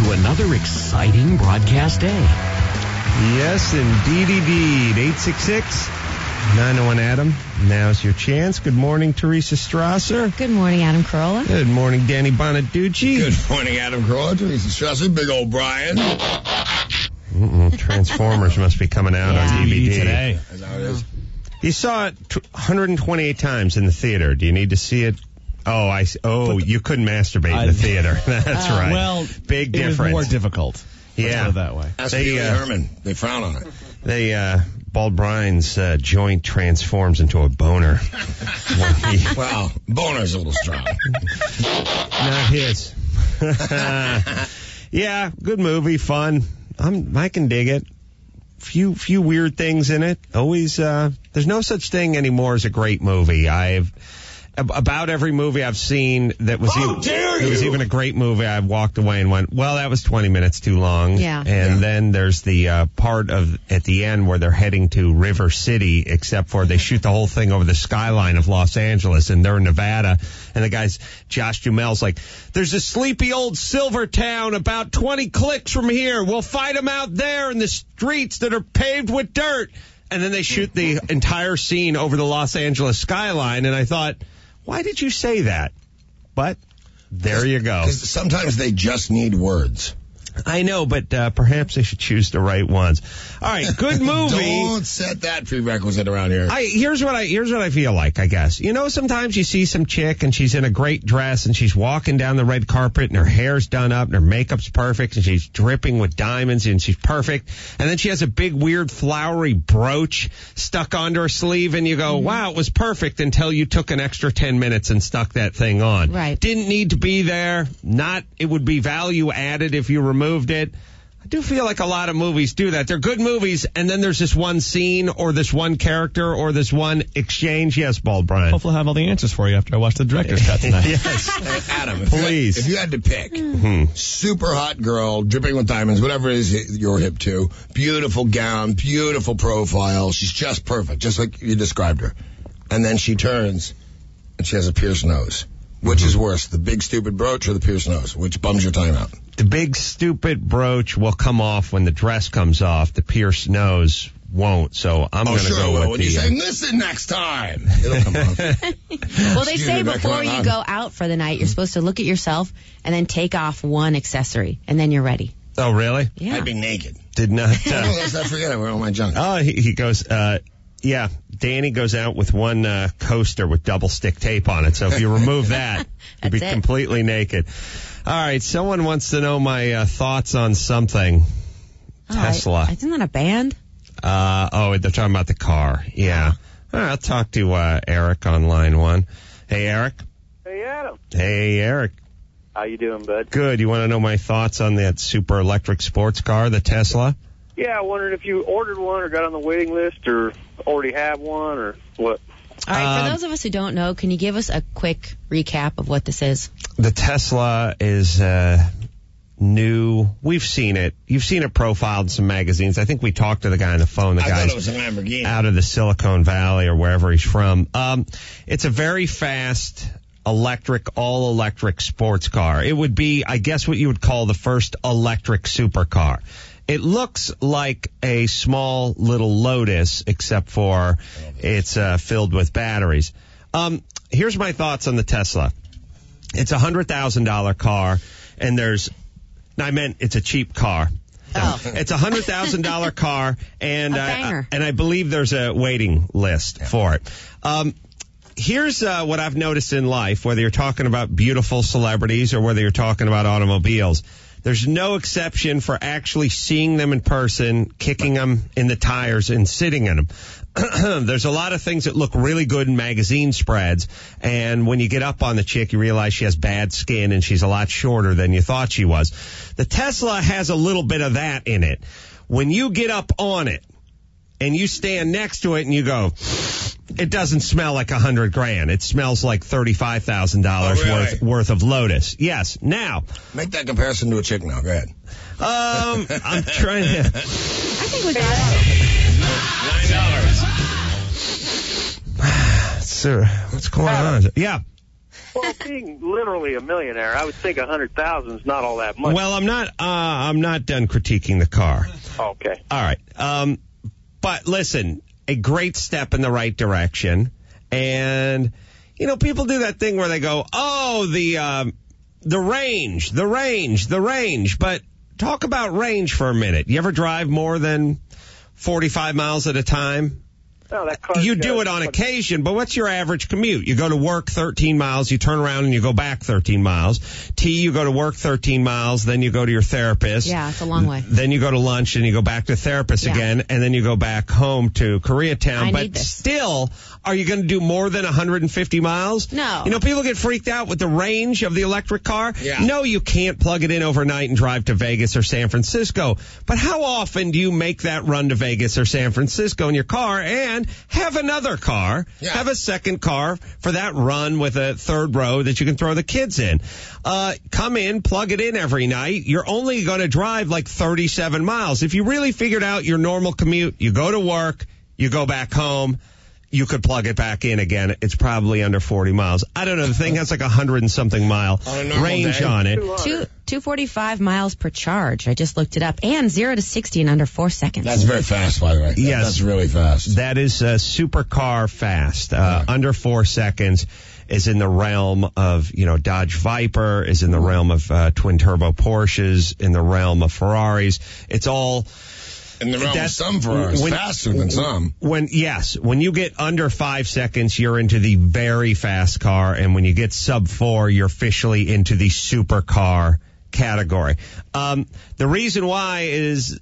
to another exciting broadcast day. Yes, indeed. 866-901-ADAM. Now's your chance. Good morning, Teresa Strasser. Good morning, Adam Carolla. Good morning, Danny Bonaducci. Good morning, Adam Carolla, Teresa Strasser, Big Old Brian. Transformers must be coming out on DVD today. That's how it is. You saw it 128 times in the theater. Do you need to see it? You couldn't mastermate in the theater. That's right. Well, big difference. It was more difficult. Let's Yeah. put it that way. Ask Pee Wee Herman. They frown on it. Bald Brian's joint transforms into a boner. Well, boner's a little strong. Not his. Yeah, good movie, fun. I can dig it. Few weird things in it. Always, there's no such thing anymore as a great movie. About every movie I've seen that was even a great movie, I've walked away and went, well, that was 20 minutes too long. Yeah. And then there's the part at the end where they're heading to River City, except for they shoot the whole thing over the skyline of Los Angeles, and they're in Nevada. And the guy's, Josh Duhamel's like, there's a sleepy old silver town about 20 clicks from here. We'll fight them out there in the streets that are paved with dirt. And then they shoot the entire scene over the Los Angeles skyline, and I thought, why did you say that? But there you go. Because sometimes they just need words. I know, but perhaps they should choose the right ones. All right, good movie. Don't set that prerequisite around here. Here's what I feel like, I guess. You know, sometimes you see some chick and she's in a great dress and she's walking down the red carpet and her hair's done up and her makeup's perfect and she's dripping with diamonds and she's perfect. And then she has a big, weird, flowery brooch stuck onto her sleeve and you go, wow, it was perfect until you took an extra 10 minutes and stuck that thing on. Right. Didn't need to be there. It would be value added if you removed it. I do feel like a lot of movies do that. They're good movies, and then there's this one scene or this one character or this one exchange. Yes, Bald Brian. Hopefully I'll have all the answers for you after I watch the director's cut tonight. Yes. Adam, Please. If you had to pick, super hot girl, dripping with diamonds, whatever it is you're hip to, beautiful gown, beautiful profile, she's just perfect, just like you described her. And then she turns, and she has a pierced nose. Which is worse, the big stupid brooch or the pierced nose? Which bums your time out? The big stupid brooch will come off when the dress comes off. The pierced nose won't. So I'm going to go with when you say, listen next time, it'll come off. Well, they say before you go out for the night, you're supposed to look at yourself and then take off one accessory, and then you're ready. Oh, really? Yeah. I'd be naked. Did not. No, let's not forget I wear all my junk. Oh, he goes, yeah, Danny goes out with one coaster with double stick tape on it. So if you remove that, you'll be completely naked. All right, someone wants to know my thoughts on something. Tesla. Isn't that a band? They're talking about the car. Yeah. All right, I'll talk to Eric on line one. Hey, Eric. Hey, Adam. Hey, Eric. How you doing, bud? Good. You want to know my thoughts on that super electric sports car, the Tesla? Yeah, I wondered if you ordered one or got on the waiting list or already have one or what. All right, for those of us who don't know, can you give us a quick recap of what this is? The Tesla is new. We've seen it. You've seen it profiled in some magazines. I think we talked to the guy on the phone. The I guy's thought it was a Lamborghini. out of the Silicon Valley or wherever he's from. It's a very fast all-electric sports car. It would be, I guess, what you would call the first electric supercar. It looks like a small little Lotus, except for it's filled with batteries. Here's my thoughts on the Tesla. It's a $100,000 car, and it's a cheap car. Oh. It's a $100,000 car, and banger. And I believe there's a waiting list for it. Here's what I've noticed in life, whether you're talking about beautiful celebrities or whether you're talking about automobiles. There's no exception for actually seeing them in person, kicking them in the tires, and sitting in them. There's a lot of things that look really good in magazine spreads, and when you get up on the chick, you realize she has bad skin and she's a lot shorter than you thought she was. The Tesla has a little bit of that in it. When you get up on it, and you stand next to it and you go, it doesn't smell like $100,000. It smells like $35,000 worth of Lotus. Yes. Now, make that comparison to a chick now. Go ahead. I'm trying to. I think we got it. $9. Sir, what's going on? Yeah. Well, being literally a millionaire, I would think 100,000 is not all that much. Well, I'm not done critiquing the car. Okay. All right. But listen, a great step in the right direction. And, people do that thing where they go, oh, the range. But talk about range for a minute. You ever drive more than 45 miles at a time? No, that car you do it on occasion, but what's your average commute? You go to work 13 miles, you turn around and you go back 13 miles. You go to work 13 miles, then you go to your therapist. Yeah, it's a long way. Then you go to lunch and you go back to therapist again, and then you go back home to Koreatown. But still, are you going to do more than 150 miles? No. People get freaked out with the range of the electric car. Yeah. No, you can't plug it in overnight and drive to Vegas or San Francisco. But how often do you make that run to Vegas or San Francisco in your car and have another car, have a second car for that run with a third row that you can throw the kids in? Come in, plug it in every night. You're only going to drive like 37 miles. If you really figured out your normal commute, you go to work, you go back home, you could plug it back in again. It's probably under 40 miles. I don't know. The thing has like 100 and something mile range on it. 245 miles per charge. I just looked it up. And 0 to 60 in under 4 seconds. That's very fast, by the way. Yes. That's really fast. That is supercar fast. Under 4 seconds is in the realm of, Dodge Viper, is in the realm of twin turbo Porsches, in the realm of Ferraris. It's all in the realm of some Ferraris, faster than some. When you get under 5 seconds, you're into the very fast car, and when you get sub 4, you're officially into the supercar category. The reason why is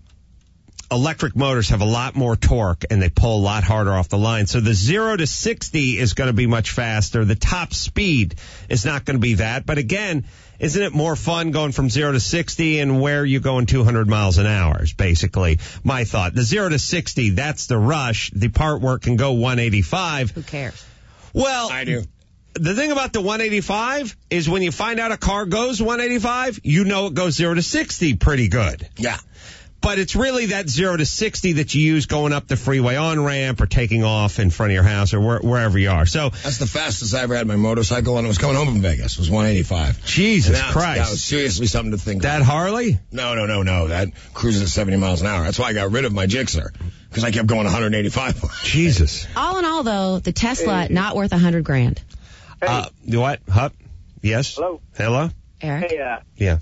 electric motors have a lot more torque and they pull a lot harder off the line. So the 0 to 60 is going to be much faster. The top speed is not going to be that. But again, isn't it more fun going from 0 to 60 and where are you going 200 miles an hour is basically my thought. The 0 to 60, that's the rush. The part where it can go 185. Who cares? Well, I do. The thing about the 185 is when you find out a car goes 185, it goes 0 to 60 pretty good. Yeah. But it's really that 0 to 60 that you use going up the freeway on-ramp or taking off in front of your house or wherever you are. So that's the fastest I ever had my motorcycle, and it was coming home from Vegas. It was 185. Jesus Christ. That was seriously something to think about. That Harley? No. That cruises at 70 miles an hour. That's why I got rid of my Gixxer, because I kept going 185. Jesus. All in all, though, the Tesla, not worth $100,000. Hey. What? Hup? Yes? Hello? Eric? Hey, yeah.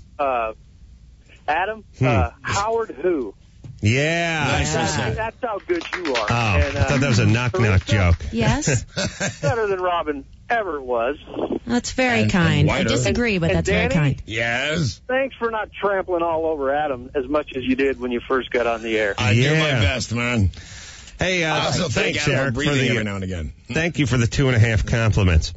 Adam, Howard who? Yeah. That's how good you are. Oh, I thought that was a knock-knock joke. Yes? Better than Robin ever was. That's very kind. I disagree, but that's Danny, very kind. Yes? Thanks for not trampling all over Adam as much as you did when you first got on the air. I do my best, man. Hey, also thanks, Adam, Eric, breathing every now and again. Thank you for the 2.5 compliments.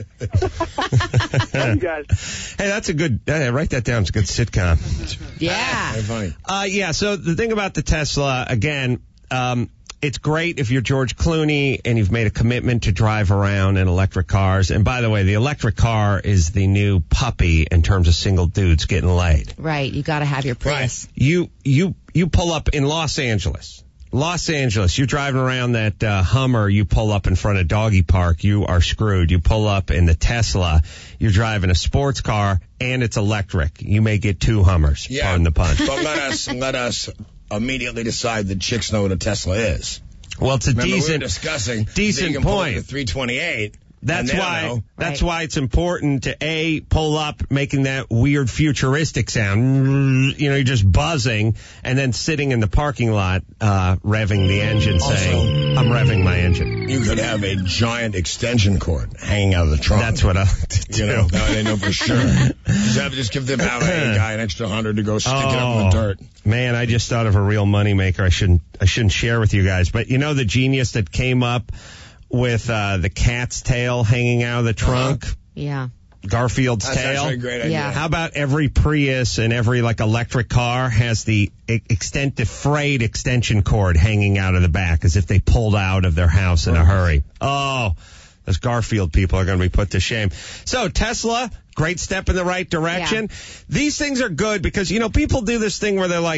Hey, you guys. Hey, that's a good, write that down. It's a good sitcom. Yeah. Very funny. So the thing about the Tesla, again, it's great if you're George Clooney and you've made a commitment to drive around in electric cars. And by the way, the electric car is the new puppy in terms of single dudes getting laid. Right. You got to have your Prius. Right. You pull up in Los Angeles, you're driving around that Hummer, you pull up in front of Doggy Park, you are screwed. You pull up in the Tesla, you're driving a sports car, and it's electric. You may get 2 Hummers, pardon the pun. But let us immediately decide that chicks know what a Tesla is. Well, it's a we were decent point. point. 328. That's why it's important to pull up making that weird futuristic sound. You're just buzzing and then sitting in the parking lot, revving the engine saying, I'm revving my engine. You could have a giant extension cord hanging out of the trunk. That's what I like to do. Now they know for sure. Just give the valet guy an extra $100 to go stick it up in the dirt. Man, I just thought of a real moneymaker I shouldn't share with you guys. But the genius that came up with the cat's tail hanging out of the trunk? Yeah. Garfield's tail. That's actually a great idea. Yeah. How about every Prius and every electric car has the frayed extension cord hanging out of the back as if they pulled out of their house in a hurry? Oh, those Garfield people are going to be put to shame. So Tesla, great step in the right direction. Yeah. These things are good because, people do this thing where they're like,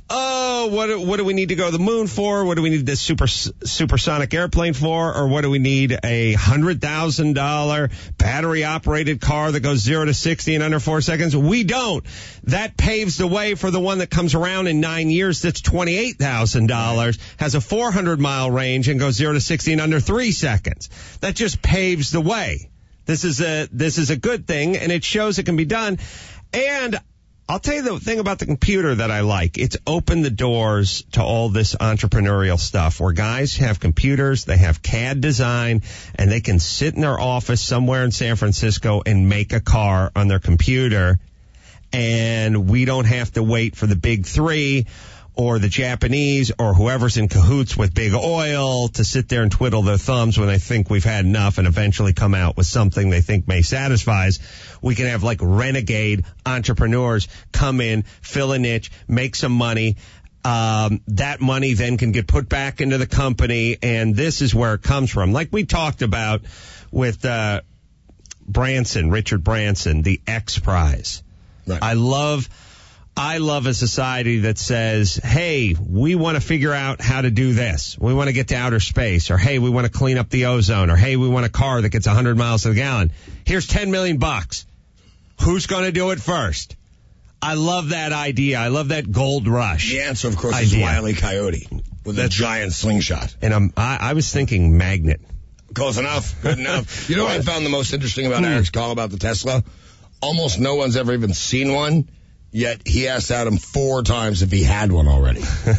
oh, what do we need to go to the moon for? What do we need this supersonic airplane for? Or what do we need a $100,000 battery operated car that goes 0 to 60 in under 4 seconds? We don't. That paves the way for the one that comes around in 9 years that's $28,000, has a 400-mile range, and goes 0 to 60 in under 3 seconds. That just paves the way. This is a good thing, and it shows it can be done. And I'll tell you the thing about the computer that I like. It's opened the doors to all this entrepreneurial stuff where guys have computers, they have CAD design, and they can sit in their office somewhere in San Francisco and make a car on their computer. And we don't have to wait for the big three or the Japanese or whoever's in cahoots with big oil to sit there and twiddle their thumbs when they think we've had enough and eventually come out with something they think may satisfy us. We can have like renegade entrepreneurs come in, fill a niche, make some money. That money then can get put back into the company, and this is where it comes from. Like we talked about with Richard Branson, the X Prize. Right. I love a society that says, hey, we want to figure out how to do this. We want to get to outer space. Or, hey, we want to clean up the ozone. Or, hey, we want a car that gets 100 miles to the gallon. Here's $10 million. Who's going to do it first? I love that idea. I love that gold rush. The answer, of course, is Wile E. Coyote with a giant slingshot. And I was thinking magnet. Close enough. Good enough. You know what I found the most interesting about Eric's call about the Tesla? Almost no one's ever even seen one. Yet he asked Adam 4 times if he had one already.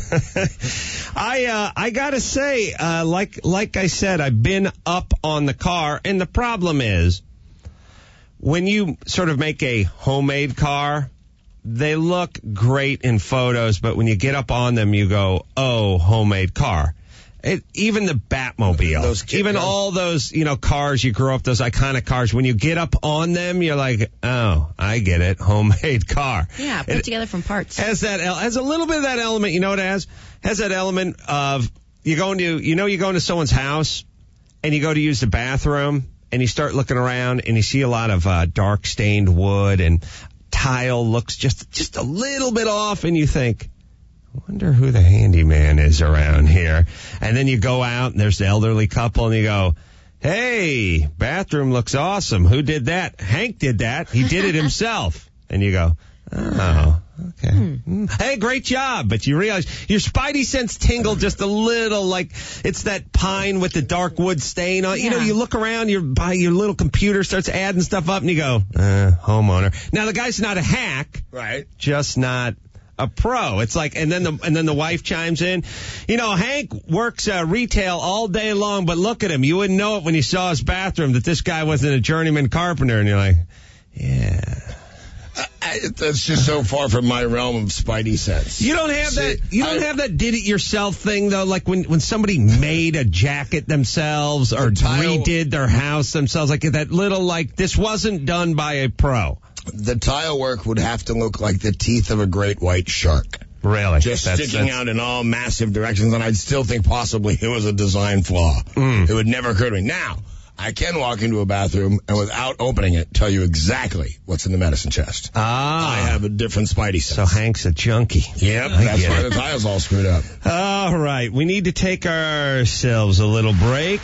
I gotta say, like I said, I've been up on the car, and the problem is when you sort of make a homemade car, they look great in photos, but when you get up on them, you go, oh, homemade car. Even the Batmobile, even all those, cars you grew up, those iconic cars, when you get up on them, you're like, oh, I get it, homemade car. Yeah, put together from parts. Has a little bit of that element, you know what it has? Has that element of you go into someone's house and you go to use the bathroom and you start looking around and you see a lot of dark stained wood and tile looks just a little bit off, and you think, I wonder who the handyman is around here. And then you go out and there's the elderly couple and you go, hey, bathroom looks awesome. Who did that? Hank did that. He did it himself. And you go, oh, okay. Hey, great job. But you realize your spidey sense tingled just a little, like it's that pine with the dark wood stain on. Yeah. You look around, your little computer starts adding stuff up and you go, homeowner. Now the guy's not a hack. Right. Just not a pro. It's like, and then the wife chimes in. Hank works retail all day long, but look at him. You wouldn't know it when you saw his bathroom that this guy wasn't a journeyman carpenter. And you're like, yeah. That's just so far from my realm of spidey sense. You don't have that. You don't have that did-it-yourself thing though. Like when somebody made a jacket themselves or redid their house themselves. Like that little this wasn't done by a pro. The tile work would have to look like the teeth of a great white shark. Really? Just sticking out in all massive directions, and I'd still think possibly it was a design flaw. It would never occur to me. Now, I can walk into a bathroom and without opening it tell you exactly what's in the medicine chest. I have a different spidey sense. So Hank's a junkie. Yep, that's why the tile's all screwed up. All right, we need to take ourselves a little break.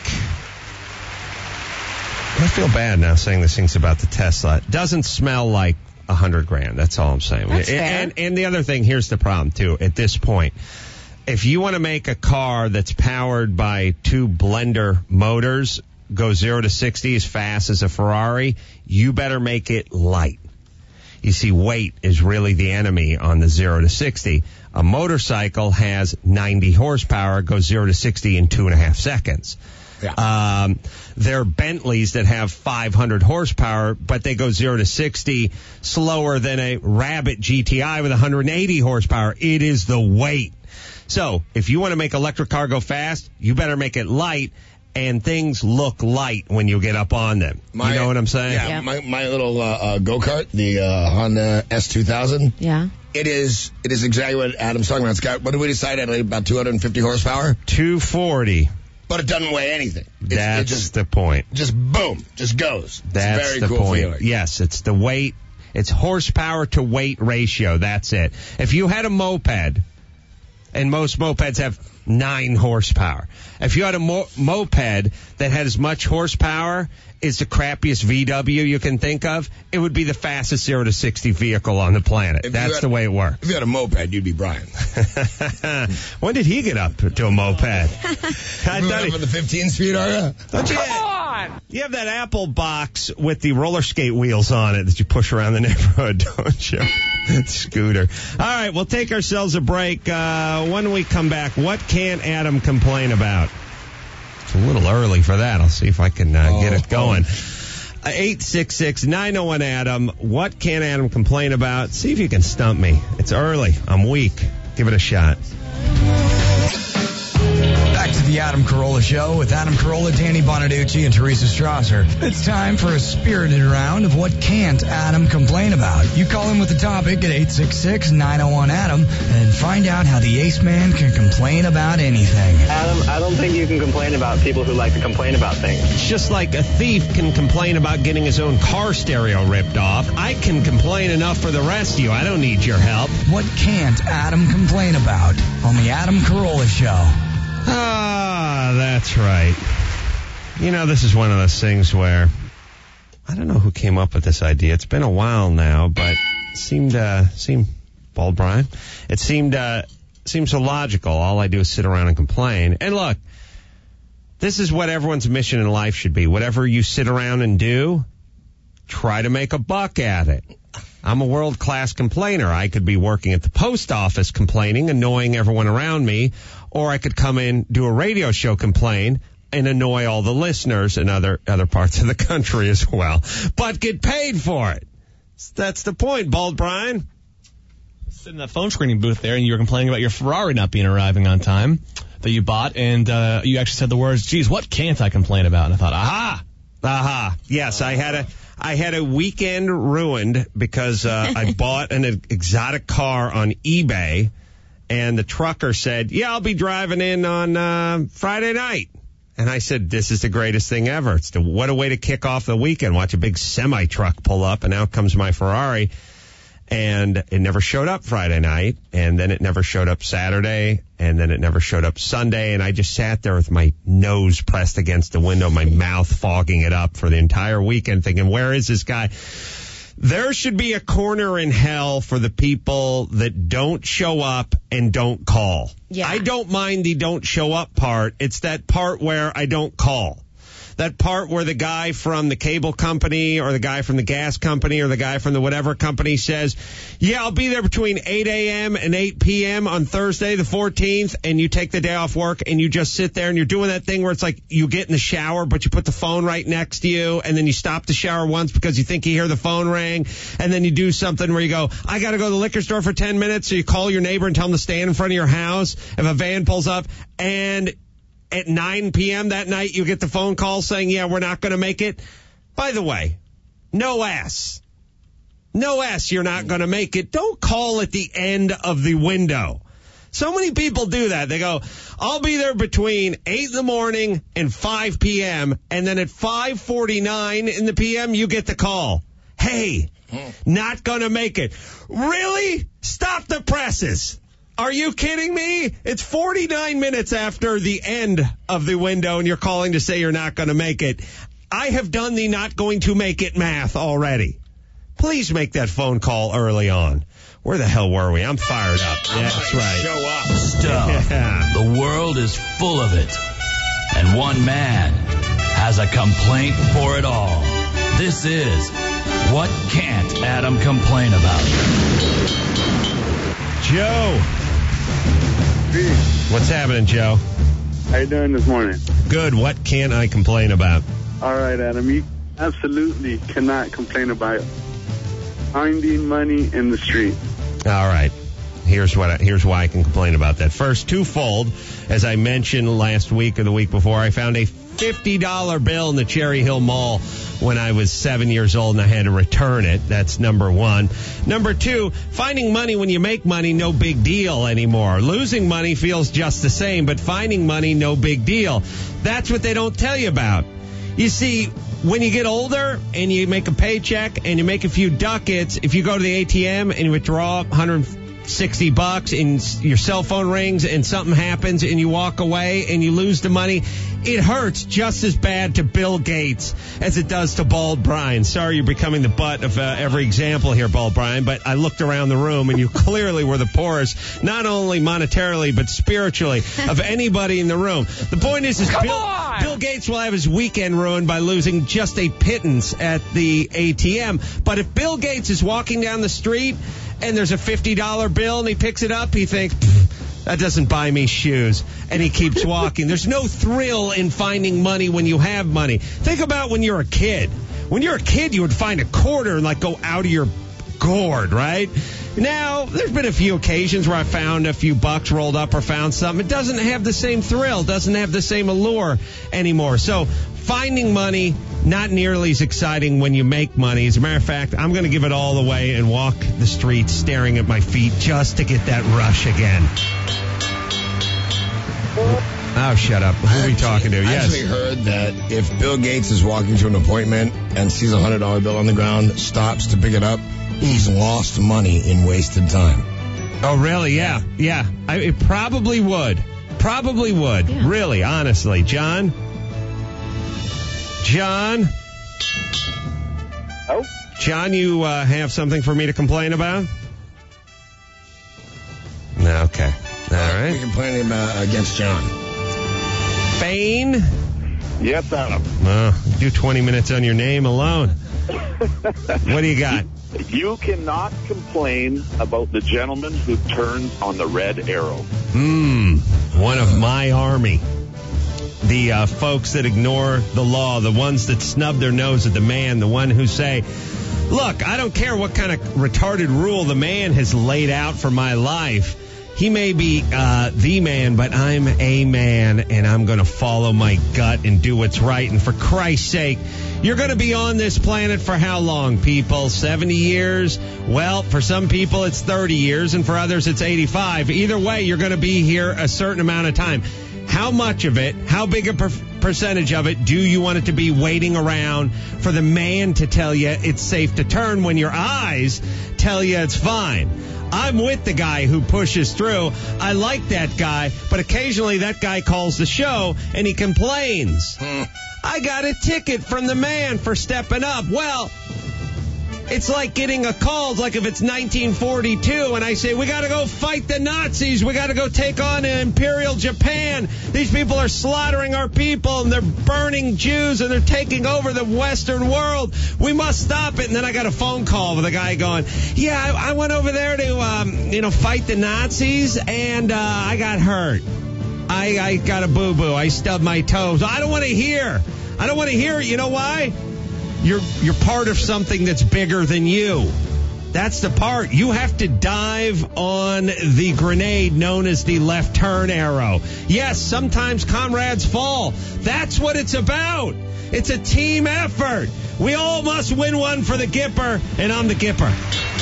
I feel bad now saying this thing's about the Tesla. It doesn't smell like $100,000. That's all I'm saying. That's fair. And the other thing, here's the problem too. At this point, if you want to make a car that's powered by 2 blender motors, go 0 to 60 as fast as a Ferrari, you better make it light. You see, weight is really the enemy on the 0 to 60. A motorcycle has 90 horsepower, goes 0 to 60 in 2.5 seconds. Yeah. There are Bentleys that have 500 horsepower, but they go 0 to 60 slower than a Rabbit GTI with 180 horsepower. It is the weight. So if you want to make electric car go fast, you better make it light, and things look light when you get up on them. You know what I'm saying? Yeah. My little go-kart, the Honda S2000. Yeah. It is exactly what Adam's talking about. It's got, what did we decide, about 250 horsepower? 240. But it doesn't weigh anything. That's the point. Just boom, just goes. That's it's a very the cool point. feeling. Yes, it's the weight. It's horsepower to weight ratio. That's it. If you had a moped And most mopeds have 9 horsepower. If you had a moped that had as much horsepower as the crappiest VW you can think of, it would be the fastest 0 to 60 vehicle on the planet. That's the way it works. If you had a moped, you'd be Brian. When did he get up to a moped? I thought he... the 15-speed, are you? Come on! You have that Apple box with the roller skate wheels on it that you push around the neighborhood, don't you? Scooter. All right, we'll take ourselves a break. When we come back, what can't Adam complain about? It's a little early for that. I'll see if I can get it going. 866-901-ADAM. What can Adam complain about? See if you can stump me. It's early. I'm weak. Give it a shot. Back to the Adam Carolla Show with Adam Carolla, Danny Bonaducci, and Teresa Strasser. It's time for a spirited round of what can't Adam complain about. You call in with the topic at 866-901-ADAM and find out how the Ace Man can complain about anything. Adam, I don't think you can complain about people who like to complain about things. It's just like a thief can complain about getting his own car stereo ripped off. I can complain enough for the rest of you. I don't need your help. What can't Adam complain about on the Adam Carolla Show? Ah, that's right. You know, this is one of those things where I don't know who came up with this idea. It's been a while now, but it seemed Bald Brian. It seemed so logical. All I do is sit around and complain. And look, this is what everyone's mission in life should be. Whatever you sit around and do, try to make a buck at it. I'm a world-class complainer. I could be working at the post office complaining, annoying everyone around me, or I could come in, do a radio show, complain, and annoy all the listeners in other parts of the country as well, but get paid for it. That's the point, Bald Brian. Sitting in that phone screening booth there, and you were complaining about your Ferrari not arriving on time that you bought, and you actually said the words, geez, what can't I complain about? And I thought, aha. Yes, I had a weekend ruined because I bought an exotic car on eBay, and the trucker said, yeah, I'll be driving in on Friday night. And I said, this is the greatest thing ever. What a way to kick off the weekend. Watch a big semi-truck pull up, and out comes my Ferrari. And it never showed up Friday night, and then it never showed up Saturday, and then it never showed up Sunday, and I just sat there with my nose pressed against the window, my mouth fogging it up for the entire weekend, thinking, where is this guy? There should be a corner in hell for the people that don't show up and don't call. Yeah. I don't mind the don't show up part. It's that part where I don't call. That part where the guy from the cable company or the guy from the gas company or the guy from the whatever company says, yeah, I'll be there between 8 a.m. and 8 p.m. on Thursday the 14th, and you take the day off work and you just sit there and you're doing that thing where it's like you get in the shower but you put the phone right next to you, and then you stop the shower once because you think you hear the phone ring, and then you do something where you go, I got to go to the liquor store for 10 minutes, so you call your neighbor and tell him to stand in front of your house if a van pulls up, and at 9 p.m. that night, you get the phone call saying, yeah, we're not going to make it. By the way, no S. No S, you're not going to make it. Don't call at the end of the window. So many people do that. They go, I'll be there between 8 in the morning and 5 p.m. And then at 5:49 in the p.m., you get the call. Hey, not going to make it. Really? Stop the presses. Are you kidding me? It's 49 minutes after the end of the window, and you're calling to say you're not going to make it. I have done the not going to make it math already. Please make that phone call early on. Where the hell were we? I'm fired up. Yeah, that's right. Show up. Stuff. Yeah. The world is full of it. And one man has a complaint for it all. This is What Can't Adam Complain About? Joe. What's happening, Joe? How you doing this morning? Good. What can't I complain about? All right, Adam. You absolutely cannot complain about finding money in the street. All right. Here's why I can complain about that. First, twofold. As I mentioned last week or the week before, I found a $50 bill in the Cherry Hill Mall when I was 7 years old, and I had to return it. That's number one. Number two, finding money when you make money, no big deal anymore. Losing money feels just the same, but finding money, no big deal. That's what they don't tell you about. You see, when you get older and you make a paycheck and you make a few ducats, if you go to the ATM and you withdraw $160 $60 and your cell phone rings and something happens and you walk away and you lose the money, it hurts just as bad to Bill Gates as it does to Bald Brian. Sorry you're becoming the butt of every example here, Bald Brian, but I looked around the room and you clearly were the poorest, not only monetarily but spiritually, of anybody in the room. The point is Bill Gates will have his weekend ruined by losing just a pittance at the ATM. But if Bill Gates is walking down the street and there's a $50 bill and he picks it up, he thinks, that doesn't buy me shoes. And he keeps walking. There's no thrill in finding money when you have money. Think about when you're a kid. When you're a kid, you would find a quarter and like go out of your gourd, right? Now, there's been a few occasions where I found a few bucks rolled up or found something. It doesn't have the same thrill, doesn't have the same allure anymore. So finding money, not nearly as exciting when you make money. As a matter of fact, I'm going to give it all away and walk the streets staring at my feet just to get that rush again. Oh, shut up. Who are we talking to? I actually heard that if Bill Gates is walking to an appointment and sees a $100 bill on the ground, stops to pick it up, he's lost money in wasted time. Oh, really? Yeah. It probably would. Yeah. Really, honestly. John? Oh? John, you have something for me to complain about? No, okay. All right. We're complaining against John. Fane? Yes, Adam. Do 20 minutes on your name alone. What do you got? You cannot complain about the gentleman who turns on the red arrow. One of my army. The folks that ignore the law, the ones that snub their nose at the man, the one who say, look, I don't care what kind of retarded rule the man has laid out for my life. He may be the man, but I'm a man, and I'm going to follow my gut and do what's right. And for Christ's sake, you're going to be on this planet for how long, people? 70 years? Well, for some people, it's 30 years, and for others, it's 85. Either way, you're going to be here a certain amount of time. How much of it, how big a percentage of it do you want it to be waiting around for the man to tell you it's safe to turn when your eyes tell you it's fine? I'm with the guy who pushes through. I like that guy, but occasionally that guy calls the show and he complains. I got a ticket from the man for stepping up. Well, it's like getting a call, like if it's 1942 and I say, we got to go fight the Nazis. We got to go take on Imperial Japan. These people are slaughtering our people and they're burning Jews and they're taking over the Western world. We must stop it. And then I got a phone call with a guy going, yeah, I went over there to, fight the Nazis and I got hurt. I got a boo-boo. I stubbed my toes. I don't want to hear. it. You know why? You're part of something that's bigger than you. That's the part. You have to dive on the grenade known as the left turn arrow. Yes, sometimes comrades fall. That's what it's about. It's a team effort. We all must win one for the Gipper, and I'm the Gipper.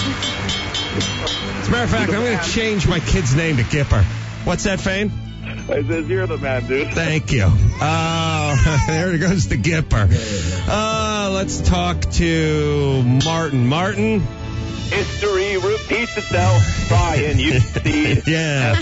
As a matter of fact, I'm going to change my kid's name to Gipper. What's that, Fane? I says, you're the man, dude. Thank you. Oh, there goes the Gipper. Let's talk to Martin. Martin? History repeats itself. Brian, you see. Yeah.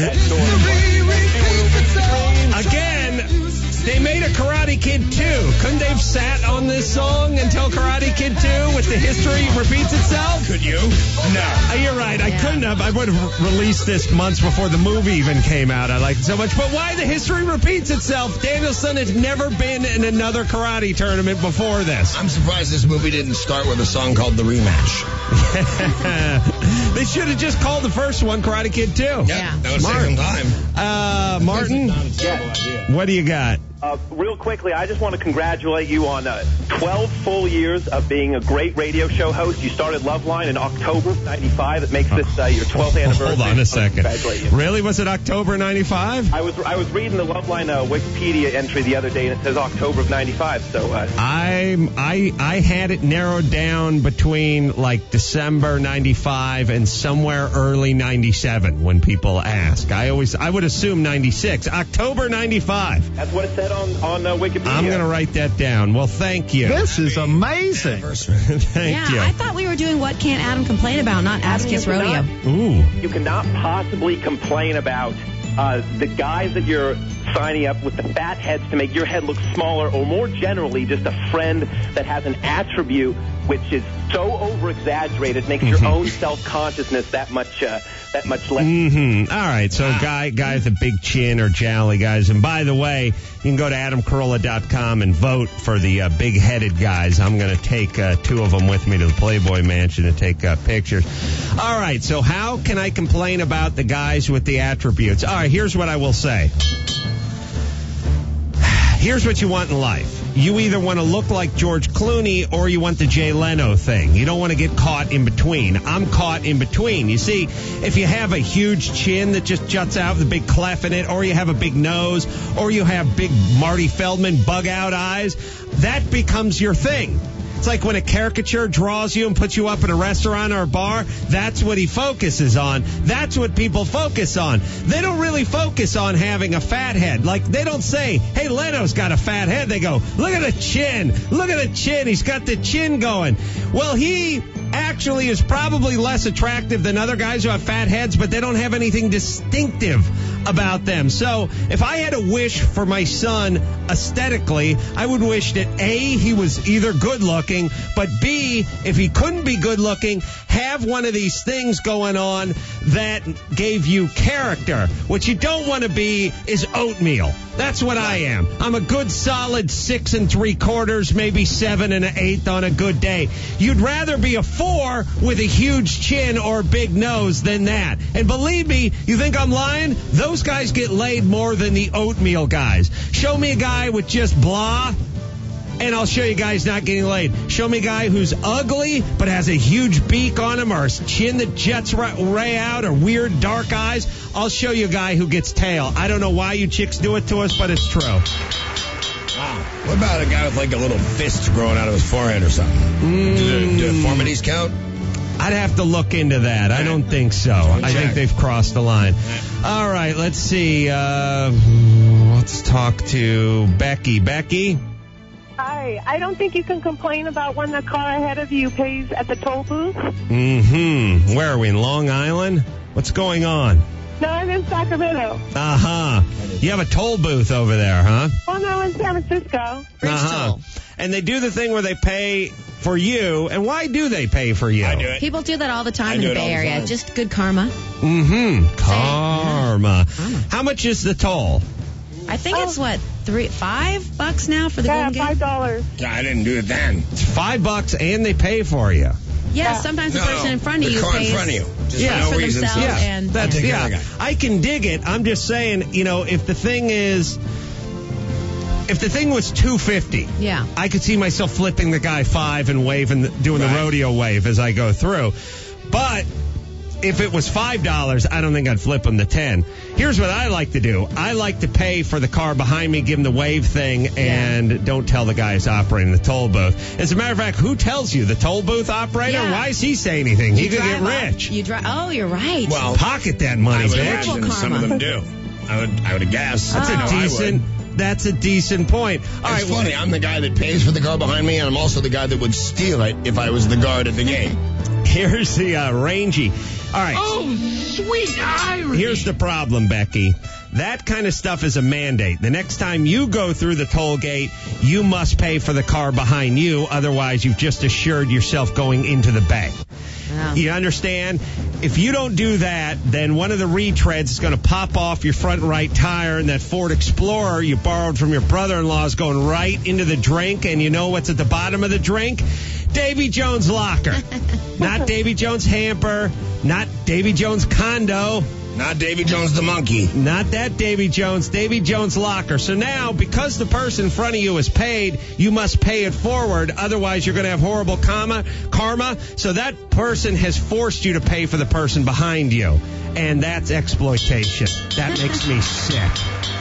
Again, they made a Karate Kid 2. Couldn't they have sat on this song until Karate Kid 2 with the history repeats itself? Could you? No. You're right. I couldn't have. I would have released this months before the movie even came out. I like it so much. But why the history repeats itself? Danielson has never been in another karate tournament before this. I'm surprised this movie didn't start with a song called The Rematch. They should have just called the first one Karate Kid 2. Yeah. That would save some time. Martin, what do you got? Real quickly, I just want to congratulate you on 12 full years of being a great radio show host. You started Loveline in October '95. It makes this your 12th anniversary. Hold on a second. Congratulate you. Really? Was it October '95? I was reading the Loveline Wikipedia entry the other day, and it says October of '95. So I had it narrowed down between like December '95 and somewhere early '97 when people ask. I would assume '96. October '95. That's what it said. said on Wikipedia. I'm going to write that down. Well, thank you. This is amazing. Thank you. I thought we were doing What Can't Adam Complain About, not Ask Kiss Rodeo. Ooh. You cannot possibly complain about the guys that you're signing up with the fat heads to make your head look smaller, or more generally, just a friend that has an attribute which is so over-exaggerated, makes your own self-consciousness that much less. Mm-hmm. All right, so guy with a big chin or jolly guys. And by the way, you can go to AdamCarolla.com and vote for the big-headed guys. I'm going to take 2 of them with me to the Playboy Mansion to take pictures. All right, so how can I complain about the guys with the attributes? All right, here's what I will say. Here's what you want in life. You either want to look like George Clooney or you want the Jay Leno thing. You don't want to get caught in between. I'm caught in between. You see, if you have a huge chin that just juts out with a big clef in it, or you have a big nose, or you have big Marty Feldman bug-out eyes, that becomes your thing. It's like when a caricature draws you and puts you up in a restaurant or a bar. That's what he focuses on. That's what people focus on. They don't really focus on having a fat head. Like, they don't say, hey, Leno's got a fat head. They go, look at the chin. Look at the chin. He's got the chin going. Well, he actually is probably less attractive than other guys who have fat heads, but they don't have anything distinctive about them. So if I had a wish for my son aesthetically, I would wish that A, he was either good looking, but B, if he couldn't be good looking, have one of these things going on that gave you character. What you don't want to be is oatmeal. That's what I am. I'm a good solid 6 3/4, maybe 7 1/8 on a good day. You'd rather be a 4 with a huge chin or big nose than that. And believe me, you think I'm lying? Those guys get laid more than the oatmeal guys. Show me a guy with just blah, and I'll show you guys not getting laid. Show me a guy who's ugly but has a huge beak on him, or a chin that jets right out, or weird dark eyes. I'll show you a guy who gets tail. I don't know why you chicks do it to us, but it's true. Wow. What about a guy with like a little fist growing out of his forehead or something? Do deformities count? I'd have to look into that. I don't think so. I think they've crossed the line. All right, let's see. Let's talk to Becky. Becky? Hi. I don't think you can complain about when the car ahead of you pays at the toll booth. Mm-hmm. Where are we, in Long Island? What's going on? No, I'm in Sacramento. Uh-huh. You have a toll booth over there, huh? Oh, no, in San Francisco. Uh-huh. And they do the thing where they pay for you. And why do they pay for you? I do it. People do that all the time in the Bay Area. Just good karma. Mm-hmm. Karma. How much is the toll? I think it's what, $5 now for the Golden Gate? $5. Yeah, I didn't do it then. It's $5 and they pay for you. Yeah, sometimes the person in front of you pays. pays in front of you. Just for for no reason. themselves. Yeah, And that's, I can dig it. I'm just saying, you know, if the thing was $250, yeah, I could see myself flipping the guy $5 and waving, doing the rodeo wave as I go through. But if it was $5, I don't think I'd flip him to $10. Here's what I like to do. I like to pay for the car behind me, give him the wave thing, and don't tell the guy who's operating the toll booth. As a matter of fact, who tells you? The toll booth operator? Yeah. Why does he say anything? He could get rich. Oh, you're right. Well, pocket that money, I would bitch. imagine some of them do. I would guess. That's a decent point. All It's right, funny. I'm the guy that pays for the car behind me, and I'm also the guy that would steal it if I was the guard at the gate. Here's the rangy. All right. Oh, sweet irony. Here's the problem, Becky. That kind of stuff is a mandate. The next time you go through the toll gate, you must pay for the car behind you. Otherwise, you've just assured yourself going into the bay. Wow. You understand? If you don't do that, then one of the retreads is going to pop off your front right tire, and that Ford Explorer you borrowed from your brother-in-law is going right into the drink, and you know what's at the bottom of the drink? Davy Jones' locker. Not Davy Jones' hamper, not Davy Jones' condo. Not Davy Jones the monkey. Not that Davy Jones' locker. So now, because the person in front of you is paid, you must pay it forward. Otherwise, you're going to have horrible karma. So that person has forced you to pay for the person behind you. And that's exploitation. That makes me sick.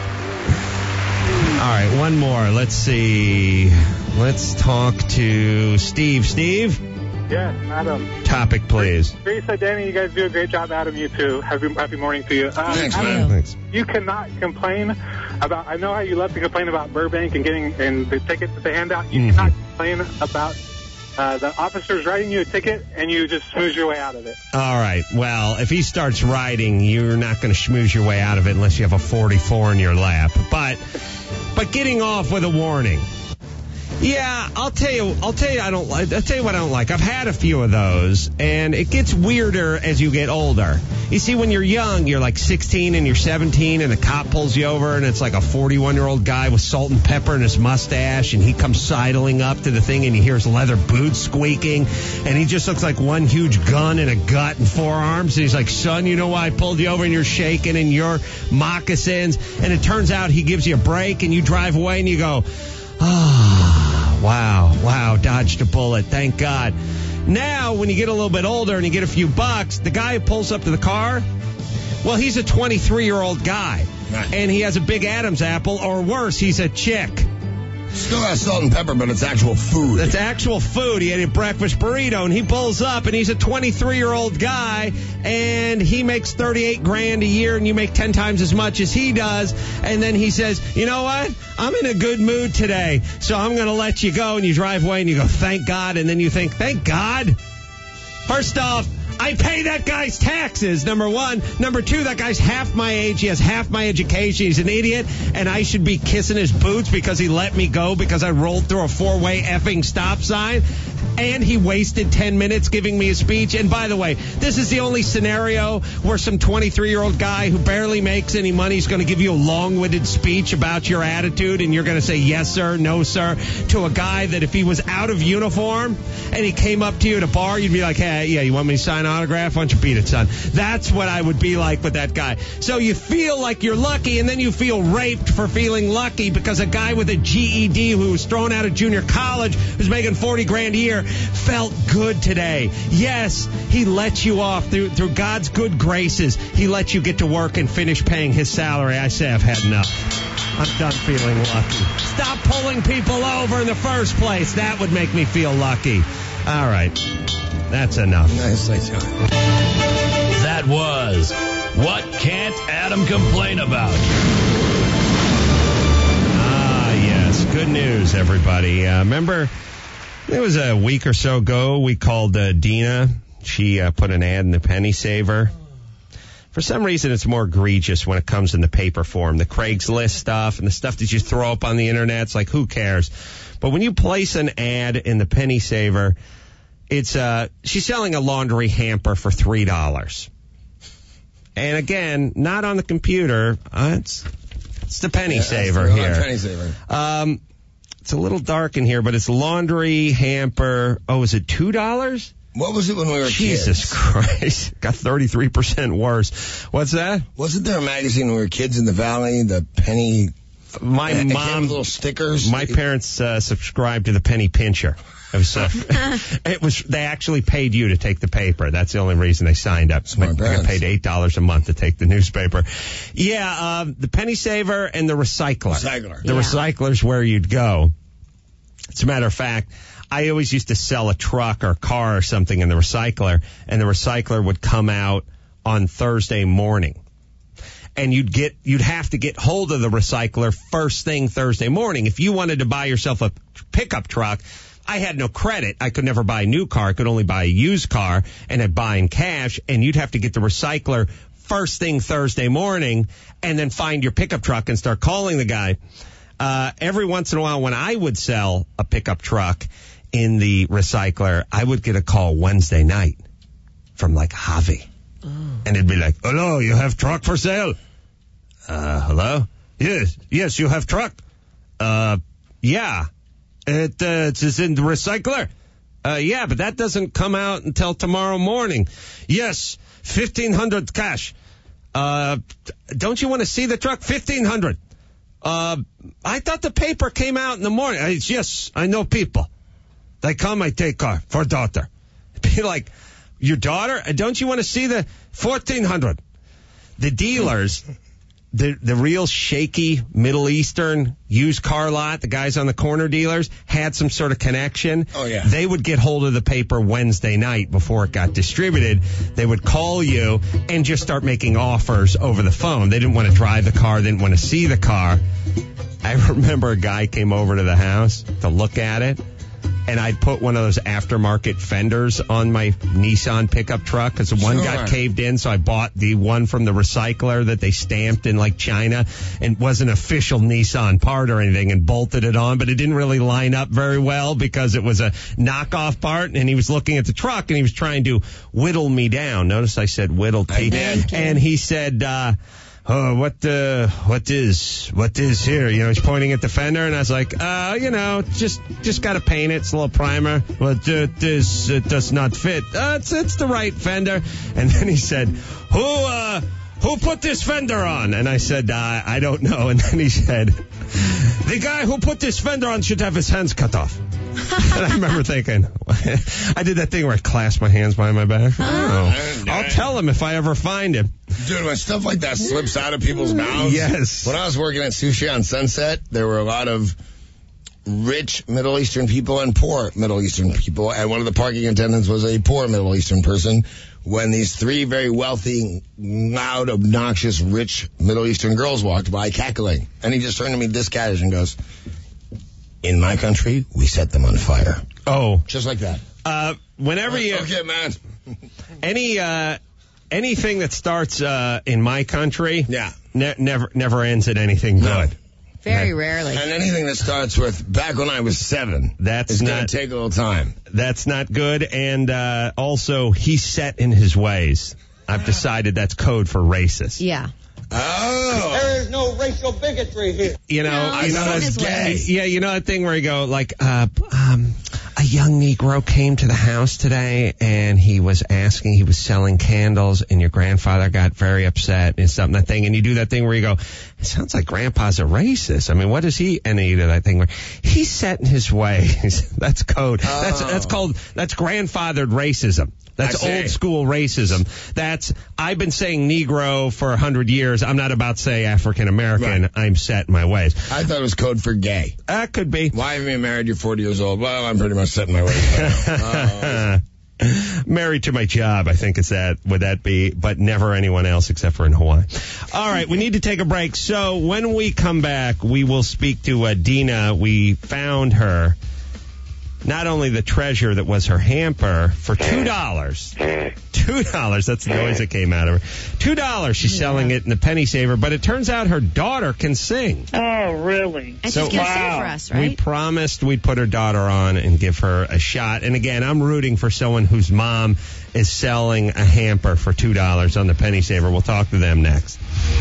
All right, one more. Let's see. Let's talk to Steve. Steve? Yes, Adam. Topic, please. Teresa, Danny, you guys do a great job. Adam, you too. Happy morning to you. Thanks, Adam, man. Thanks. You cannot complain I know how you love to complain about Burbank and the tickets that they hand out. You cannot complain about the officers writing you a ticket and you just smooze your way out of it. All right. Well, if he starts writing, you're not going to schmooze your way out of it unless you have a 44 in your lap. But getting off with a warning. Yeah, I'll tell you what I don't like. I've had a few of those, and it gets weirder as you get older. You see, when you're young, you're like 16 and you're 17, and the cop pulls you over, and it's like a 41-year-old guy with salt and pepper in his mustache, and he comes sidling up to the thing, and he hears leather boots squeaking, and he just looks like one huge gun and a gut and forearms, and he's like, son, you know why I pulled you over, and you're shaking in your moccasins, and it turns out he gives you a break, and you drive away, and you go, wow, dodged a bullet, thank God. Now, when you get a little bit older and you get a few bucks, the guy who pulls up to the car, well, he's a 23-year-old guy, and he has a big Adam's apple, or worse, he's a chick. Still has salt and pepper, but it's actual food. It's actual food. He had a breakfast burrito, and he pulls up, and he's a 23-year-old guy, and he makes $38,000 a year, and you make 10 times as much as he does. And then he says, you know what? I'm in a good mood today, so I'm going to let you go. And you drive away, and you go, thank God. And then you think, thank God? First off, I pay that guy's taxes, number one. Number two, that guy's half my age. He has half my education. He's an idiot, and I should be kissing his boots because he let me go because I rolled through a four-way effing stop sign. And he wasted 10 minutes giving me a speech. And by the way, this is the only scenario where some 23-year-old guy who barely makes any money is going to give you a long-winded speech about your attitude, and you're going to say yes, sir, no, sir, to a guy that if he was out of uniform and he came up to you at a bar, you'd be like, hey, yeah, you want me to sign an autograph? Why don't you beat it, son? That's what I would be like with that guy. So you feel like you're lucky, and then you feel raped for feeling lucky because a guy with a GED who was thrown out of junior college who's making $40,000 a year felt good today. Yes, he let you off through God's good graces. He let you get to work and finish paying his salary. I say I've had enough. I'm done feeling lucky. Stop pulling people over in the first place. That would make me feel lucky. All right. That's enough. Nicely done. That was What Can't Adam Complain About? Ah, yes. Good news, everybody. Remember, it was a week or so ago, we called Dina. She put an ad in the Penny Saver. For some reason, it's more egregious when it comes in the paper form. The Craigslist stuff and the stuff that you throw up on the internet, it's like, who cares? But when you place an ad in the Penny Saver, it's she's selling a laundry hamper for $3. And again, not on the computer. It's the Penny Saver here. Penny Saver. It's a little dark in here, but it's laundry hamper. Oh, is it $2? What was it when we were Jesus kids? Christ. Got 33% worse. What's that? Wasn't there a magazine when we were kids in the Valley, the Penny... My mom... little stickers? My parents subscribed to the Penny Pincher. It was. They actually paid you to take the paper. That's the only reason they signed up. Smart parents. I paid $8 a month to take the newspaper. Yeah, the Penny Saver and the Recycler. The Recycler's where you'd go. As a matter of fact, I always used to sell a truck or a car or something in the Recycler, and the Recycler would come out on Thursday morning. And you'd have to get hold of the Recycler first thing Thursday morning. If you wanted to buy yourself a pickup truck, I had no credit. I could never buy a new car. I could only buy a used car, and I'd buy in cash, and you'd have to get the Recycler first thing Thursday morning and then find your pickup truck and start calling the guy. Every once in a while when I would sell a pickup truck in the Recycler, I would get a call Wednesday night from like Javi. Oh. And it'd be like, hello, you have truck for sale? Hello? Yes, you have truck. Yeah. It is in the Recycler. Yeah, but that doesn't come out until tomorrow morning. Yes, $1,500 cash. Don't you want to see the truck? $1,500. I thought the paper came out in the morning. Yes, I know people. They come, I take car for daughter. Be like, your daughter? Don't you want to see the $1,400? The dealers the real shaky Middle Eastern used car lot, the guys on the corner dealers, had some sort of connection. Oh, yeah. They would get hold of the paper Wednesday night before it got distributed. They would call you and just start making offers over the phone. They didn't want to drive the car, they didn't want to see the car. I remember a guy came over to the house to look at it, and I'd put one of those aftermarket fenders on my Nissan pickup truck because the one got caved in, so I bought the one from the recycler that they stamped in like China and wasn't official Nissan part or anything, and bolted it on, but it didn't really line up very well because it was a knockoff part, and he was looking at the truck and he was trying to whittle me down. Notice I said whittle, Pete. And he said, oh, what is here? You know, he's pointing at the fender, and I was like, just got to paint it. It's a little primer. Well, this does not fit. It's the right fender. And then he said, who put this fender on? And I said, I don't know. And then he said, the guy who put this fender on should have his hands cut off. And I remember thinking, I did that thing where I clasped my hands behind my back. I'll tell him if I ever find him. Dude, when stuff like that slips out of people's mouths. Yes. When I was working at Sushi on Sunset, there were a lot of rich Middle Eastern people and poor Middle Eastern people. And one of the parking attendants was a poor Middle Eastern person. When these three very wealthy, loud, obnoxious, rich Middle Eastern girls walked by cackling. And he just turned to me discasual and goes, in my country, we set them on fire. Oh. Just like that. Whenever you... Okay, man. Anything that starts in my country never ends in anything good. Very rarely. And anything that starts with, back when I was 7, it's going to take a little time. That's not good. And also, he's set in his ways. I've decided that's code for racist. Yeah. Oh. There is no racial bigotry here. You know, that's gay. Yeah, you know that thing where you go, like, a young Negro came to the house today and he was selling candles, and your grandfather got very upset and something, that thing, and you do that thing where you go, it sounds like grandpa's a racist. I mean, what is he? And you do that thing where he's set in his ways. That's code. That's grandfathered racism. That's old school racism. I've been saying Negro for 100 years. I'm not about to say African American. Right. I'm set in my ways. I thought it was code for gay. That could be. Why haven't you married? You're 40 years old. Well, I'm pretty much set in my ways. Married to my job, I think would that be, but never anyone else except for in Hawaii. All right, we need to take a break. So when we come back, we will speak to Dina. We found her. Not only the treasure that was her hamper for $2. $2, that's the noise that came out of her. $2, she's selling it in the Penny Saver, but it turns out her daughter can sing. Oh, really? And she's going to sing for us, right? We promised we'd put her daughter on and give her a shot. And again, I'm rooting for someone whose mom is selling a hamper for $2 on the Penny Saver. We'll talk to them next.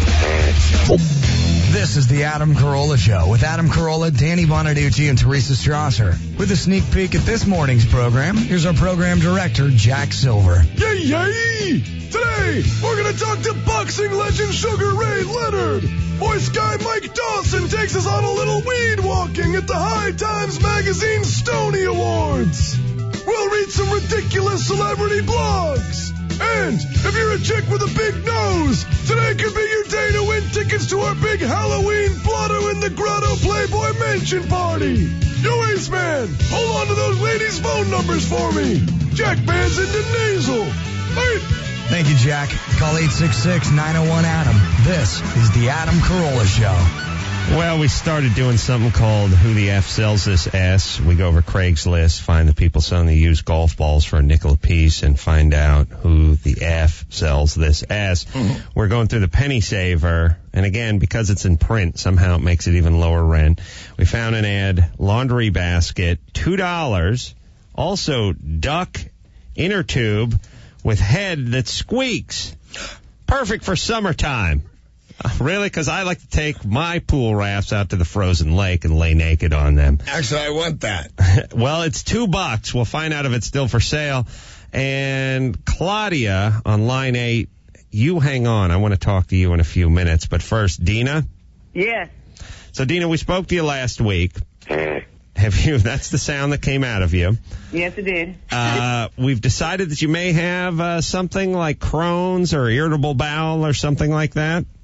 This is the Adam Carolla Show with Adam Carolla, Danny Bonaducci, and Teresa Strasser. With a sneak peek at this morning's program, here's our program director, Jack Silver. Yay, yay! Today, we're going to talk to boxing legend Sugar Ray Leonard. Voice guy Mike Dawson takes us on a little weed walking at the High Times Magazine Stoney Awards. We'll read some ridiculous celebrity blogs. And if you're a chick with a big nose, today could be your day to win tickets to our big Halloween Blotto in the Grotto Playboy Mansion party. Yo, Ace Man, hold on to those ladies' phone numbers for me. Jack Manson to Nasal. Wait. Thank you, Jack. Call 866-901-ADAM. This is the Adam Carolla Show. Well, we started doing something called Who the F Sells This S. We go over Craigslist, find the people selling the used golf balls for a nickel apiece, and find out who the F sells this S. Mm-hmm. We're going through the Penny Saver, and again, because it's in print, somehow it makes it even lower rent. We found an ad, laundry basket, $2. Also, duck inner tube with head that squeaks. Perfect for summertime. Really? Because I like to take my pool rafts out to the frozen lake and lay naked on them. Actually, I want that. Well, it's $2. We'll find out if it's still for sale. And Claudia on line 8, you hang on. I want to talk to you in a few minutes. But first, Dina? Yes. So, Dina, we spoke to you last week. Have you? That's the sound that came out of you. Yes, it did. We've decided that you may have something like Crohn's or irritable bowel or something like that.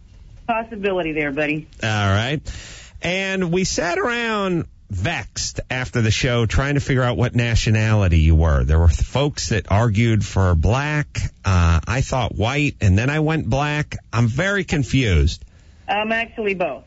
Possibility there, buddy. All right. And we sat around vexed after the show trying to figure out what nationality you were. There were folks that argued for black. I thought white, and then I went black. I'm very confused. I'm actually both.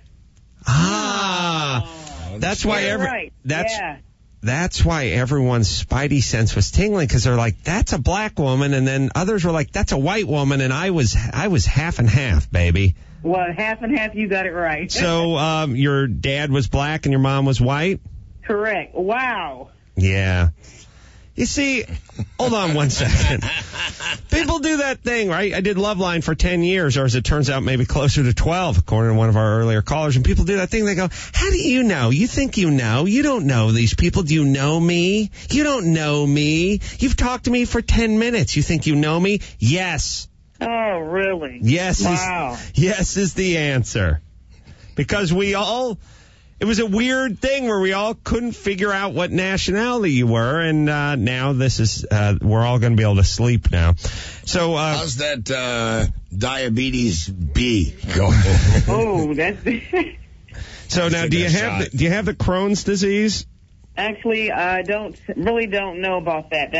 That's why right. That's why everyone's spidey sense was tingling, because they're like, that's a black woman, and then others were like, that's a white woman, and I was half and half, baby. Well, half and half, you got it right. So your dad was black and your mom was white? Correct. Wow. Yeah. You see, hold on one second. People do that thing, right? I did Loveline for 10 years, or as it turns out, maybe closer to 12, according to one of our earlier callers. And people do that thing. They go, how do you know? You think you know? You don't know these people. Do you know me? You don't know me. You've talked to me for 10 minutes. You think you know me? Yes. Oh, really? Yes. Wow. Yes is the answer. Because it was a weird thing where we all couldn't figure out what nationality you were, and now this is, we're all going to be able to sleep now. So, how's that diabetes B going? Oh, that's... So now, do you have the Crohn's disease? Actually, I don't know about that.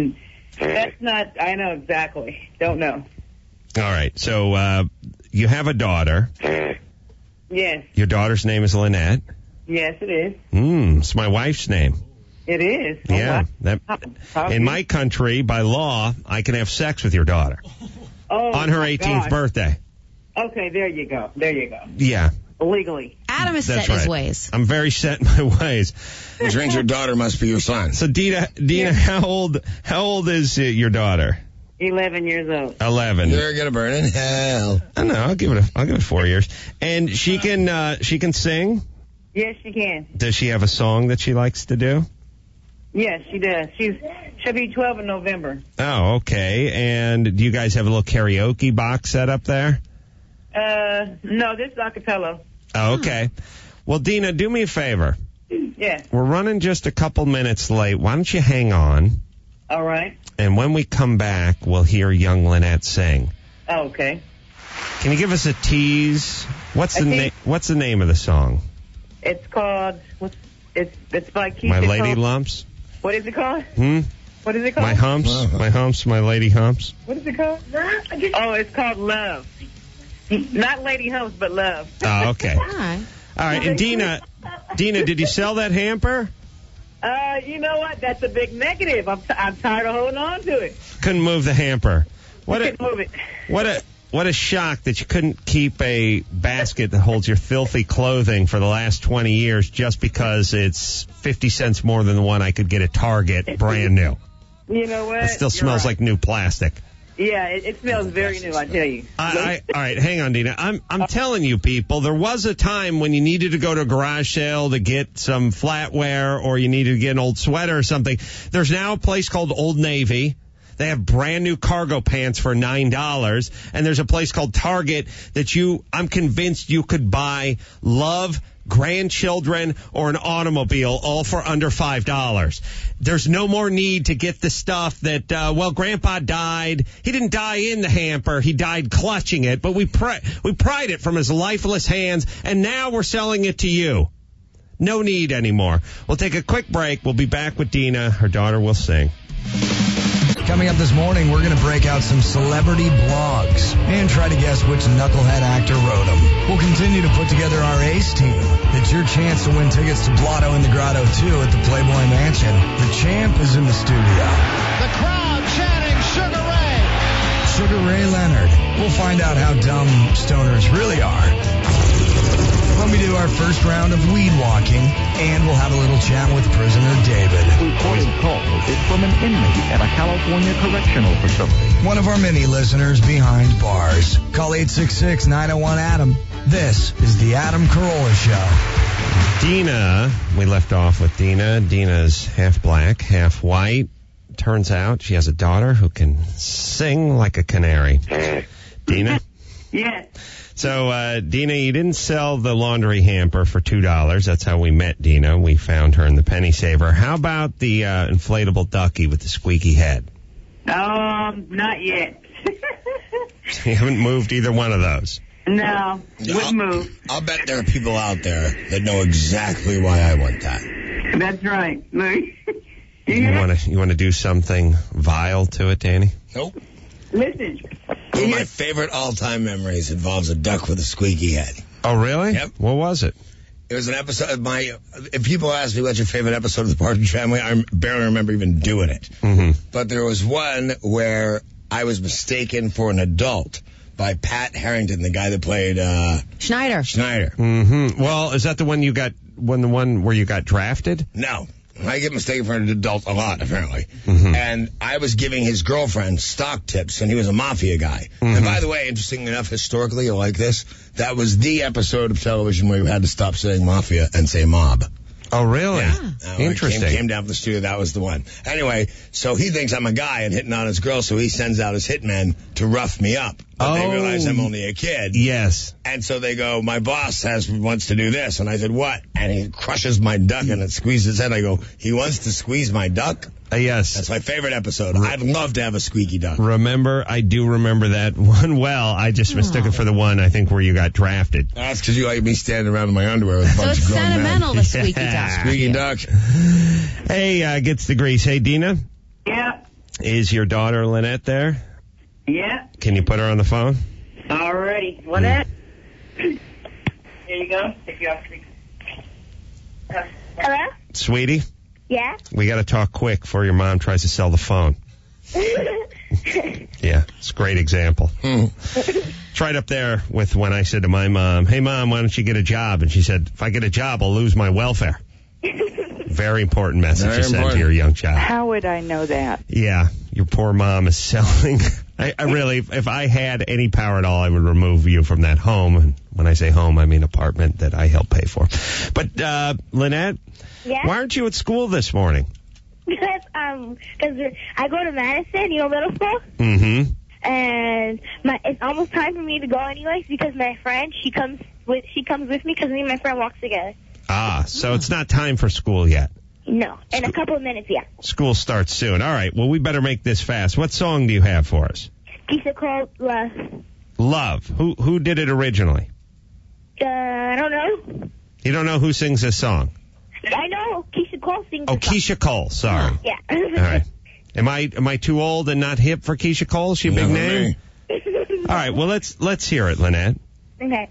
I know exactly. Don't know. All right. So, you have a daughter. Yes. Your daughter's name is Lynette. Yes, it is. It's my wife's name. It is. Yeah. In my country, by law, I can have sex with your daughter. On her 18th birthday. Okay, there you go. Yeah. Legally. Adam is set in his ways. I'm very set in my ways. Which means your daughter must be your son. So, Dina, how old is your daughter? 11 years old. 11. You're gonna burn in hell. I don't know. I'll give it 4 years. And she can sing? Yes, she can. Does she have a song that she likes to do? Yes, she does. She'll be 12 in November. Oh, okay. And do you guys have a little karaoke box set up there? No, this is acapella. Oh, okay. Well, Dina, do me a favor. Yeah. We're running just a couple minutes late. Why don't you hang on? All right. And when we come back, we'll hear young Lynette sing. Oh, okay. Can you give us a tease? What's the name of the song? It's called, it's by Keisha My Lady Cole. Lumps? What is it called? What is it called? My humps, my humps, my lady humps. What is it called? Oh, it's called Love. Not Lady Humps, but Love. Oh, okay. All right. And Dina, did you sell that hamper? You know what? That's a big negative. I'm tired of holding on to it. Couldn't move the hamper. Couldn't move it. What a shock that you couldn't keep a basket that holds your filthy clothing for the last 20 years just because it's 50 cents more than the one I could get at Target, brand new. You know what? It still smells like new plastic. Yeah, it smells very new, I tell you. All right, hang on, Dina. I'm telling you, people, there was a time when you needed to go to a garage sale to get some flatware or you needed to get an old sweater or something. There's now a place called Old Navy. They have brand new cargo pants for $9. And there's a place called Target that I'm convinced you could buy love, grandchildren, or an automobile all for under $5. There's no more need to get the stuff that, Grandpa died. He didn't die in the hamper. He died clutching it, but we pried it from his lifeless hands, and now we're selling it to you. No need anymore. We'll take a quick break. We'll be back with Dina. Her daughter will sing. Coming up this morning, we're going to break out some celebrity blogs and try to guess which knucklehead actor wrote them. We'll continue to put together our ace team. It's your chance to win tickets to Blotto in the Grotto 2 at the Playboy Mansion. The champ is in the studio. The crowd chanting Sugar Ray. Sugar Ray Leonard. We'll find out how dumb stoners really are when we do our first round of weed walking, and we'll have a little chat with prisoner David. Recorded call is from an inmate at a California correctional facility. One of our many listeners behind bars. Call 866-901-ADAM. This is the Adam Carolla Show. Dina, we left off with Dina. Dina's half black, half white. Turns out she has a daughter who can sing like a canary. Dina? Yes. So, Dina, you didn't sell the laundry hamper for $2. That's how we met Dina. We found her in the Penny Saver. How about the inflatable ducky with the squeaky head? Not yet. You haven't moved either one of those? No, wouldn't move. I'll bet there are people out there that know exactly why I want that. That's right. You want to do something vile to it, Danny? Nope. Listen. One of my favorite all-time memories involves a duck with a squeaky head. Oh, really? Yep. What was it? It was an episode of if people ask me what's your favorite episode of The Partridge Family, I barely remember even doing it. Mm-hmm. But there was one where I was mistaken for an adult by Pat Harrington, the guy that played Schneider. Mm-hmm. Well, is that the one the one where you got drafted? No. I get mistaken for an adult a lot, apparently. Mm-hmm. And I was giving his girlfriend stock tips, and he was a mafia guy. Mm-hmm. And by the way, interesting enough, historically, you like this, that was the episode of television where you had to stop saying mafia and say mob. Oh, really? Yeah. Interesting. Came down from the studio, that was the one. Anyway, so he thinks I'm a guy and hitting on his girl, so he sends out his hitmen to rough me up. But they realize I'm only a kid. Yes. And so they go, my boss wants to do this. And I said, what? And he crushes my duck and it squeezes his head. I go, he wants to squeeze my duck? Yes. That's my favorite episode. I'd love to have a squeaky duck. I do remember that one well. I just mistook it for the one, I think, where you got drafted. That's because you like me standing around in my underwear with a bunch of grown men. So it's sentimental, the squeaky duck. Squeaky duck. Hey, gets the grease. Hey, Dina? Yeah. Is your daughter Lynette there? Yeah. Can you put her on the phone? Alrighty. Lynette? Here you go. If you have to. Hello? Sweetie? Yeah? We got to talk quick before your mom tries to sell the phone. Yeah, it's a great example. It's right up there with when I said to my mom, hey, Mom, why don't you get a job? And she said, if I get a job, I'll lose my welfare. Very important message to send to your young child. How would I know that? Yeah, your poor mom is selling. I really, if I had any power at all, I would remove you from that home. And when I say home, I mean apartment that I help pay for. But, Lynette, Yeah? why aren't you at school this morning? Because I go to Madison, middle school. Mm-hmm. And it's almost time for me to go anyways because my friend, she comes with me because me and my friend walk together. So it's not time for school yet. No, in a couple of minutes, yeah. School starts soon. All right, well, we better make this fast. What song do you have for us? Keisha Cole, Love. Love. Who did it originally? I don't know. You don't know who sings this song? I know Keisha Cole sings Oh, the song. Keisha Cole. Sorry. Yeah. All right. Am I too old and not hip for Keisha Cole? Is she a big name? All right. Well, let's hear it, Lynette. Okay.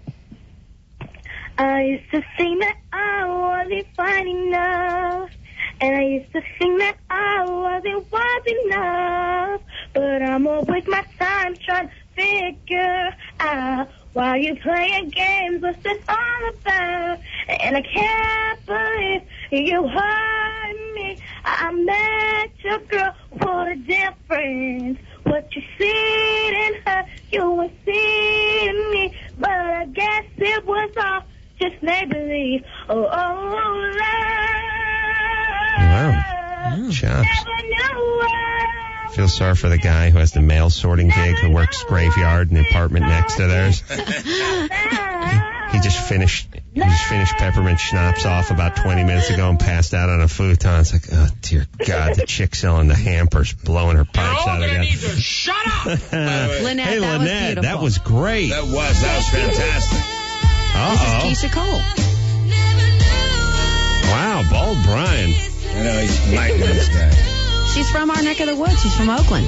I used to think that I wasn't fine enough, and I used to think that I wasn't wise enough, but I'm always my time trying to figure out why you playing games, what's this all about? And I can't believe you hurt me. I met your girl for a difference. What you see in her, you ain't see in me. But I guess it was all just make-believe. Oh, love. Wow. Chops. Never knew I Feel sorry for the guy who has the mail sorting gig who works graveyard in the apartment next to theirs. He just finished peppermint schnapps off about 20 minutes ago and passed out on a futon. It's like, oh dear God, the chick selling the hampers, blowing her pipes out again. Shut up! Lynette, Hey, that Lynette, was beautiful. that was great. That was fantastic. This is Keisha Cole. Wow, Bald Brian. I know, he's lightning this guy. She's from our neck of the woods. She's from Oakland.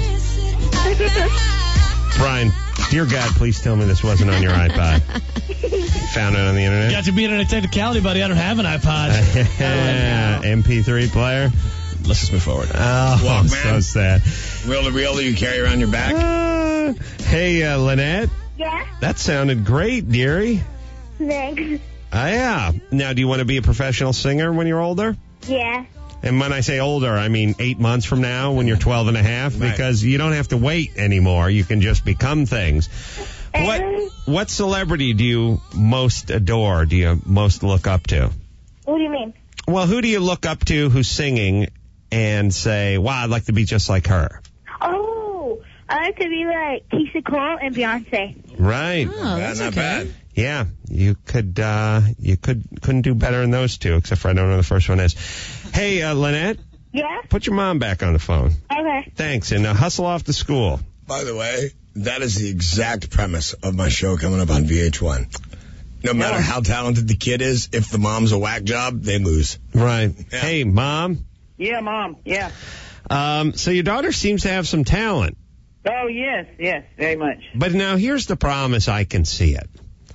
Brian, dear God, please tell me this wasn't on your iPod. Found it on the internet? Got to beat on a technicality, buddy. I don't have an iPod. MP3 player? Let's just move forward. Oh, Walkman. so sad. Reel to reel that you carry around your back. Hey, Lynette. Yeah? That sounded great, dearie. Thanks. Yeah. Now, do you want to be a professional singer when you're older? Yeah. And when I say older, I mean 8 months from now when you're 12 and a half, because you don't have to wait anymore. You can just become things. What celebrity do you most adore, do you most look up to? What do you mean? Well, who do you look up to who's singing and say, wow, I'd like to be just like her? Oh, I like to be like Keisha Cole and Beyonce. Right. Oh, that's Not bad. Yeah, you couldn't do better than those two, except for I don't know who the first one is. Hey, Lynette. Yeah? Put your mom back on the phone. Okay. Thanks, and hustle off to school. By the way, That is the exact premise of my show coming up on VH1. No matter how talented the kid is, if the mom's a whack job, they lose. Right. Yeah. Hey, Mom. Yeah, Mom. Yeah. So your daughter seems to have some talent. Oh, yes, very much. But now here's the problem as I can see it.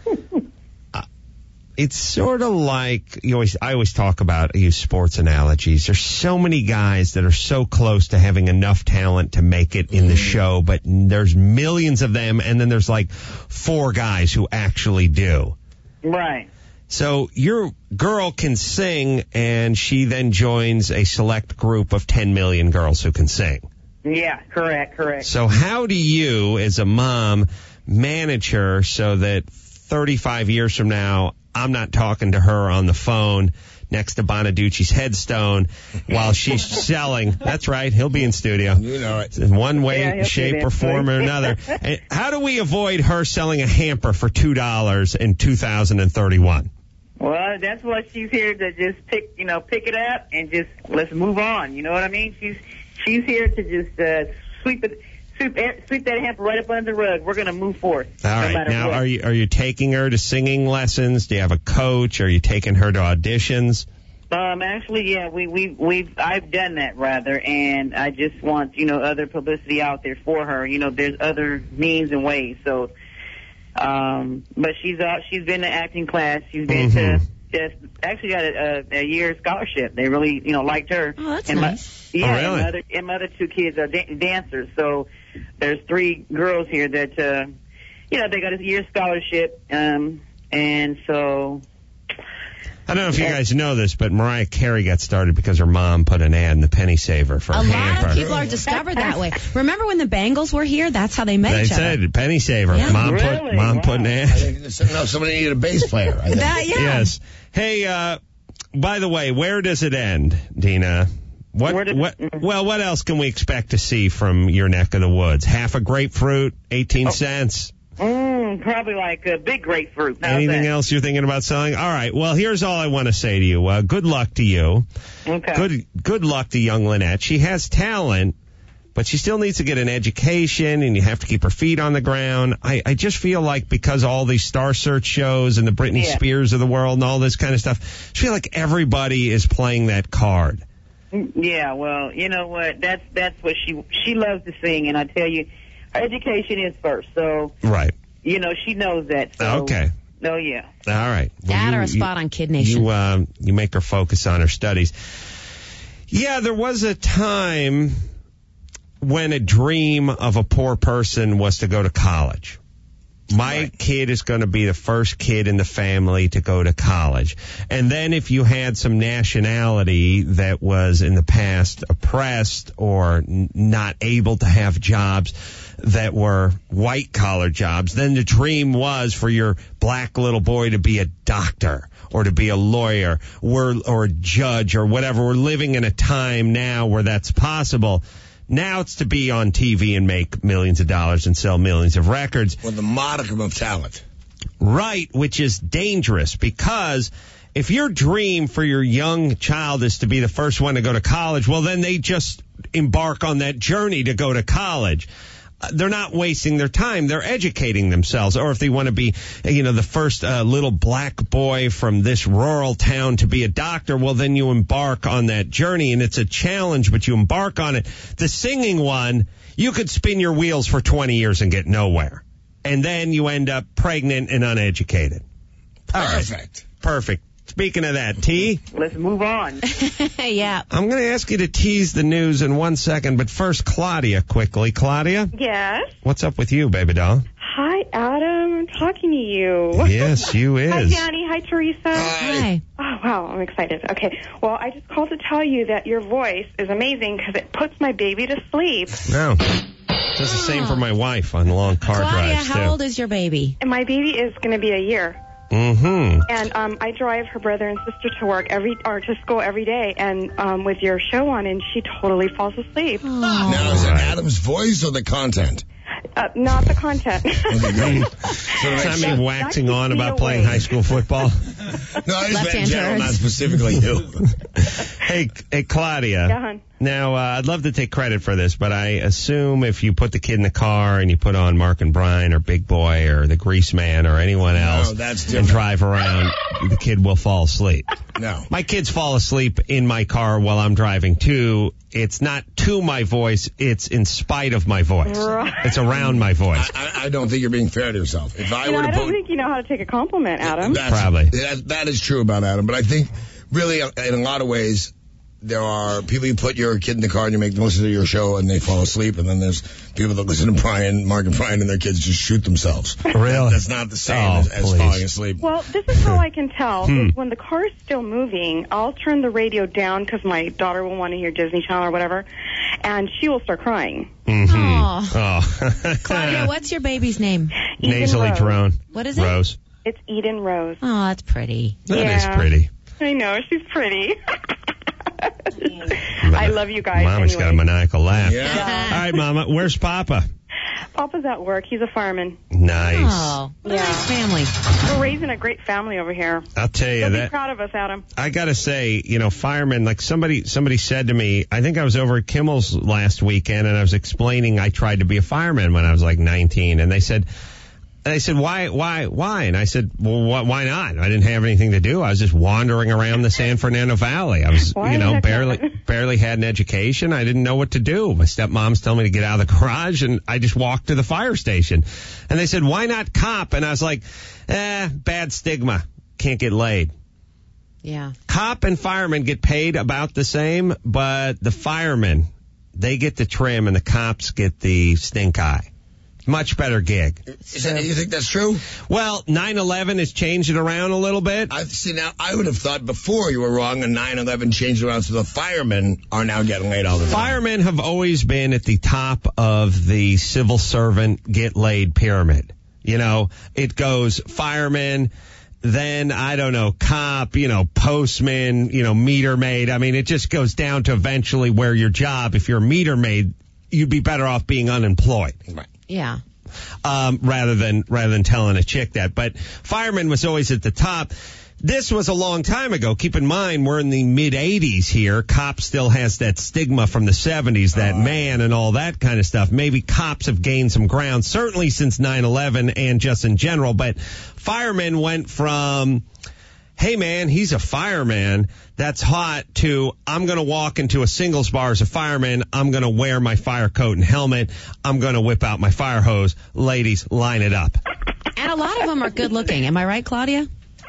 It's sort of like I always talk about, I use sports analogies. There's so many guys that are so close to having enough talent to make it in the show, but there's millions of them, and then there's like 4 guys who actually do. Right. So your girl can sing, and she then joins a select group of 10 million girls who can sing. Yeah, correct. So how do you, as a mom, manage her so that 35 years from now, I'm not talking to her on the phone next to Bonaducci's headstone while she's selling. That's right. He'll be in studio. You know it. In one way, shape, or form or another. And how do we avoid her selling a hamper for $2 in 2031? Well, that's what she's here to just pick it up and just let's move on. You know what I mean? She's here to just sweep that hamper right up under the rug. We're going to move forward. All right. Now, are you taking her to singing lessons? Do you have a coach? Are you taking her to auditions? Actually, yeah, I've done that rather, and I just want, other publicity out there for her. There's other means and ways. So, but she's been to acting class. She's been to actually got a year scholarship. They really, liked her. Oh, that's and nice. Really? And my other 2 kids are dancers. So there's 3 girls here that, they got a year scholarship. And so. I don't know if you guys know this, but Mariah Carey got started because her mom put an ad in the Penny Saver for a hamper. A lot of people are discovered that way. Remember when the Bangles were here? That's how they met each other. They said Penny Saver. Yeah. Mom put an ad. Somebody needed a bass player. I think. Yes. Hey, by the way, where does it end, Dina? What else can we expect to see from your neck of the woods? Half a grapefruit, 18 cents. Probably like a big grapefruit. Anything else you're thinking about selling? All right. Well, here's all I want to say to you. Good luck to you. Okay. Good luck to young Lynette. She has talent, but she still needs to get an education, and you have to keep her feet on the ground. I just feel like because all these Star Search shows and the Britney Spears of the world and all this kind of stuff, I feel like everybody is playing that card. Yeah, well, you know what? That's what she loves to sing, and I tell you, her education is first. So right. She knows that. So, okay. Oh, yeah. All right. Well, Add her a spot on Kid Nation. You make her focus on her studies. Yeah, there was a time when a dream of a poor person was to go to college. My kid is going to be the first kid in the family to go to college. And then if you had some nationality that was in the past oppressed or not able to have jobs that were white-collar jobs, then the dream was for your black little boy to be a doctor or to be a lawyer or a judge or whatever. We're living in a time now where that's possible. Now it's to be on TV and make millions of dollars and sell millions of records. With a modicum of talent. Right, which is dangerous because if your dream for your young child is to be the first one to go to college, well, then they just embark on that journey to go to college. They're not wasting their time. They're educating themselves. Or if they want to be, the first little black boy from this rural town to be a doctor, well, then you embark on that journey. And it's a challenge, but you embark on it. The singing one, you could spin your wheels for 20 years and get nowhere. And then you end up pregnant and uneducated. Perfect. Right. Perfect. Speaking of that, T. Let's move on. Yeah. I'm going to ask you to tease the news in 1 second, but first, Claudia, quickly. Claudia? Yes? What's up with you, baby doll? Hi, Adam. I'm talking to you. Yes, you is. Hi, Danny. Hi, Teresa. Hi. Oh, wow. I'm excited. Okay. Well, I just called to tell you that your voice is amazing because it puts my baby to sleep. No. Does the same for my wife on long car Claudia, drives, too. how old is your baby? And my baby is going to be a year. Mm-hmm. And I drive her brother and sister to school every day, and with your show on, and she totally falls asleep. Now, is it Adam's voice or the content? Not the content. Does that mean waxing on about playing high school football? No, I just meant in general, not specifically you. Hey, Claudia. Yeah, hon. Now, I'd love to take credit for this, but I assume if you put the kid in the car and you put on Mark and Brian or Big Boy or the Grease Man or anyone else and drive around, the kid will fall asleep. No. My kids fall asleep in my car while I'm driving, too. It's not to my voice. It's in spite of my voice. Right. It's around my voice. I don't think you're being fair to yourself. If I were to I don't think you know how to take a compliment, Adam. Probably. That is true about Adam, but I think really in a lot of ways, there are people you put your kid in the car and you make them listen to your show and they fall asleep, and then there's people that listen to Mark and Brian, and their kids just shoot themselves. Really? That's not the same as falling asleep. Well, this is how I can tell. When the car is still moving, I'll turn the radio down because my daughter will want to hear Disney Channel or whatever, and she will start crying. Oh. Claudia, what's your baby's name? Nasally drone. What is it? Rose. It's Eden Rose. Oh, that's pretty. That is pretty. I know, she's pretty. I love you guys. Mama's got a maniacal laugh. Yeah. All right, Mama, where's Papa? Papa's at work. He's a fireman. Nice. Oh, what a nice family. We're raising a great family over here. I'll tell you So that. be proud of us, Adam. I gotta say, firemen, like somebody said to me, I think I was over at Kimmel's last weekend and I was explaining I tried to be a fireman when I was like 19, and they said, why? And I said, well, why not? I didn't have anything to do. I was just wandering around the San Fernando Valley. I was, barely had an education. I didn't know what to do. My stepmom's telling me to get out of the garage, and I just walked to the fire station. And they said, why not cop? And I was like, bad stigma. Can't get laid. Yeah. Cop and firemen get paid about the same, but the firemen, they get the trim and the cops get the stink eye. Much better gig. You think that's true? Well, 9/11 has changed it around a little bit. I would have thought before you were wrong, and 9/11 changed it around, so the firemen are now getting laid all the time. Firemen have always been at the top of the civil servant get laid pyramid. It goes fireman, then, I don't know, cop, postman, meter maid. I mean, it just goes down to eventually where your job, if you're a meter maid, you'd be better off being unemployed. Right. Yeah. Rather than telling a chick that. But fireman was always at the top. This was a long time ago. Keep in mind, we're in the mid-'80s here. Cop still has that stigma from the 70s, that man and all that kind of stuff. Maybe cops have gained some ground, certainly since 9/11 and just in general. But firemen went from, hey, man, he's a fireman, that's hot, to I'm going to walk into a singles bar as a fireman, I'm going to wear my fire coat and helmet, I'm going to whip out my fire hose. Ladies, line it up. And a lot of them are good looking. Am I right, Claudia?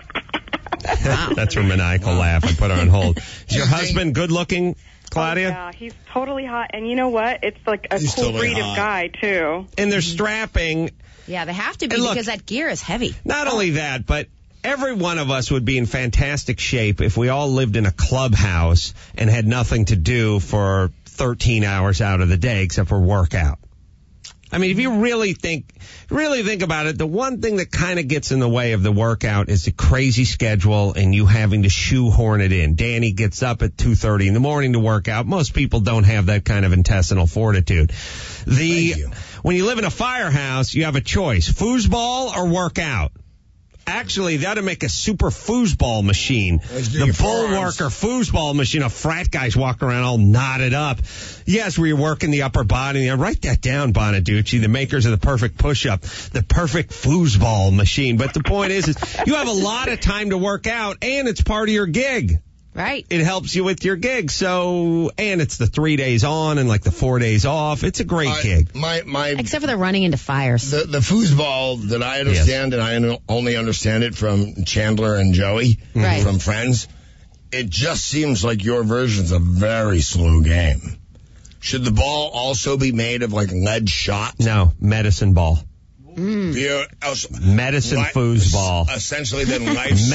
Wow. That's her maniacal laugh. I put her on hold. Is your husband good looking, Claudia? Oh, yeah, he's totally hot. And you know what? It's like a cool breed of guy, too. And they're strapping. Yeah, they have to be, because that gear is heavy. Not only that, but every one of us would be in fantastic shape if we all lived in a clubhouse and had nothing to do for 13 hours out of the day except for workout. I mean, if you really think about it, the one thing that kind of gets in the way of the workout is the crazy schedule and you having to shoehorn it in. Danny gets up at 2:30 in the morning to work out. Most people don't have that kind of intestinal fortitude. When you live in a firehouse, you have a choice: foosball or work out. Actually, they ought to make a super foosball machine. The Bullworker foosball machine. Frat guys walking around all knotted up. Yes, where you're working the upper body. Write that down, Bonaducci, the makers of the perfect push-up. The perfect foosball machine. But the point is you have a lot of time to work out, and it's part of your gig. Right. It helps you with your gig. And it's the 3 days on and like the 4 days off. It's a great gig. Except for the running into fires. The foosball that I understand, and I only understand it from Chandler and Joey from Friends, it just seems like your version's a very slow game. Should the ball also be made of like lead shot? No, medicine ball. Medicine foosball. Essentially, then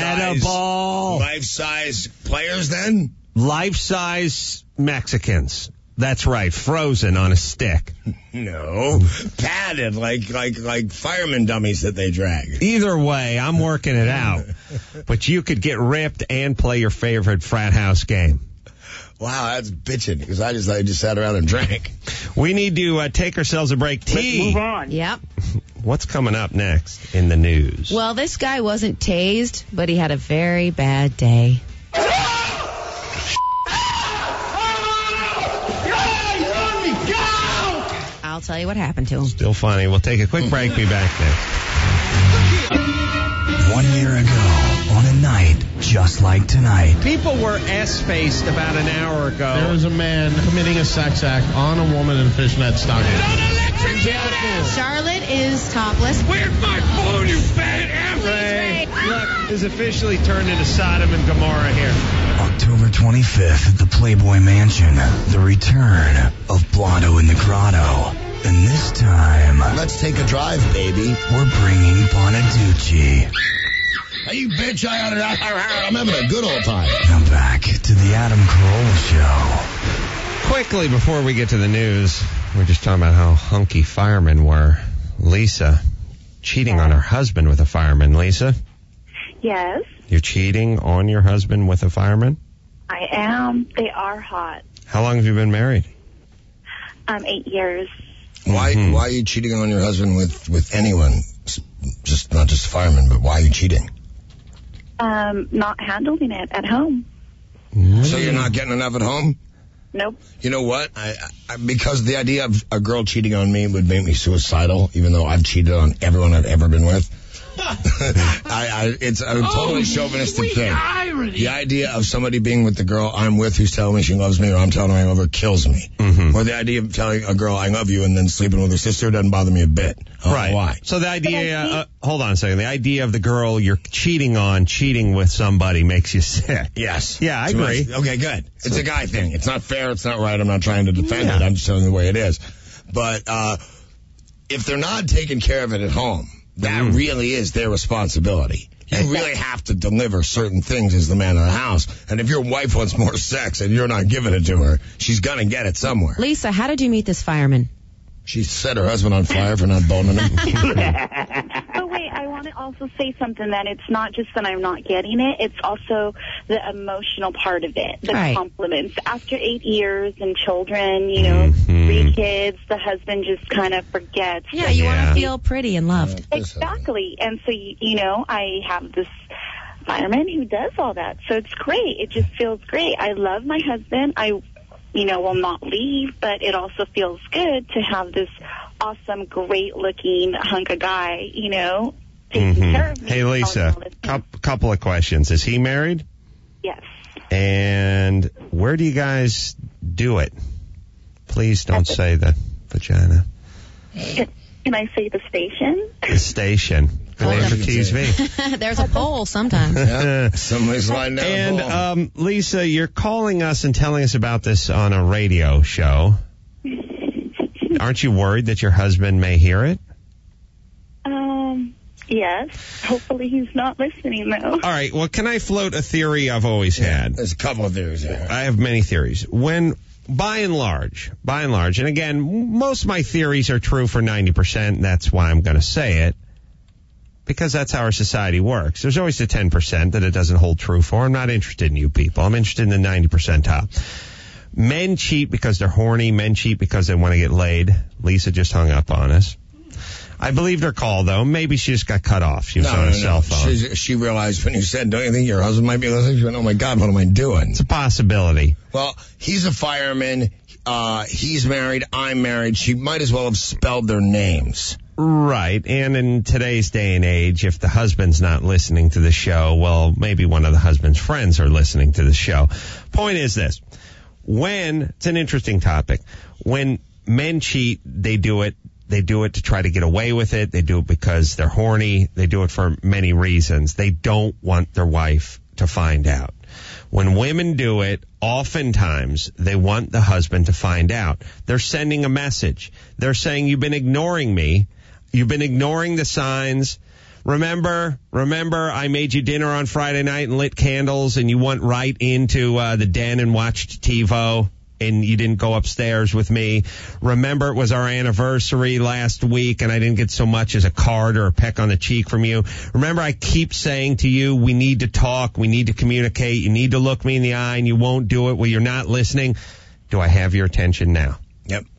life-size players. Then life-size Mexicans. That's right, frozen on a stick. No, padded like fireman dummies that they drag. Either way, I'm working it out. But you could get ripped and play your favorite frat house game. Wow, that's bitching, because I just sat around and drank. We need to take ourselves a break. Let's move on. Yep. What's coming up next in the news? Well, this guy wasn't tased, but he had a very bad day. tell you what happened to him. Still funny. We'll take a quick break. Be back next. 1 year ago, on a night just like tonight. People were ass-faced about an hour ago. There was a man committing a sex act on a woman in fishnet stockings. Charlotte is topless. Where's my phone, you fat ass? Look, is officially turned into Sodom and Gomorrah here. October 25th at the Playboy Mansion. The return of Blotto in the Grotto. And this time... Let's take a drive, baby. We're bringing Bonaducci. Hey, you bitch, I'm having a good old time. Now back to the Adam Carolla Show. Quickly, before we get to the news, we're just talking about how hunky firemen were. Lisa, cheating on her husband with a fireman. Lisa? Yes, You're cheating on your husband with a fireman? I am. They are hot. How long have you been married? 8 years. Why are you cheating on your husband with anyone? Just not just firemen, but why are you cheating? Not handling it at home. So you're not getting enough at home? Nope. You know what? I because the idea of a girl cheating on me would make me suicidal, even though I've cheated on everyone I've ever been with. It's a totally chauvinistic thing. Irony. The idea of somebody being with the girl I'm with who's telling me she loves me or I'm telling her I love her kills me. Or the idea of telling a girl I love you and then sleeping with her sister doesn't bother me a bit. I don't know why. So the idea, hold on a second. The idea of the girl you're cheating with somebody makes you sick. Yes. Yeah, I agree. Okay, good. It's a guy thing. It's not fair. It's not right. I'm not trying to defend it. I'm just telling you the way it is. But if they're not taking care of it at home, that really is their responsibility. You really have to deliver certain things as the man of the house. And if your wife wants more sex and you're not giving it to her, she's going to get it somewhere. Lisa, how did you meet this fireman? She set her husband on fire for not boning him. But wait, I want to also say something that it's not just that I'm not getting it, it's also the emotional part of it, the compliments. After 8 years and children, 3 kids, the husband just kind of forgets. Yeah, you want to feel pretty and loved. Exactly. And so, I have this fireman who does all that. So it's great. It just feels great. I love my husband. I will not leave, but it also feels good to have this awesome, great-looking hunk of guy, taking care of me. Hey, Lisa, couple of questions. Is he married? Yes. And where do you guys do it? Please don't say the vagina. Can I say the station? The station. Good name for TV. There's a poll sometimes. Yeah, somebody's lying down. And Lisa, you're calling us and telling us about this on a radio show. Aren't you worried that your husband may hear it? Yes. Hopefully he's not listening, though. All right. Well, can I float a theory I've always had? There's a couple of theories there. I have many theories. By and large, and again, most of my theories are true for 90%, that's why I'm going to say it, because that's how our society works. There's always the 10% that it doesn't hold true for. I'm not interested in you people. I'm interested in the 90% top. Men cheat because they're horny. Men cheat because they want to get laid. Lisa just hung up on us. I believed her call, though. Maybe she just got cut off. She was on a cell phone. She realized when you said, don't you think your husband might be listening? She went, oh, my God, what am I doing? It's a possibility. Well, he's a fireman. He's married. I'm married. She might as well have spelled their names. Right. And in today's day and age, if the husband's not listening to the show, well, maybe one of the husband's friends are listening to the show. Point is this. It's an interesting topic. When men cheat, they do it to try to get away with it. They do it because they're horny. They do it for many reasons. They don't want their wife to find out. When women do it, oftentimes they want the husband to find out. They're sending a message. They're saying, you've been ignoring me. You've been ignoring the signs. Remember, I made you dinner on Friday night and lit candles and you went right into the den and watched TiVo. And you didn't go upstairs with me. Remember, it was our anniversary last week, and I didn't get so much as a card or a peck on the cheek from you. Remember, I keep saying to you, we need to talk, we need to communicate, you need to look me in the eye, and you won't do it. Well, you're not listening. Do I have your attention now? Yep.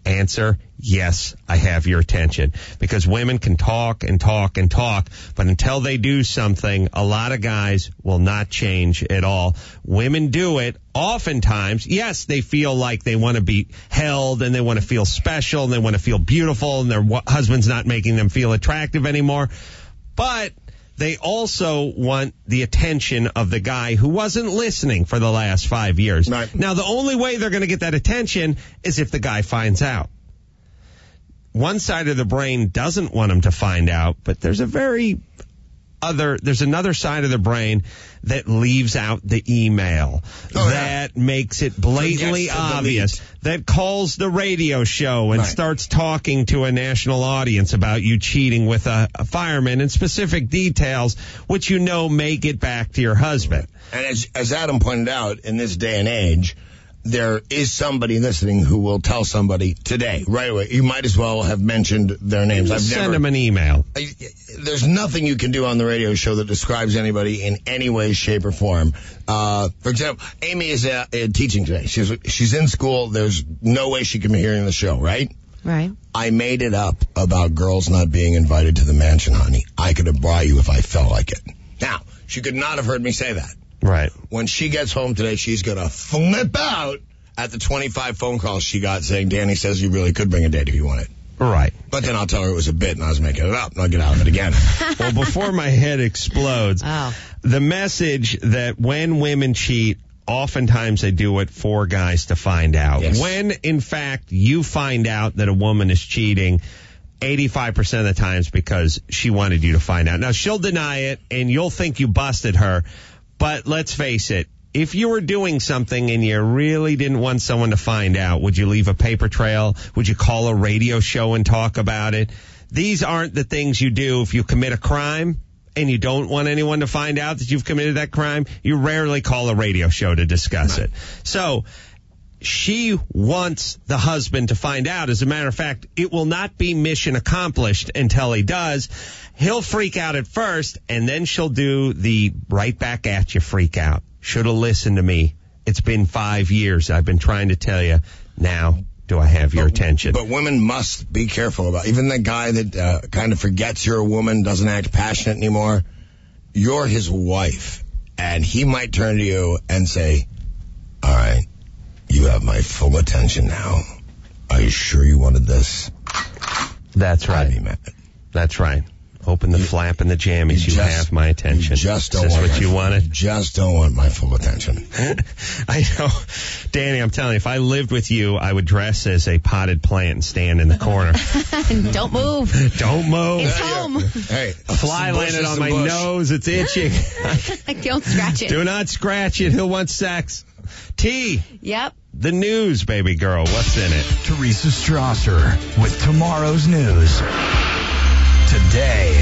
Answer, yes, I have your attention. Because women can talk and talk and talk, but until they do something, a lot of guys will not change at all. Women do it oftentimes. Yes, they feel like they want to be held and they want to feel special and they want to feel beautiful and their husband's not making them feel attractive anymore. But they also want the attention of the guy who wasn't listening for the last 5 years. Right. Now, the only way they're going to get that attention is if the guy finds out. One side of the brain doesn't want him to find out, but there's another side of the brain that leaves out the email, that makes it blatantly obvious, that calls the radio show and starts talking to a national audience about you cheating with a fireman and specific details, which you know may get back to your husband. And as Adam pointed out, in this day and age, there is somebody listening who will tell somebody today, right away. You might as well have mentioned their names. Send them an email. There's nothing you can do on the radio show that describes anybody in any way, shape, or form. For example, Amy is teaching today. She's in school. There's no way she can be hearing the show, right? Right. I made it up about girls not being invited to the mansion, honey. I could have brought you if I felt like it. Now, she could not have heard me say that. Right. When she gets home today, she's going to flip out at the 25 phone calls she got saying, Danny says you really could bring a date if you wanted. Right. But then I'll tell her it was a bit and I was making it up and I'll get out of it again. Well, before my head explodes, the message that when women cheat, oftentimes they do it for guys to find out. Yes. When, in fact, you find out that a woman is cheating, 85% of the times because she wanted you to find out. Now, she'll deny it and you'll think you busted her. But let's face it, if you were doing something and you really didn't want someone to find out, would you leave a paper trail? Would you call a radio show and talk about it? These aren't the things you do if you commit a crime and you don't want anyone to find out that you've committed that crime. You rarely call a radio show to discuss it. So she wants the husband to find out. As a matter of fact, it will not be mission accomplished until he does. He'll freak out at first, and then she'll do the right back at you freak out. Should have listened to me. It's been 5 years. I've been trying to tell you. Now, do I have your attention? But women must be careful about even the guy that kind of forgets you're a woman, doesn't act passionate anymore. You're his wife, and he might turn to you and say, all right, you have my full attention now. Are you sure you wanted this? That's right. I'd be mad. That's right. Open the flap and the jammies. You have my attention. You just don't Is this want what you wanted? Just don't want my full attention. I know. Danny, I'm telling you, if I lived with you, I would dress as a potted plant and stand in the corner. Don't move. Don't move. It's home. Hey, a fly landed on my nose. It's itching. Don't scratch it. Do not scratch it. He'll want sex. T. Yep. The news, baby girl. What's in it? Teresa Strasser with tomorrow's news. Today.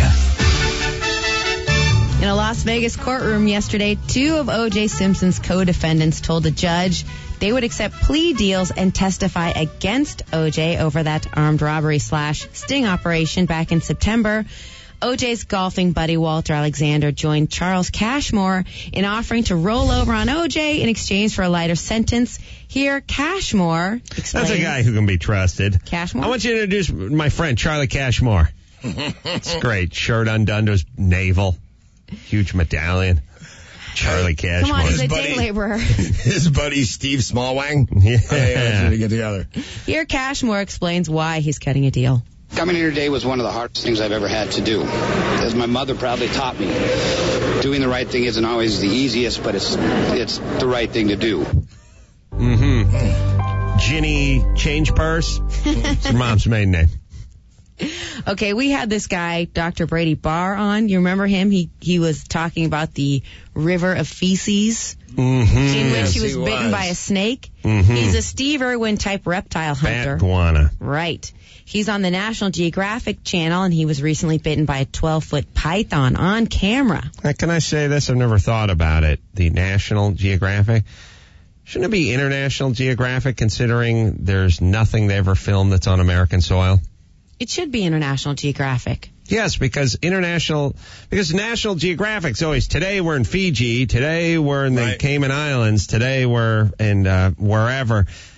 In a Las Vegas courtroom yesterday, 2 of O.J. Simpson's co-defendants told a judge they would accept plea deals and testify against O.J. over that armed robbery / sting operation back in September. O.J.'s golfing buddy Walter Alexander joined Charles Cashmore in offering to roll over on O.J. in exchange for a lighter sentence. Here, Cashmore explains. That's a guy who can be trusted. Cashmore? I want you to introduce my friend, Charlie Cashmore. It's great. Shirt undone to his navel. Huge medallion. Charlie Cashmore. Come on, he's a day laborer. His buddy Steve Smallwang. Yeah. Hey, to get together. Here, Cashmore explains why he's cutting a deal. Coming here today was one of the hardest things I've ever had to do. As my mother proudly taught me, doing the right thing isn't always the easiest, but it's the right thing to do. Mm-hmm. Ginny Change Purse. It's her mom's maiden name. Okay, we had this guy, Dr. Brady Barr, on. You remember him? He was talking about the river of feces, in which he was bitten by a snake. Mm-hmm. He's a Steve Irwin type reptile hunter. Bat guana. Right. He's on the National Geographic Channel, and he was recently bitten by a 12-foot python on camera. Can I say this? I've never thought about it. The National Geographic. Shouldn't it be International Geographic, considering there's nothing they ever filmed that's on American soil? It should be International Geographic. Yes, because National Geographic's always, today we're in Fiji, today we're in the Cayman Islands, today we're in wherever.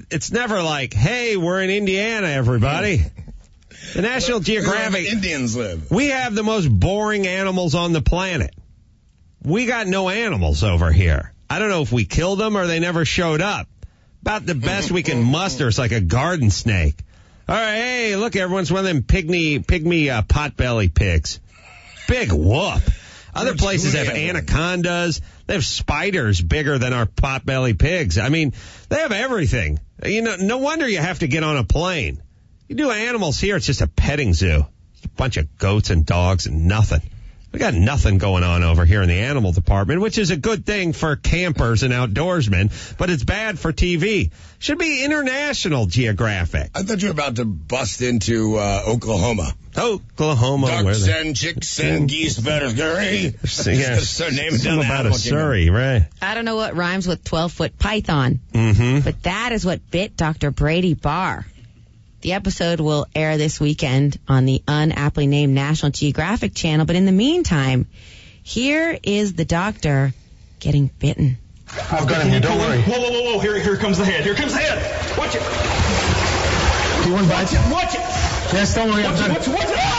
it's never like, hey, we're in Indiana, everybody. The National Geographic. Indians live. We have the most boring animals on the planet. We got no animals over here. I don't know if we killed them or they never showed up. About the best we can muster is like a garden snake. All right, hey, look, everyone's one of them pygmy potbelly pigs. Big whoop. Other places have anacondas. They have spiders bigger than our potbelly pigs. I mean, they have everything. You know, no wonder you have to get on a plane. You do animals here, it's just a petting zoo. It's a bunch of goats and dogs and nothing. We got nothing going on over here in the animal department, which is a good thing for campers and outdoorsmen, but it's bad for TV. Should be International Geographic. I thought you were about to bust into Oklahoma. Oklahoma. Ducks and chicks and geese better scurry. So name it about a Surrey, right? I don't know what rhymes with 12-foot python, but that is what bit Dr. Brady Barr. The episode will air this weekend on the unaptly named National Geographic channel. But in the meantime, here is the doctor getting bitten. I've got him here, don't worry. Whoa. Here comes the head. Here comes the head. Watch it. Do you want to bite it? Watch it. Yes, don't worry. Watch it.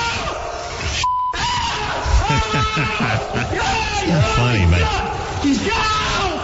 Funny, but... He's gone!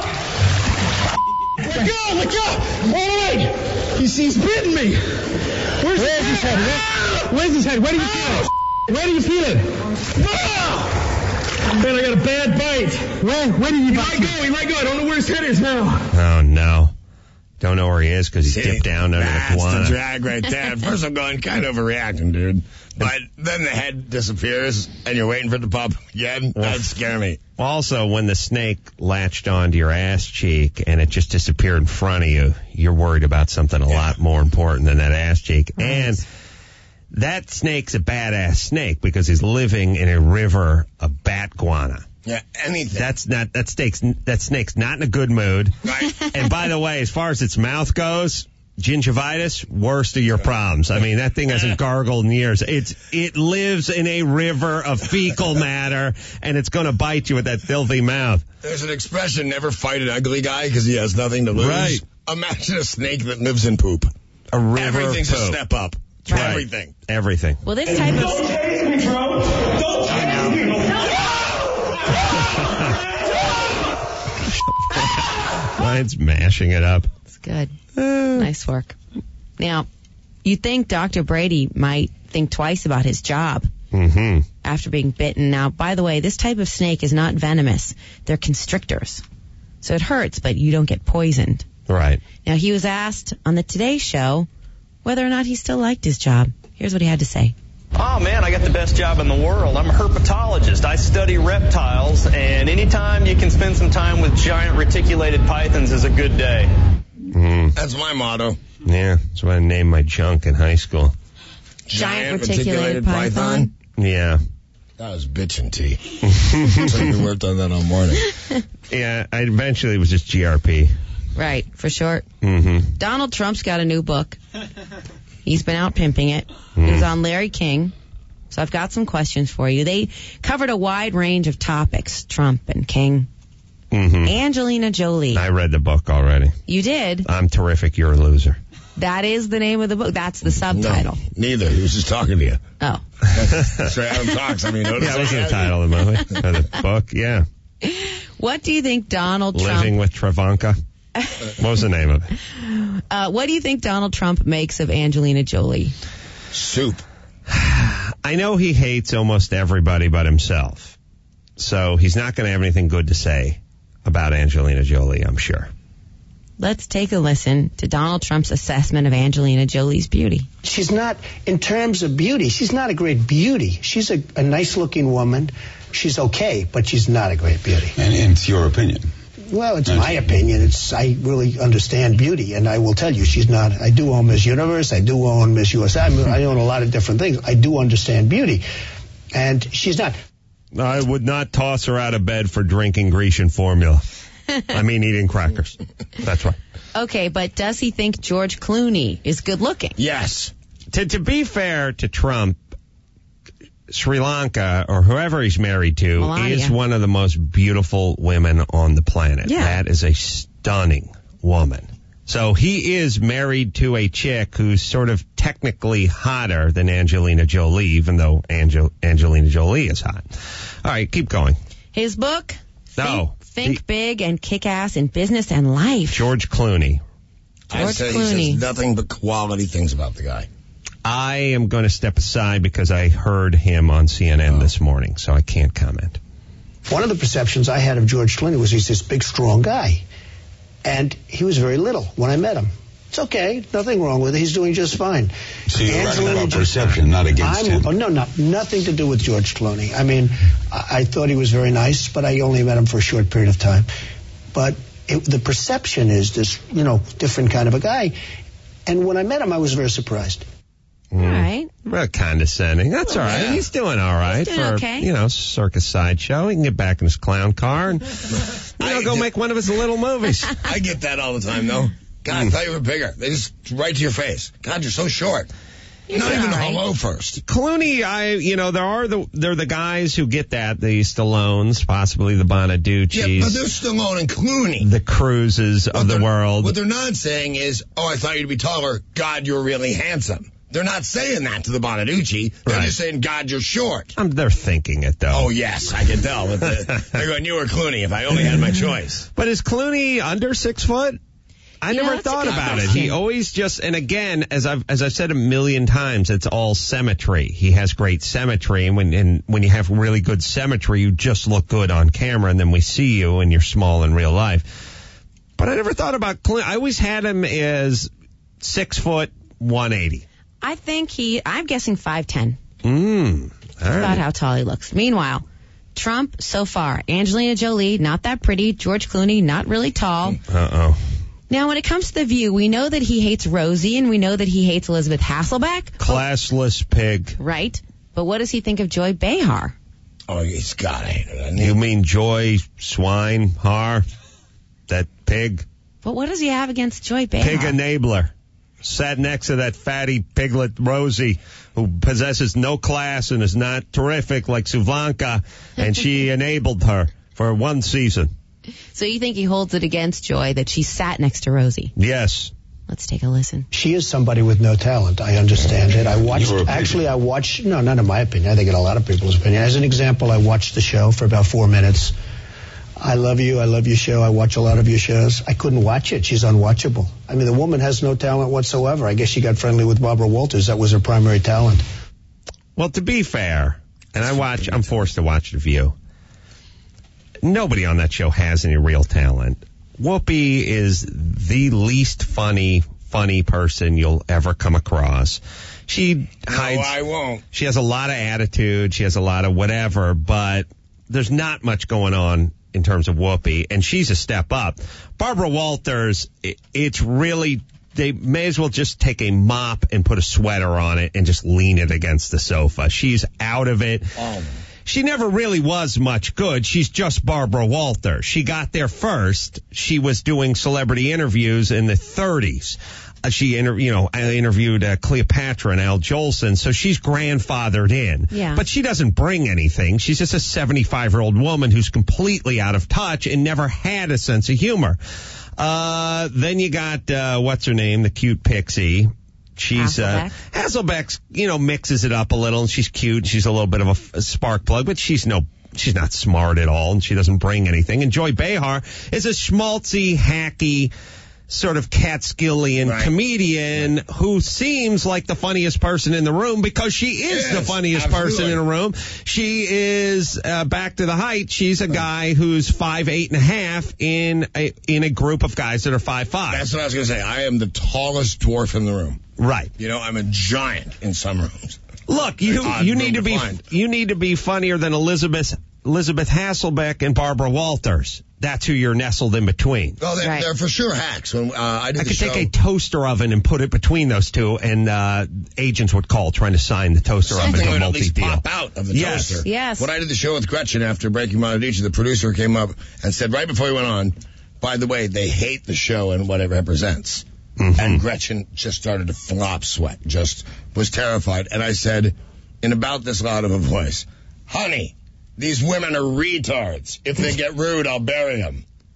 Let go! All the way! He's bitten me! Where's his head? Where's his head? Where do you feel it? Where do you feel it? Man, I got a bad bite. Where did you bite? He might go. I don't know where his head is now. Oh, no. Don't know where he is because he's dipped down under the guana. That's the drag right there. First I'm going, kind of overreacting, dude. But then the head disappears and you're waiting for it to pop again. That'd scare me. Also, when the snake latched onto your ass cheek and it just disappeared in front of you, you're worried about something a lot more important than that ass cheek. Right. And that snake's a badass snake because he's living in a river of bat guana. Yeah, anything. That snake's not in a good mood. Right. And by the way, as far as its mouth goes, gingivitis, worst of your problems. I mean, that thing hasn't gargled in years. It lives in a river of fecal matter, and it's going to bite you with that filthy mouth. There's an expression, never fight an ugly guy because he has nothing to lose. Right. Imagine a snake that lives in poop. A river Everything's of poop. a step up. Right. Everything. Well, this type of... Don't chase me, bro. Don't chase me. Mine's mashing it up. It's good. Nice work. Now, you think Dr. Brady might think twice about his job after being bitten. Now, by the way, this type of snake is not venomous. They're constrictors. So it hurts, but you don't get poisoned. Right. Now, he was asked on the Today Show whether or not he still liked his job. Here's what he had to say. Oh, man, I got the best job in the world. I'm a herpetologist. I study reptiles, and anytime you can spend some time with giant reticulated pythons is a good day. That's my motto. Yeah, that's what I named my junk in high school. Giant reticulated python? Yeah. That was bitchin' tea. So we worked on that all morning. Yeah, I eventually was just GRP. Right, for short. Mm-hmm. Donald Trump's got a new book. He's been out pimping it. It was on Larry King. So I've got some questions for you. They covered a wide range of topics, Trump and King. Angelina Jolie. I read the book already. You did? I'm terrific, you're a loser. That is the name of the book. That's the subtitle. No, neither. He was just talking to you. Oh. That's right, Adam talks. I mean, notice that was the title of the movie. Or the book, yeah. What do you think Donald Trump... Living with Travanka. What was the name of it? What do you think Donald Trump makes of Angelina Jolie? Soup. I know he hates almost everybody but himself. So he's not going to have anything good to say about Angelina Jolie, I'm sure. Let's take a listen to Donald Trump's assessment of Angelina Jolie's beauty. She's not, in terms of beauty, she's not a great beauty. She's a nice-looking woman. She's okay, but she's not a great beauty. And it's your opinion? Well, it's my opinion. I really understand beauty, and I will tell you, she's not. I do own Miss Universe. I do own Miss USA. I own a lot of different things. I do understand beauty, and she's not. I would not toss her out of bed for drinking Grecian formula. I mean, eating crackers. That's right. Okay, but does he think George Clooney is good looking? Yes. To be fair to Trump, Sri Lanka, or whoever he's married to, Melania, is one of the most beautiful women on the planet. Yeah. That is a stunning woman. So he is married to a chick who's sort of technically hotter than Angelina Jolie, even though Angelina Jolie is hot. All right, keep going. His book? No. Think Big and Kick Ass in Business and Life. George Clooney. I say he says nothing but quality things about the guy. I am going to step aside because I heard him on CNN this morning, so I can't comment. One of the perceptions I had of George Clooney was he's this big, strong guy. And he was very little when I met him. It's okay. Nothing wrong with it. He's doing just fine. So you're right about perception, not against him. Oh, no, nothing to do with George Clooney. I mean, I thought he was very nice, but I only met him for a short period of time. But the perception is this, different kind of a guy. And when I met him, I was very surprised. All right. Well, condescending. That's all right. Yeah. He's doing all right He's doing for, okay. circus sideshow. He can get back in his clown car and go make one of his little movies. I get that all the time, though. God, I thought you were bigger. They just right to your face. God, you're so short. Not even hello first. Clooney, they're the guys who get that, the Stallones, possibly the Bonaducci's. Yeah, but they're Stallone and Clooney. The Cruises of the world. What they're not saying is, I thought you'd be taller. God, you're really handsome. They're not saying that to the Bonaducci. They're just saying, God, you're short. They're thinking it, though. Oh, yes, I can tell. They're going, you or Clooney, if I only had my choice. But is Clooney under 6 foot? I never thought about it. He always just, and again, as I've said a million times, it's all symmetry. He has great symmetry, and when you have really good symmetry, you just look good on camera, and then we see you and you're small in real life. But I never thought about Clooney. I always had him as 6 foot, 180. I think I'm guessing 5'10". All right. About how tall he looks. Meanwhile, Trump so far, Angelina Jolie, not that pretty. George Clooney, not really tall. Uh-oh. Now, when it comes to The View, we know that he hates Rosie, and we know that he hates Elizabeth Hasselbeck. Classless pig. Right. But what does he think of Joy Behar? Oh, he's got to hate her. You mean Joy Swine Har? That pig? But what does he have against Joy Behar? Pig enabler. Sat next to that fatty piglet Rosie, who possesses no class and is not terrific like Suvanka, and she enabled her for one season. So you think he holds it against Joy that she sat next to Rosie? Yes. Let's take a listen. She is somebody with no talent. I understand it. I watched, no, not in my opinion. I think in a lot of people's opinion. As an example, I watched the show for about 4 minutes. I love you. I love your show. I watch a lot of your shows. I couldn't watch it. She's unwatchable. I mean, the woman has no talent whatsoever. I guess she got friendly with Barbara Walters. That was her primary talent. Well, to be fair, and I'm forced to watch The View. Nobody on that show has any real talent. Whoopi is the least funny person you'll ever come across. She hides. No, I won't. She has a lot of attitude. She has a lot of whatever, but there's not much going on in terms of Whoopi, and she's a step up. Barbara Walters, it's really, they may as well just take a mop and put a sweater on it and just lean it against the sofa. She's out of it. She never really was much good. She's just Barbara Walters. She got there first. She was doing celebrity interviews in the 30s. She interviewed Cleopatra and Al Jolson, so she's grandfathered in. Yeah. But she doesn't bring anything. She's just a 75-year-old woman who's completely out of touch and never had a sense of humor. Then you got, what's her name, the cute pixie. She's Hasselbeck's, mixes it up a little, and she's cute. She's a little bit of a spark plug, but she's not smart at all, and she doesn't bring anything. And Joy Behar is a schmaltzy, hacky, sort of Catskillian comedian who seems like the funniest person in the room because she is the funniest person in the room. She is, back to the height, she's a guy who's 5'8.5" in a group of guys that are 5'5". That's what I was going to say. I am the tallest dwarf in the room. Right. I'm a giant in some rooms. Look, you need to be funnier than Elizabeth Hasselbeck and Barbara Walters. That's who you're nestled in between. Well, they're for sure hacks. When I could take a toaster oven and put it between those two, and agents would call trying to sign the toaster oven to a multi-deal. Pop out of the toaster. Yes. When I did the show with Gretchen after Breaking Bonaducci, the producer came up and said right before he went on, by the way, they hate the show and what it represents. Mm-hmm. And Gretchen just started to flop sweat, just was terrified. And I said, in about this loud of a voice, honey, these women are retards. If they get rude, I'll bury them.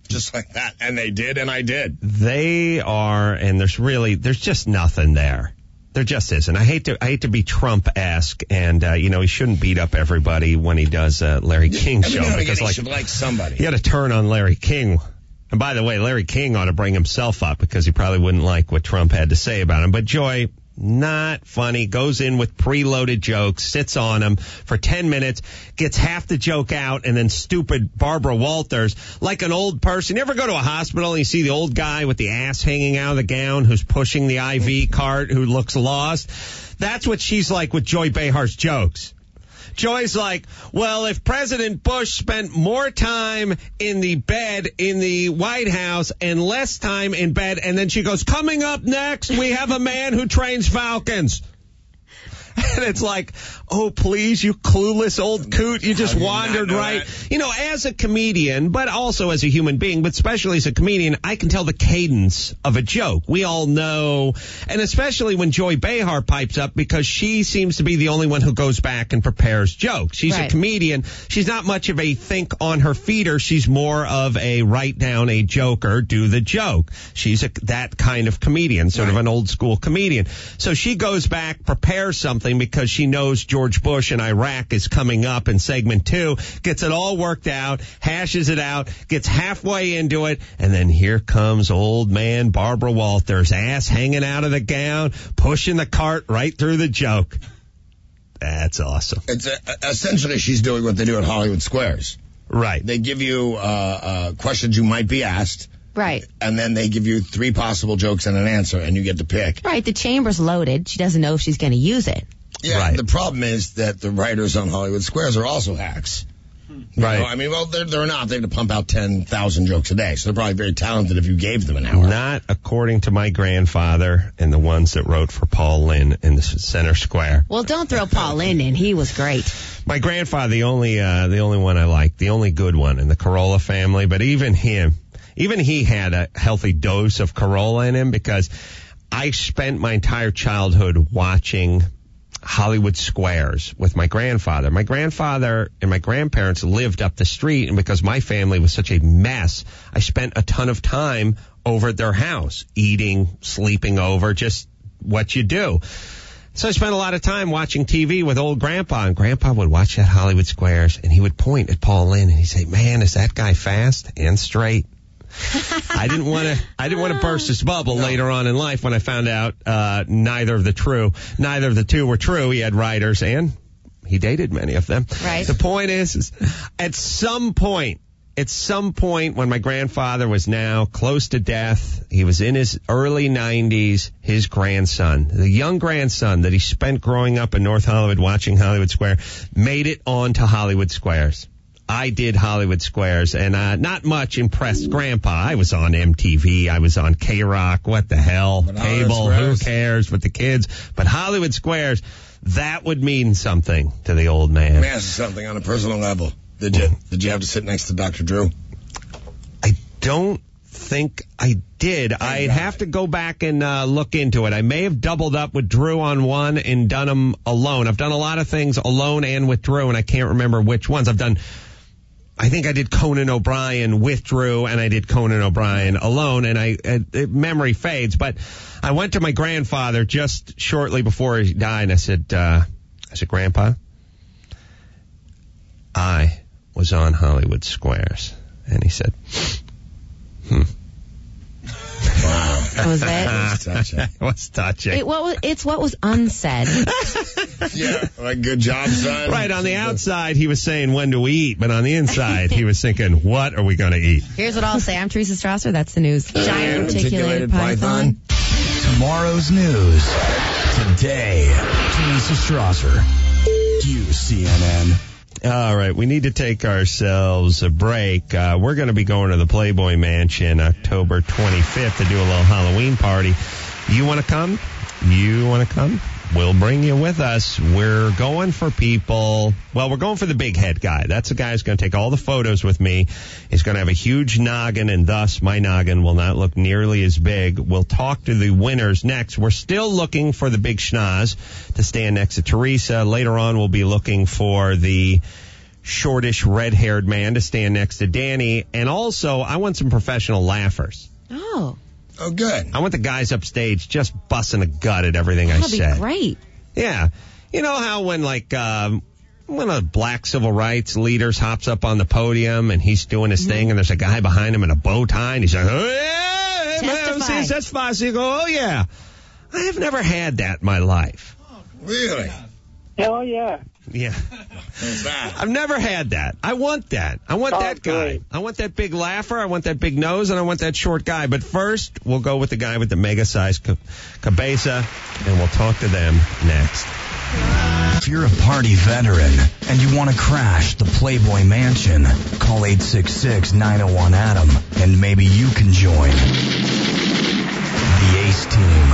Just like that. And they did, and I did. They are, and there's just nothing there. There just isn't. I hate to be Trump-esque, and he shouldn't beat up everybody when he does Larry King show. Because he should like somebody. You got to turn on Larry King. And by the way, Larry King ought to bring himself up because he probably wouldn't like what Trump had to say about him. But Joy, not funny, goes in with preloaded jokes, sits on them for 10 minutes, gets half the joke out, and then stupid Barbara Walters, like an old person. You ever go to a hospital and you see the old guy with the ass hanging out of the gown who's pushing the IV cart who looks lost? That's what she's like with Joy Behar's jokes. Joy's like, well, if President Bush spent more time in the bed in the White House and less time in bed, and then she goes, coming up next, we have a man who trains falcons. And it's like, oh, please, you clueless old coot. You just wandered right. As a comedian, but also as a human being, but especially as a comedian, I can tell the cadence of a joke. We all know. And especially when Joy Behar pipes up, because she seems to be the only one who goes back and prepares jokes. She's a comedian. She's not much of a think on her feeder. She's more of a write down a joke or do the joke. She's that kind of comedian, sort of an old school comedian. So she goes back, prepares something, because she knows George Bush in Iraq is coming up in segment 2, gets it all worked out, hashes it out, gets halfway into it, and then here comes old man Barbara Walters, ass hanging out of the gown, pushing the cart right through the joke. That's awesome. It's essentially she's doing what they do at Hollywood Squares. Right. They give you questions you might be asked. Right. And then they give you 3 possible jokes and an answer, and you get to pick. Right. The chamber's loaded. She doesn't know if she's going to use it. Yeah, right. The problem is that the writers on Hollywood Squares are also hacks. Right. I mean, well, they're not. They have to pump out 10,000 jokes a day, so they're probably very talented if you gave them an hour. Not according to my grandfather and the ones that wrote for Paul Lynde in the Center Square. Well, don't throw Paul Lynde in. He was great. My grandfather, the only one I liked, the only good one in the Carolla family, but even he had a healthy dose of Carolla in him, because I spent my entire childhood watching Hollywood Squares with my grandfather. My grandfather and my grandparents lived up the street, and because my family was such a mess, I spent a ton of time over at their house, eating, sleeping over, just what you do. So I spent a lot of time watching TV with old Grandpa, and Grandpa would watch that Hollywood Squares, and he would point at Paul Lynde, and he'd say, man, is that guy fast and straight? I didn't want to burst his bubble later on in life when I found out neither of the two were true. He had writers and he dated many of them. Right. The point is at some point when my grandfather was now close to death, he was in his early 90s, his grandson, the young grandson that he spent growing up in North Hollywood watching Hollywood Square, made it on to Hollywood Squares. I did Hollywood Squares, and not much impressed Grandpa. I was on MTV. I was on K-Rock. What the hell? Cable. Who cares? With the kids. But Hollywood Squares, that would mean something to the old man. Let me ask you something on a personal level. Did you have to sit next to Dr. Drew? I don't think I did. I'd have to go back and look into it. I may have doubled up with Drew on one and done them alone. I've done a lot of things alone and with Drew, and I can't remember which ones. I think I did Conan O'Brien with Drew, and I did Conan O'Brien alone, and memory fades. But I went to my grandfather just shortly before he died, and I said, Grandpa, I was on Hollywood Squares. And he said, Wow. Was it? That was touching. It's what was unsaid. Yeah, like, good job, son. Right, on the outside, he was saying, when do we eat? But on the inside, he was thinking, what are we going to eat? Here's what I'll say. I'm Teresa Strasser. That's the news. Giant articulated python. Tomorrow's news. Today, Teresa Strasser. QCNN. All right, we need to take ourselves a break. We're going to be going to the Playboy Mansion October 25th to do a little Halloween party. You want to come? We'll bring you with us. We're going for people. Well, we're going for the big head guy. That's the guy who's going to take all the photos with me. He's going to have a huge noggin, and thus my noggin will not look nearly as big. We'll talk to the winners next. We're still looking for the big schnoz to stand next to Teresa. Later on, we'll be looking for the shortish, red-haired man to stand next to Danny. And also, I want some professional laughers. Oh. Oh, good. I want the guys upstage just busting a gut at everything I said. That'll be great. Yeah. You know how when, like, one of the black civil rights leaders hops up on the podium and he's doing his thing and there's a guy behind him in a bow tie and he's like, oh, yeah, man, that's fine. So you go, oh, yeah. I have never had that in my life. Really? Hell yeah. Yeah. What's that? I've never had that. I want that. I want that guy. Great. I want that big laugher. I want that big nose, and I want that short guy. But first, we'll go with the guy with the mega-sized cabeza, and we'll talk to them next. If you're a party veteran and you want to crash the Playboy Mansion, call 866-901-ADAM, and maybe you can join the Ace Team.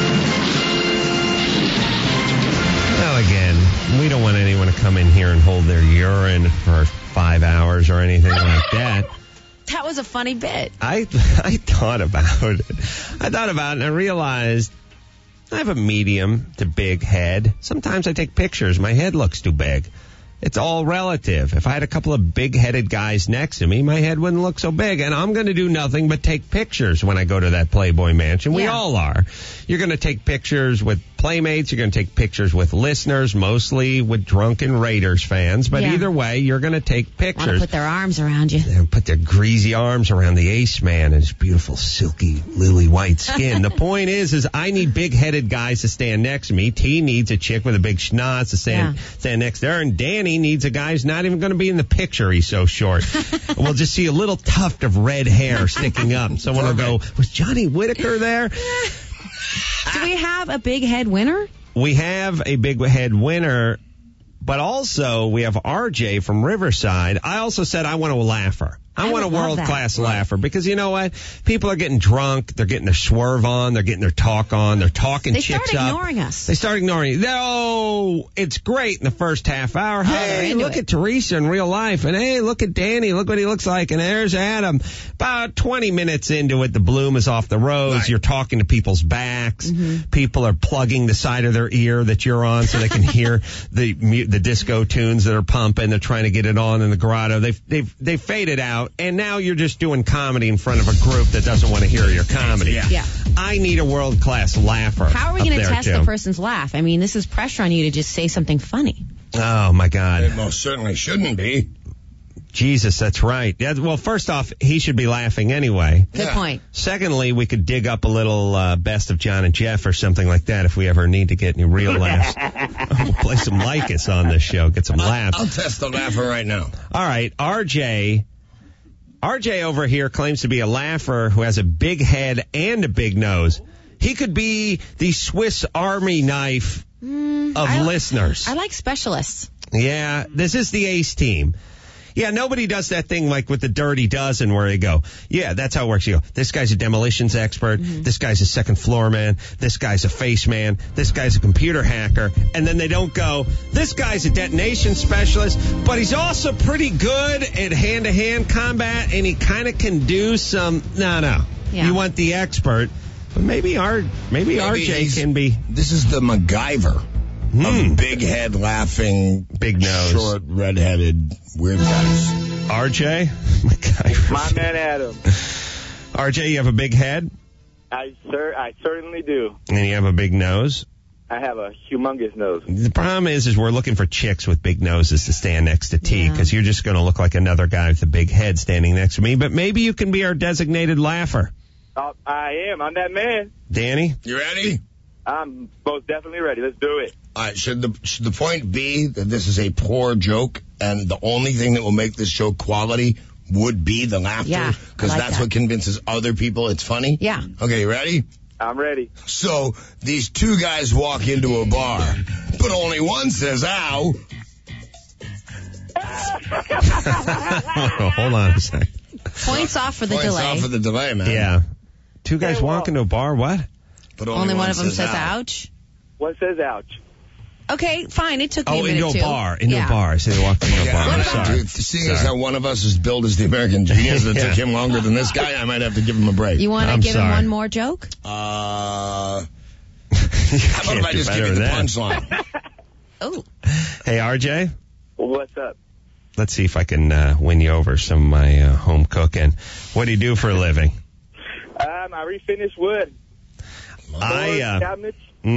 Well, again, we don't want anyone to come in here and hold their urine for 5 hours or anything like that. That was a funny bit. I thought about it. And I realized I have a medium to big head. Sometimes I take pictures. My head looks too big. It's all relative. If I had a couple of big-headed guys next to me, my head wouldn't look so big. And I'm going to do nothing but take pictures when I go to that Playboy Mansion. We all are. You're going to take pictures with playmates. You're going to take pictures with listeners, mostly with drunken Raiders fans. But either way, you're going to take pictures. Want to put their arms around you. And put their greasy arms around the Ace Man and his beautiful, silky, lily white skin. The point is I need big-headed guys to stand next to me. T needs a chick with a big schnoz to stand next to her. And Danny needs a guy who's not even going to be in the picture. He's so short. We'll just see a little tuft of red hair sticking up. Someone will go, was Johnny Whitaker there? Do we have a big head winner? We have a big head winner, but also we have RJ from Riverside. I also said I want a laugher. I want a world-class laugher because you know what? People are getting drunk. They're getting their swerve on. They're getting their talk on. They're talking chicks up. They start ignoring us. They start ignoring you. No, it's great in the first half hour. Hey, look at Teresa in real life. And hey, look at Danny. Look what he looks like. And there's Adam. About 20 minutes into it, the bloom is off the rose. Right. You're talking to people's backs. Mm-hmm. People are plugging the side of their ear that you're on so they can hear the disco tunes that are pumping. They're trying to get it on in the grotto. They fade it out. And now you're just doing comedy in front of a group that doesn't want to hear your comedy. Yeah. I need a world-class laugher. How are we going to test the person's laugh? I mean, this is pressure on you to just say something funny. Oh, my God. It most certainly shouldn't be. Jesus, that's right. Yeah, well, first off, he should be laughing anyway. Good point. Secondly, we could dig up a little Best of John and Jeff or something like that if we ever need to get any real laughs. We'll play some Lycus on this show, get some laughs. I'll test the laugher right now. All right, RJ over here claims to be a laugher who has a big head and a big nose. He could be the Swiss Army knife of listeners. I like specialists. Yeah, this is the Ace Team. Yeah, nobody does that thing like with the Dirty Dozen where they go, yeah, that's how it works. You go, this guy's a demolitions expert. Mm-hmm. This guy's a second floor man. This guy's a face man. This guy's a computer hacker. And then they don't go, this guy's a detonation specialist, but he's also pretty good at hand-to-hand combat, and he kind of can do some, no. Yeah. You want the expert. But maybe RJ can be. This is the MacGyver. Of big head laughing, big nose, short, red-headed, weird guys. RJ? My man Adam. RJ, you have a big head? I certainly do. And you have a big nose? I have a humongous nose. The problem is we're looking for chicks with big noses to stand next to T, because you're just going to look like another guy with a big head standing next to me. But maybe you can be our designated laugher. I am. I'm that man. Danny? You ready? I'm most definitely ready. Let's do it. All right, should the point be that this is a poor joke and the only thing that will make this show quality would be the laughter? Yeah, because that's what convinces other people it's funny? Yeah. Okay, you ready? I'm ready. So these two guys walk into a bar, but only one says, ow. Hold on a second. Points off for the delay. Points off for the delay, man. Yeah. Two guys walk into a bar, what? But only one of them says ouch? One says ouch. Okay, fine. It took me a minute into a bar. Into a bar. So they walked into a bar. I'm sorry. Seeing as how one of us is billed as the American genius, it took him longer than this guy, I might have to give him a break. You want to give him one more joke? How about if I just give you the punchline? Oh. Hey, RJ? What's up? let's see if I can win you over some of my home cooking. What do you do for a living? I refinish wood. Cabinets.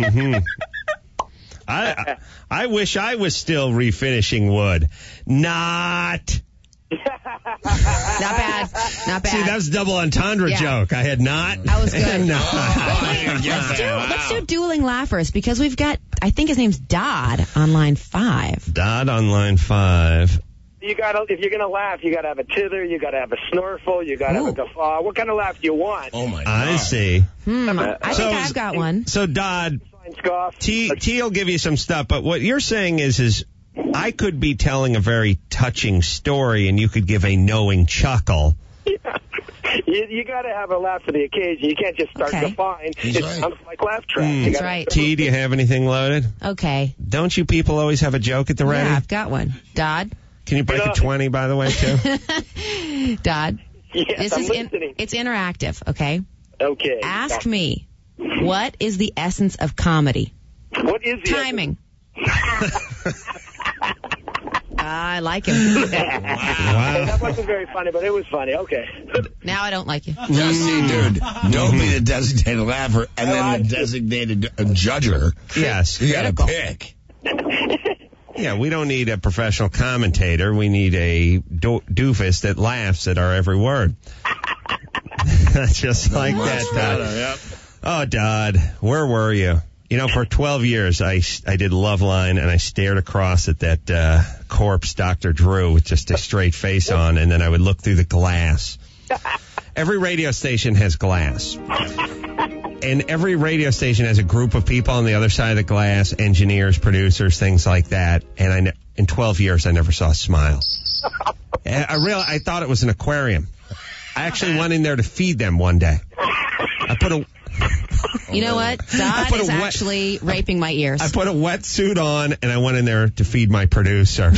I wish I was still refinishing wood. Not. Not bad. See, that was a double entendre joke. I had not. That was good. Let's do dueling laughers because we've got, I think his name's Dodd on line 5. Dodd on line 5. If you're gonna laugh, you gotta have a tither, you gotta have a snorkel, you gotta have a guffaw. What kind of laugh do you want? Oh my God. I see. I think I've got one. So Dodd, T will give you some stuff, but what you're saying is I could be telling a very touching story and you could give a knowing chuckle. You got to have a laugh for the occasion. You can't just start guffawing. It sounds like laugh track. That's right. T, do you have anything loaded? Okay. Don't you people always have a joke at the ready? Yeah, I've got one. Dodd? Can you break a 20, by the way, too? Dodd? Yes, I'm listening. It's interactive, okay? Okay. Ask me, what is the essence of comedy? What is the timing? I like him. Wow. That wasn't very funny, but it was funny. Okay. Now I don't like you. Just see, dude, don't be the designated laugher and then the designated judger. Yes. You got to pick. Yeah, we don't need a professional commentator. We need a doofus that laughs at our every word. Just like that, Dodd. Yep. Oh, Dodd, where were you? You know, for 12 years, I did Loveline, and I stared across at that corpse, Dr. Drew, with just a straight face on, and then I would look through the glass. Every radio station has glass. And every radio station has a group of people on the other side of the glass, engineers, producers, things like that. And in 12 years, I never saw a smile. I thought it was an aquarium. I actually went in there to feed them one day. You know what? Dodd is actually raping my ears. I put a wetsuit on, and I went in there to feed my producer.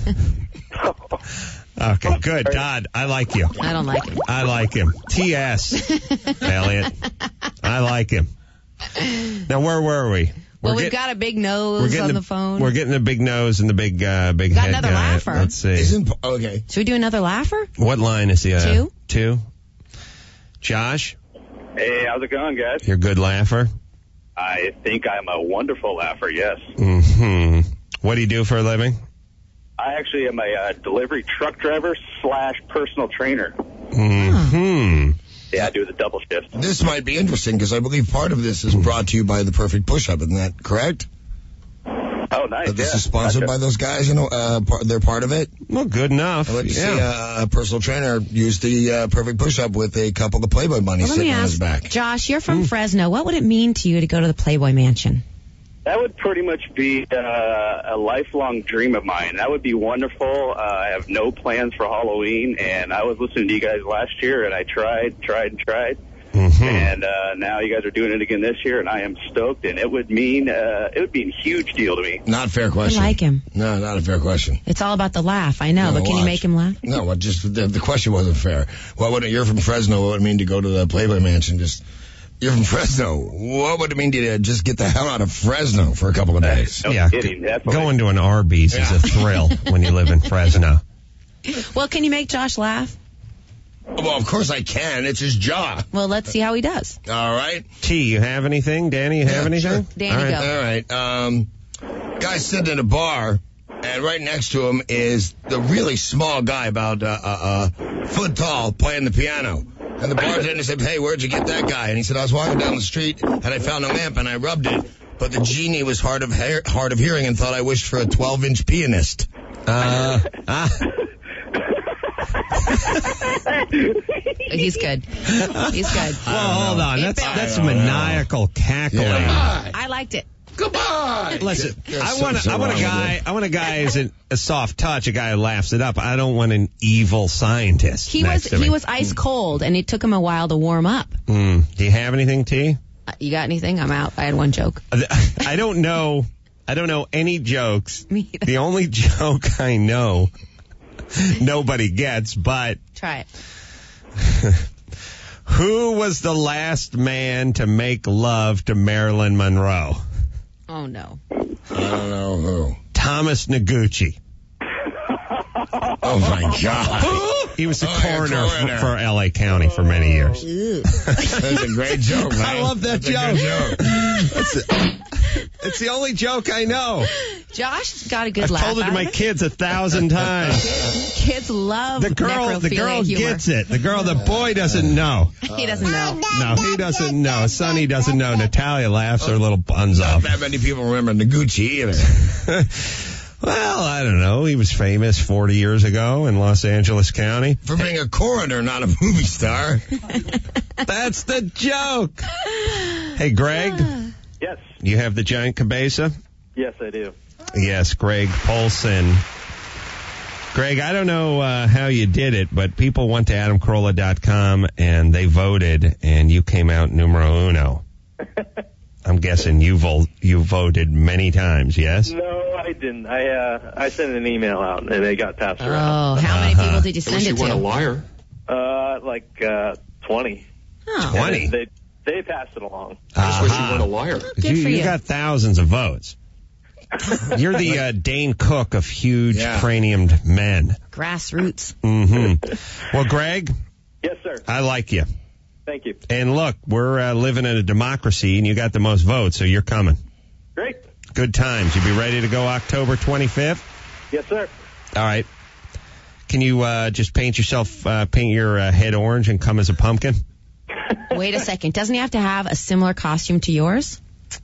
Okay, good. Dodd, I like you. I don't like him. I like him. T.S. Elliot. I like him. Now, where were we? We've got a big nose on the phone. We're getting the big nose and the big head got another guy. laugher. Let's see. Okay. Should we do another laugher? What line is the 2? 2? Josh? Hey, how's it going, guys? You're a good laugher? I think I'm a wonderful laugher, yes. Mm-hmm. What do you do for a living? I actually am a delivery truck driver / personal trainer. Mm-hmm. Yeah, I do the double shift. This might be interesting because I believe part of this is brought to you by the Perfect Push-Up. Isn't that correct? Oh, nice. This is sponsored by those guys. You know, they're part of it. Well, good enough. I'd like to see a personal trainer use the Perfect Push-Up with a couple of Playboy bunnies sitting on his back. Josh, you're from Fresno. What would it mean to you to go to the Playboy Mansion? That would pretty much be a lifelong dream of mine. That would be wonderful. I have no plans for Halloween, and I was listening to you guys last year, and I tried. Mm-hmm. And now you guys are doing it again this year, and I am stoked. And it would mean a huge deal to me. Not a fair question. I like him. No, not a fair question. It's all about the laugh, I know, but can you make him laugh? No, just the question wasn't fair. You're from Fresno. What would it mean to go to the Playboy Mansion? You're from Fresno. What would it mean to just get the hell out of Fresno for a couple of days? No kidding. Going to an Arby's is a thrill when you live in Fresno. Well, can you make Josh laugh? Well, of course I can. It's his jaw. Well, let's see how he does. All right. T, you have anything? Danny, you have anything? Sure. Danny, go. All right. Guy's sitting in a bar, and right next to him is the really small guy, about foot tall, playing the piano. And the bartender said, "Hey, where'd you get that guy?" And he said, "I was walking down the street, and I found a lamp, and I rubbed it. But the genie was hard of hearing and thought I wished for a 12-inch pianist." He's good. Well, hold on. That's maniacal cackling. Yeah. I liked it. Goodbye. Listen, I want a guy who's a soft touch, a guy who laughs it up. I don't want an evil scientist. He was ice cold, and it took him a while to warm up. Do you have anything, T? You got anything? I'm out. I had one joke. I don't know any jokes. Me either. The only joke I know nobody gets, but try it. Who was the last man to make love to Marilyn Monroe? Oh, no. I don't know who. Thomas Noguchi. Oh, my God. He was the coroner for L.A. County for many years. That's a great joke, man. I love that joke. It's the only joke I know. Josh got a good I've laugh. told it to my kids 1,000 times. Kids love The girl humor. gets it. The boy doesn't know. He doesn't know. No, he doesn't know. Sonny doesn't know. Natalia laughs her little buns Not off. that many people remember Noguchi either. Well, I don't know. He was famous 40 years ago in Los Angeles County. For being a coroner, not a movie star. That's the joke. Hey, Greg. Yes. You have the giant cabeza? Yes, I do. Yes, Greg Polson. Greg, I don't know how you did it, but people went to AdamCarolla.com and they voted, and you came out numero uno. I'm guessing you voted many times, yes? No, I didn't. I sent an email out, and it got passed around. Oh, how many people did you send it to? You weren't a liar. Like 20. Oh. 20? They passed it along. I just wish you weren't a liar. Good for you. You got thousands of votes. You're the Dane Cook of huge craniumed men. Grassroots. Mm-hmm. Well, Greg? Yes, sir. I like you. Thank you. And look, we're living in a democracy, and you got the most votes, so you're coming. Great. Good times. You be ready to go October 25th? Yes, sir. All right. Can you just paint your head orange and come as a pumpkin? Wait a second. Doesn't he have to have a similar costume to yours?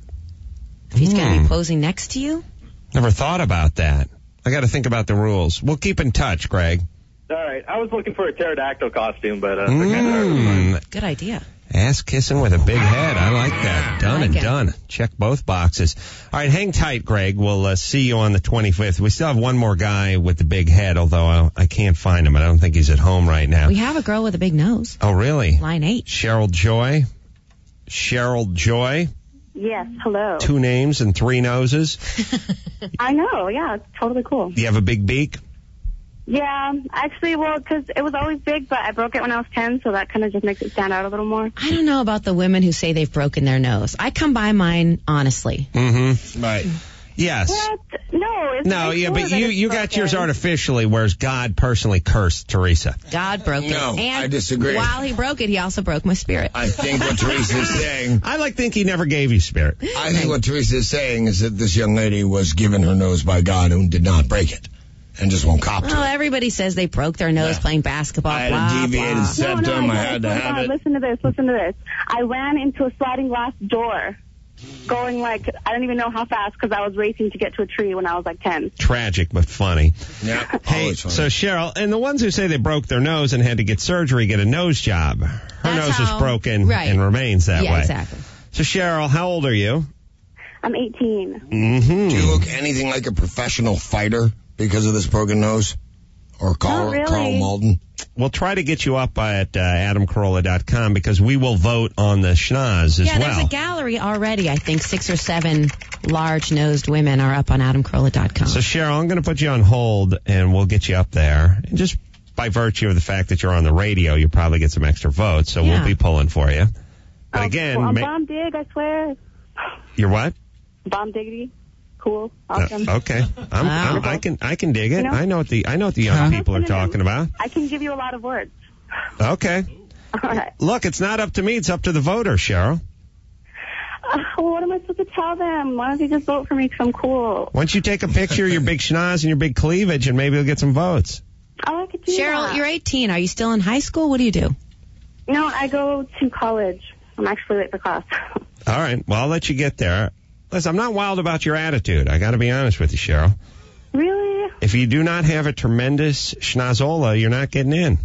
If he's going to be posing next to you? Never thought about that. I got to think about the rules. We'll keep in touch, Greg. All right. I was looking for a pterodactyl costume, but Good idea. Ass kissing with a big head. I like that. Done and done. Check both boxes. All right, hang tight, Greg. We'll see you on the 25th. We still have one more guy with the big head, although I can't find him. I don't think he's at home right now. We have a girl with a big nose. Oh, really? Line 8. Cheryl Joy. Cheryl Joy. Yes, hello. 2 names and 3 noses. I know, yeah, it's totally cool. Do you have a big beak? Yeah, actually, well, because it was always big, but I broke it when I was 10, so that kind of just makes it stand out a little more. I don't know about the women who say they've broken their nose. I come by mine honestly. Mm-hmm. Right. Yes. What? No, it's No, yeah, but you got yours artificially, whereas God personally cursed Teresa. God broke it. No, And I disagree. while he broke it, he also broke my spirit. I think what Teresa is saying... I think he never gave you spirit. I think what Teresa is saying is that this young lady was given her nose by God and did not break it. And just won't cop to Well, it. everybody says they broke their nose playing basketball. I had blah, a deviated blah. septum. I had to have it. Listen to this. I ran into a sliding glass door going like, I don't even know how fast because I was racing to get to a tree when I was like 10. Tragic, but funny. Yeah. Hey, so Cheryl, and the ones who say they broke their nose and had to get surgery get a nose job. Her nose is broken and remains that way. Yeah, exactly. So Cheryl, how old are you? I'm 18. Mm-hmm. Do you look anything like a professional fighter because of this broken nose? Or Carl Malden? We'll try to get you up at AdamCarolla.com because we will vote on the schnoz as well. Yeah, there's a gallery already. I think 6 or 7 large-nosed women are up on AdamCarolla.com. So, Cheryl, I'm going to put you on hold, and we'll get you up there. And just by virtue of the fact that you're on the radio, you'll probably get some extra votes, so we'll be pulling for you. But again... Well, I'm bomb dig, I swear. You're what? Bomb diggity. Cool. Awesome. Okay. I can dig it. You know? I know what the young people are talking about. I can give you a lot of words. Okay. All right. Look, it's not up to me. It's up to the voters, Cheryl. Well, what am I supposed to tell them? Why don't they just vote for me because I'm cool? Why don't you take a picture of your big schnoz and your big cleavage, and maybe you'll get some votes. Oh, I could do Cheryl, that. you're 18. Are you still in high school? What do you do? No, I go to college. I'm actually late for class. All right. Well, I'll let you get there. Listen, I'm not wild about your attitude. I got to be honest with you, Cheryl. Really? If you do not have a tremendous schnozola, you're not getting in.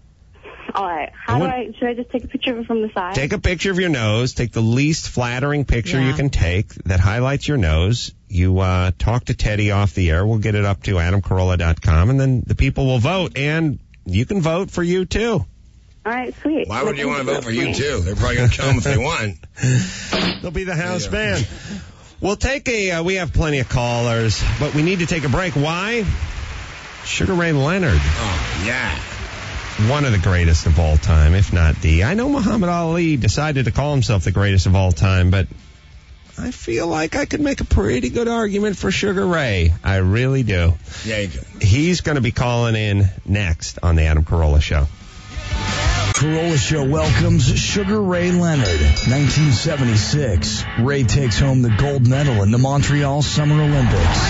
All right. Should I just take a picture of it from the side? Take a picture of your nose. Take the least flattering picture you can take that highlights your nose. You talk to Teddy off the air. We'll get it up to AdamCarolla.com, and then the people will vote. And you can vote for you, too. All right, sweet. Why would you want to vote for you, too? They're probably going to kill them if they want. They'll be the house band. We'll take we have plenty of callers, but we need to take a break. Why? Sugar Ray Leonard. Oh, yeah. One of the greatest of all time, if not the. I know Muhammad Ali decided to call himself the greatest of all time, but I feel like I could make a pretty good argument for Sugar Ray. I really do. Yeah, you could. He's going to be calling in next on the Adam Carolla Show. Carolla Show welcomes Sugar Ray Leonard. 1976. Ray takes home the gold medal in the Montreal Summer Olympics.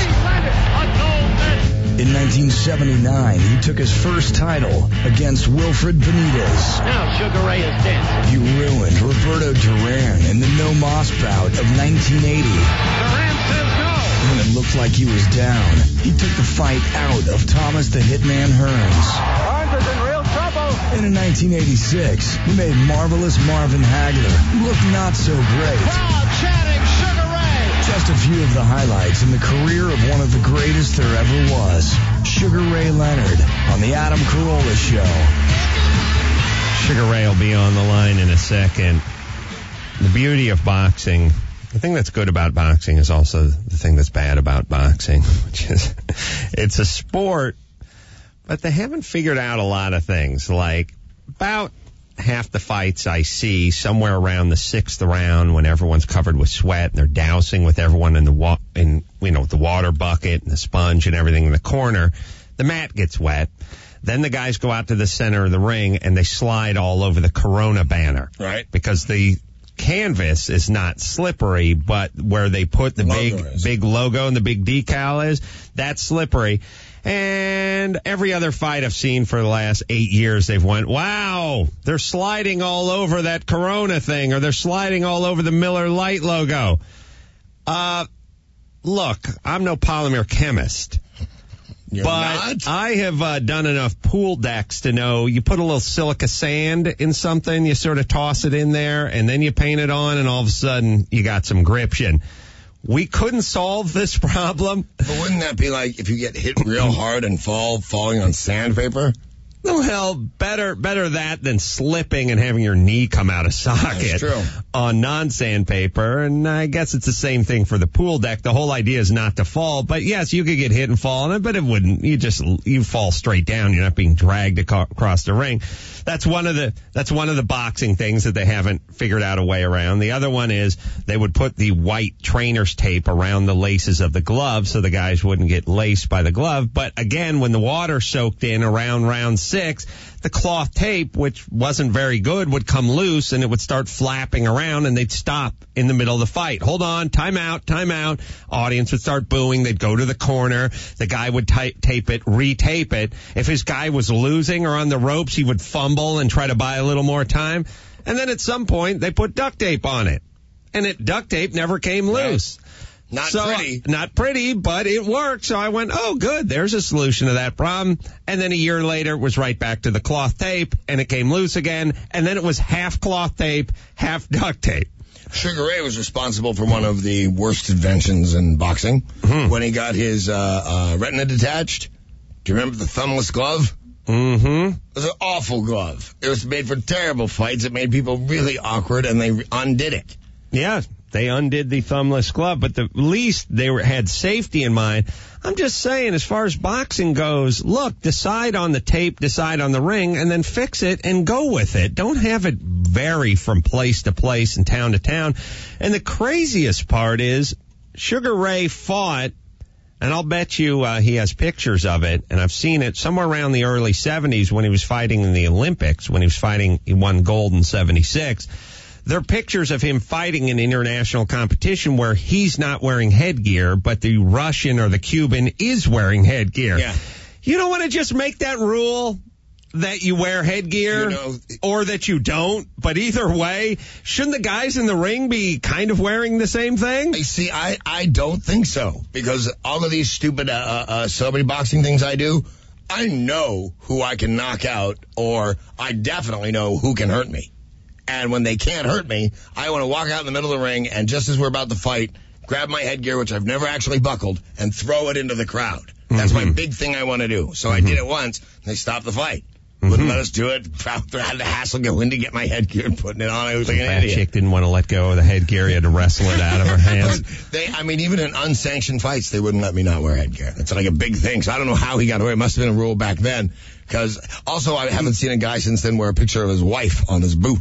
In 1979, he took his first title against Wilfred Benitez. Now Sugar Ray is dead. He ruined Roberto Duran in the No Moss bout of 1980. Duran says no. When it looked like he was down, he took the fight out of Thomas the Hitman Hearns. Hearns is in real trouble. And in 1986, he made Marvelous Marvin Hagler look not so great. Crowd chanting Sugar Ray. Just a few of the highlights in the career of one of the greatest there ever was, Sugar Ray Leonard, on the Adam Carolla Show. Sugar Ray will be on the line in a second. The beauty of boxing, the thing that's good about boxing is also the thing that's bad about boxing, which is it's a sport, but they haven't figured out a lot of things. Like about half the fights I see somewhere around the 6th round when everyone's covered with sweat and they're dousing with everyone in the the water bucket and the sponge and everything in the corner, the mat gets wet. Then the guys go out to the center of the ring and they slide all over the Corona banner. Right. Because the canvas is not slippery, but where they put the big logo and the big decal is, that's slippery. And every other fight I've seen for the last 8 years, they've went, wow, they're sliding all over that Corona thing, or they're sliding all over the Miller Lite logo. Look, I'm no polymer chemist. You're but not? I have done enough pool decks to know you put a little silica sand in something, you sort of toss it in there, and then you paint it on, and all of a sudden you got some gription. We couldn't solve this problem. But wouldn't that be like if you get hit real hard and falling on sandpaper? Well, better that than slipping and having your knee come out of socket on non-sandpaper. And I guess it's the same thing for the pool deck. The whole idea is not to fall. But yes, you could get hit and fall on it, but it wouldn't. You fall straight down. You're not being dragged across the ring. That's one of the boxing things that they haven't figured out a way around. The other one is they would put the white trainer's tape around the laces of the glove so the guys wouldn't get laced by the glove. But again, when the water soaked in around round 6, the cloth tape, which wasn't very good, would come loose and it would start flapping around and they'd stop in the middle of the fight. Hold on, time out. Audience would start booing. They'd go to the corner. The guy would tape it, retape it. If his guy was losing or on the ropes, he would fumble and try to buy a little more time. And then at some point, they put duct tape on it. And duct tape never came loose. Not pretty, but it worked. So I went, oh, good. There's a solution to that problem. And then a year later, it was right back to the cloth tape, and it came loose again. And then it was half cloth tape, half duct tape. Sugar Ray was responsible for one of the worst inventions in boxing when he got his retina detached. Do you remember the thumbless glove? Mm-hmm. It was an awful glove. It was made for terrible fights. It made people really awkward, and they undid it. Yeah. They undid the thumbless glove, but at least they had safety in mind. I'm just saying, as far as boxing goes, look, decide on the tape, decide on the ring, and then fix it and go with it. Don't have it vary from place to place and town to town. And the craziest part is Sugar Ray fought, and I'll bet you he has pictures of it, and I've seen it somewhere around the early 70s when he was fighting in the Olympics, he won gold in 76. There are pictures of him fighting in international competition where he's not wearing headgear, but the Russian or the Cuban is wearing headgear. Yeah. You don't want to just make that rule that you wear headgear or that you don't, but either way, shouldn't the guys in the ring be kind of wearing the same thing? See, I don't think so, because all of these stupid celebrity boxing things I do, I know who I can knock out, or I definitely know who can hurt me. And when they can't hurt me, I want to walk out in the middle of the ring and just as we're about to fight, grab my headgear, which I've never actually buckled, and throw it into the crowd. That's my big thing I want to do. So I did it once, and they stopped the fight. Wouldn't let us do it. I had to hassle go in to get my headgear and putting it on. I was like an idiot. Chick didn't want to let go of the headgear. He had to wrestle it out of her hands. Even in unsanctioned fights, they wouldn't let me not wear headgear. It's like a big thing. So I don't know how he got away. It must have been a rule back then. Because also I haven't seen a guy since then wear a picture of his wife on his boot.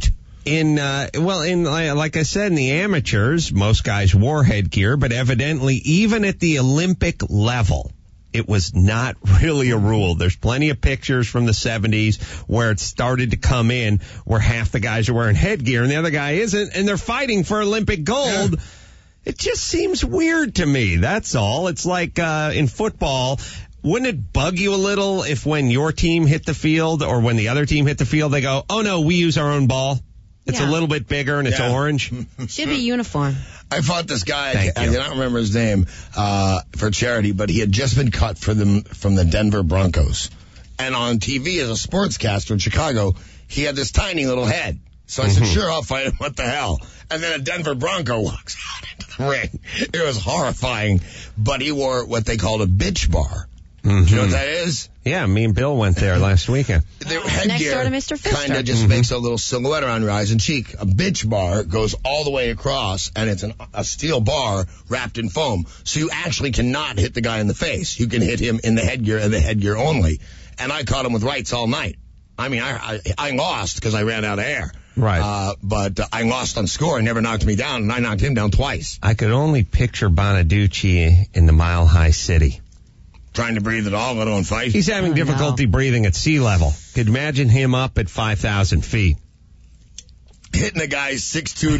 like I said, in the amateurs, most guys wore headgear, but evidently even at the Olympic level, it was not really a rule. There's plenty of pictures from the 70s where it started to come in where half the guys are wearing headgear and the other guy isn't, and they're fighting for Olympic gold. Yeah. It just seems weird to me, that's all. It's like in football. Wouldn't it bug you a little if when your team hit the field or when the other team hit the field, they go, oh, no, we use our own ball? It's a little bit bigger and it's orange. Should be uniform. I fought this guy, I cannot remember his name, for charity, but he had just been cut from the Denver Broncos. And on TV as a sportscaster in Chicago, he had this tiny little head. So I said, sure, I'll fight him. What the hell? And then a Denver Bronco walks out into the ring. It was horrifying. But he wore what they called a bitch bar. Do you know what that is? Yeah, me and Bill went there last weekend. The next door to Mr. Fister. Kind of just makes a little silhouette around your eyes and cheek. A bitch bar goes all the way across, and it's a steel bar wrapped in foam. So you actually cannot hit the guy in the face. You can hit him in the headgear and the headgear only. And I caught him with rights all night. I mean, I lost because I ran out of air. Right. But I lost on score. He never knocked me down, and I knocked him down twice. I could only picture Bonaducci in the Mile High City. Trying to breathe at all, let alone fight. He's having difficulty breathing at sea level. Could imagine him up at 5,000 feet. Hitting a guy 6'2",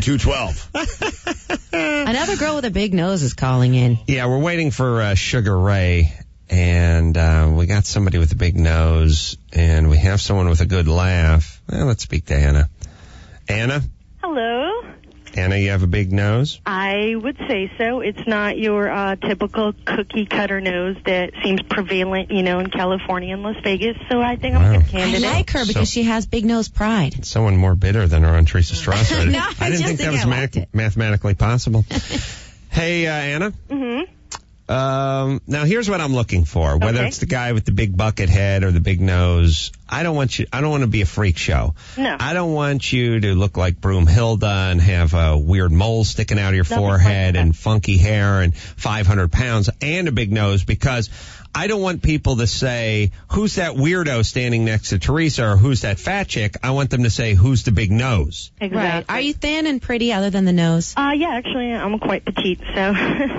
212. Another girl with a big nose is calling in. Yeah, we're waiting for Sugar Ray. And we got somebody with a big nose, and we have someone with a good laugh. Well, let's speak to Anna. Anna? Hello. Anna, you have a big nose? I would say so. It's not your typical cookie-cutter nose that seems prevalent, in California and Las Vegas. So I think I'm a good candidate. I like her because she has big nose pride. Someone more bitter than our own Teresa Strasser. No, I didn't think that was mathematically possible. Hey, Anna? Mm-hmm. Now here's what I'm looking for. Whether it's the guy with the big bucket head or the big nose, I don't want to be a freak show. No. I don't want you to look like Broomhilda and have a weird mole sticking out of your forehead and funky hair and 500 pounds and a big nose, because I don't want people to say, who's that weirdo standing next to Teresa, or who's that fat chick? I want them to say, who's the big nose? Exactly. Right. Are you thin and pretty other than the nose? Yeah, actually, I'm quite petite, so...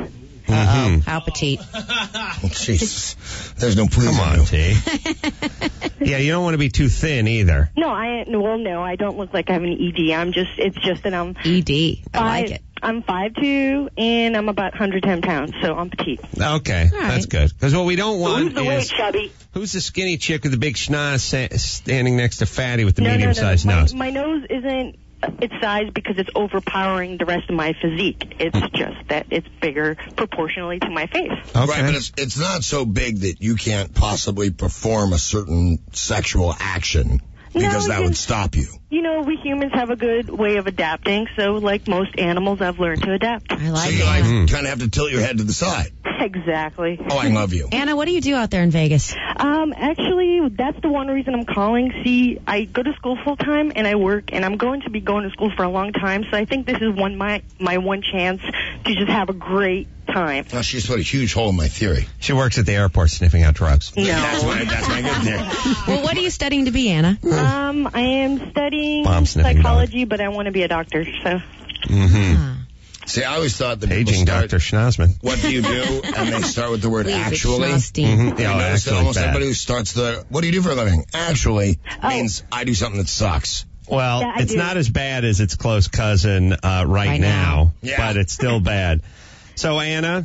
Uh-oh, how petite. Oh, Jesus. There's no pleasing. Come on, T. Yeah, you don't want to be too thin either. No, I don't look like I have an ED. It's just that I'm... ED. I like it. I'm 5'2", and I'm about 110 pounds, so I'm petite. Okay, that's good. Because what we don't want who's the weight, chubby? Who's the skinny chick with the big schnoz standing next to Fatty with the medium-sized nose? My nose isn't its size because it's overpowering the rest of my physique. It's just that it's bigger proportionally to my face. Okay. Right, but it's not so big that you can't possibly perform a certain sexual action because that would stop you. We humans have a good way of adapting, so like most animals, I've learned to adapt. I like it. So you kind of have to tilt your head to the side. Exactly. Oh, I love you. Anna, what do you do out there in Vegas? Actually, that's the one reason I'm calling. See, I go to school full time and I work, and I'm going to be going to school for a long time. So I think this is my one chance to just have a great time. Oh, she just put a huge hole in my theory. She works at the airport sniffing out drugs. No. That's my good theory. Well, what are you studying to be, Anna? I am studying psychology, but I want to be a doctor. So. Mm-hmm. See, I always thought that Paging Dr. Schnozman. What do you do? And they start with the word actually. Mm-hmm. Yeah, actually almost everybody who starts what do you do for a living? Actually means I do something that sucks. Well, it's not as bad as its close cousin right now, but it's still bad. So, Anna,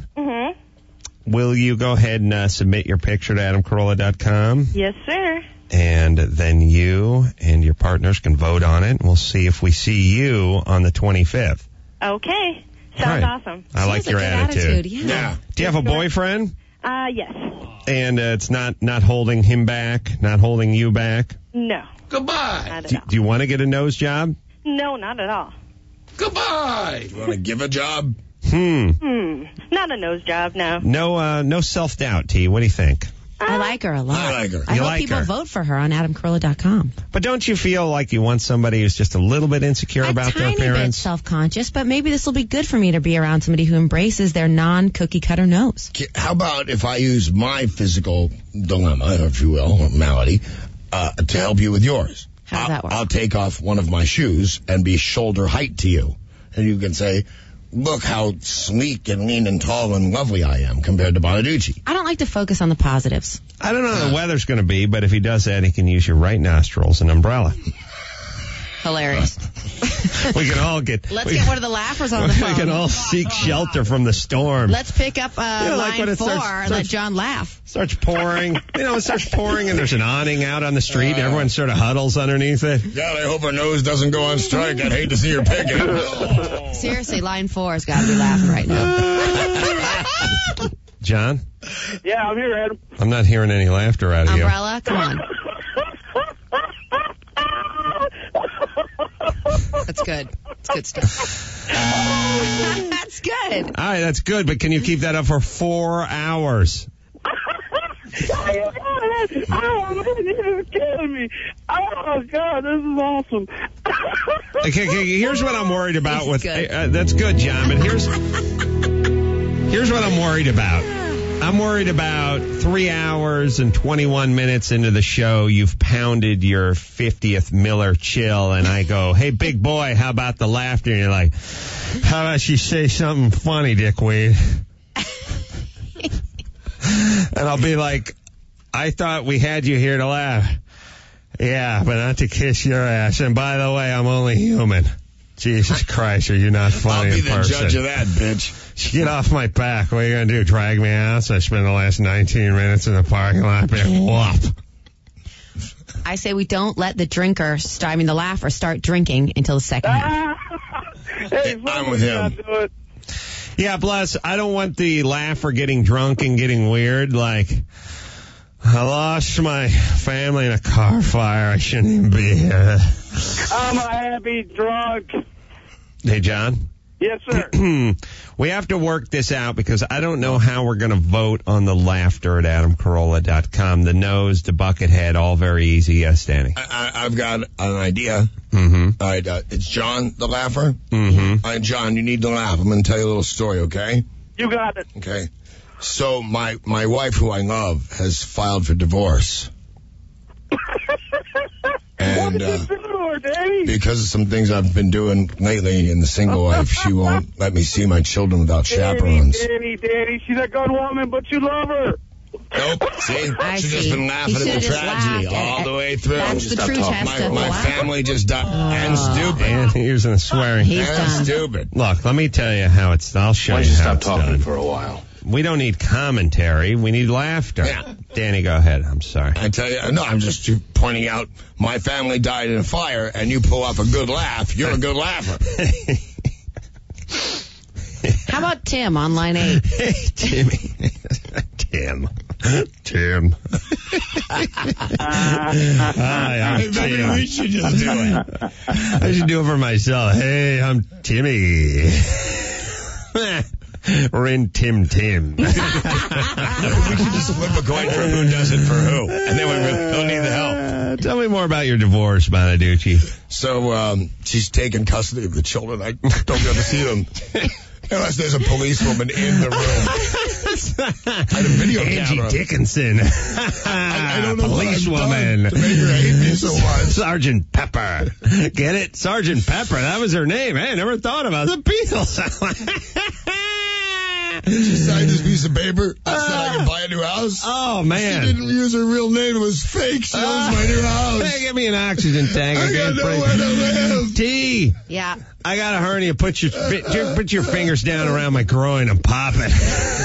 will you go ahead and submit your picture to AdamCarolla.com? Yes, sir. And then you and your partners can vote on it. We'll see if we see you on the 25th. Okay. Sounds awesome. I like your attitude. Yeah. Do you have a boyfriend? Yes. And it's not holding him back, not holding you back? No. Goodbye. Do you want to get a nose job? No, not at all. Goodbye. Do you want to give a job? Not a nose job, no. No self-doubt, T. What do you think? I like her a lot. I like her. I hope people vote for her on AdamCarolla.com. But don't you feel like you want somebody who's just a little bit insecure about their appearance? A tiny bit self-conscious, but maybe this will be good for me to be around somebody who embraces their non-cookie-cutter nose. How about if I use my physical dilemma, if you will, or malady, to help you with yours? How does that work? I'll take off one of my shoes and be shoulder height to you. And you can say, look how sleek and lean and tall and lovely I am compared to Bonaducci. I don't like to focus on the positives. I don't know how the weather's going to be, but if he does that, he can use your right nostril as an umbrella. Hilarious. We can all get... Let's get one of the laughers on the phone. We can all seek shelter from the storm. Let's pick up line like when it 4 starts- and let John laugh. Starts pouring. It starts pouring and there's an awning out on the street and everyone sort of huddles underneath it. God, I hope her nose doesn't go on strike. I'd hate to see her pick it. Seriously, line 4 has got to be laughing right now. John? Yeah, I'm here, Adam. I'm not hearing any laughter out of you. Umbrella, come on. That's good. That's good stuff. That's good. All right, that's good, but can you keep that up for 4 hours? Oh, you're killing me. Oh, God, this is awesome. Okay, here's what I'm worried about with... that's good, John, but here's what I'm worried about. I'm worried about 3 hours and 21 minutes into the show, you've pounded your 50th Miller Chill, and I go, hey, big boy, how about the laughter? And you're like, how about you say something funny, dickweed? And I'll be like, I thought we had you here to laugh. Yeah, but not to kiss your ass. And by the way, I'm only human. Jesus Christ, are you not funny I'll be in the person? judge of that, bitch. Get off my back. What are you going to do, drag me out? So I spent the last 19 minutes in the parking lot being whop. I say we don't let the drinker, the laugher, start drinking until the second half. Hey, I'm with him. Yeah, plus, I don't want the laugher getting drunk and getting weird. Like, I lost my family in a car fire. I shouldn't even be here. I'm a happy drunk. Hey, John? Yes, sir. We have to work this out because I don't know how we're going to vote on the laughter at AdamCarolla.com. The nose, the bucket head, all very easy. Yes, Danny? I've got an idea. Mm-hmm. All right, it's John, the laugher. Mm-hmm. All right, John, you need to laugh. I'm going to tell you a little story, okay? You got it. Okay. So my wife, who I love, has filed for divorce. And because of some things I've been doing lately in the single life, she won't let me see my children without chaperones. Danny, she's a good woman, but you love her. Nope. See? She's just been laughing at the tragedy all the way through. That's the true test of my family just died. And stupid. And here's the swearing. He's and done. stupid. Look, let me tell you how it's... I'll show you how it's done. Why don't you stop talking for a while? We don't need commentary. We need laughter. Yeah. Danny, go ahead. I'm sorry. I tell you, no, I'm just pointing out my family died in a fire, and you pull off a good laugh. You're a good laugher. How about Tim on line 8? Hey, Timmy. Tim. Hi, I'm Tim. Maybe we should just do it. I should do it for myself. Hey, I'm Timmy. Rin Tim. We should just flip a coin for who does it for who, and then we don't need the help. Tell me more about your divorce, Bonaducci. So she's taken custody of the children. I don't get to see them unless there's a policewoman in the room. I had a video Angie camera. Dickinson. I don't know policewoman. to make her hate me so much. Sergeant Pepper. Get it? Sergeant Pepper. That was her name. Hey, I never thought about the Beatles. She signed this piece of paper that said I could buy a new house. Oh, man. She didn't use her real name. It was fake. She owns my new house. Hey, give me an oxygen tank. I got nowhere to live. T. Yeah. I got a hernia. Put your fingers down around my groin and pop it.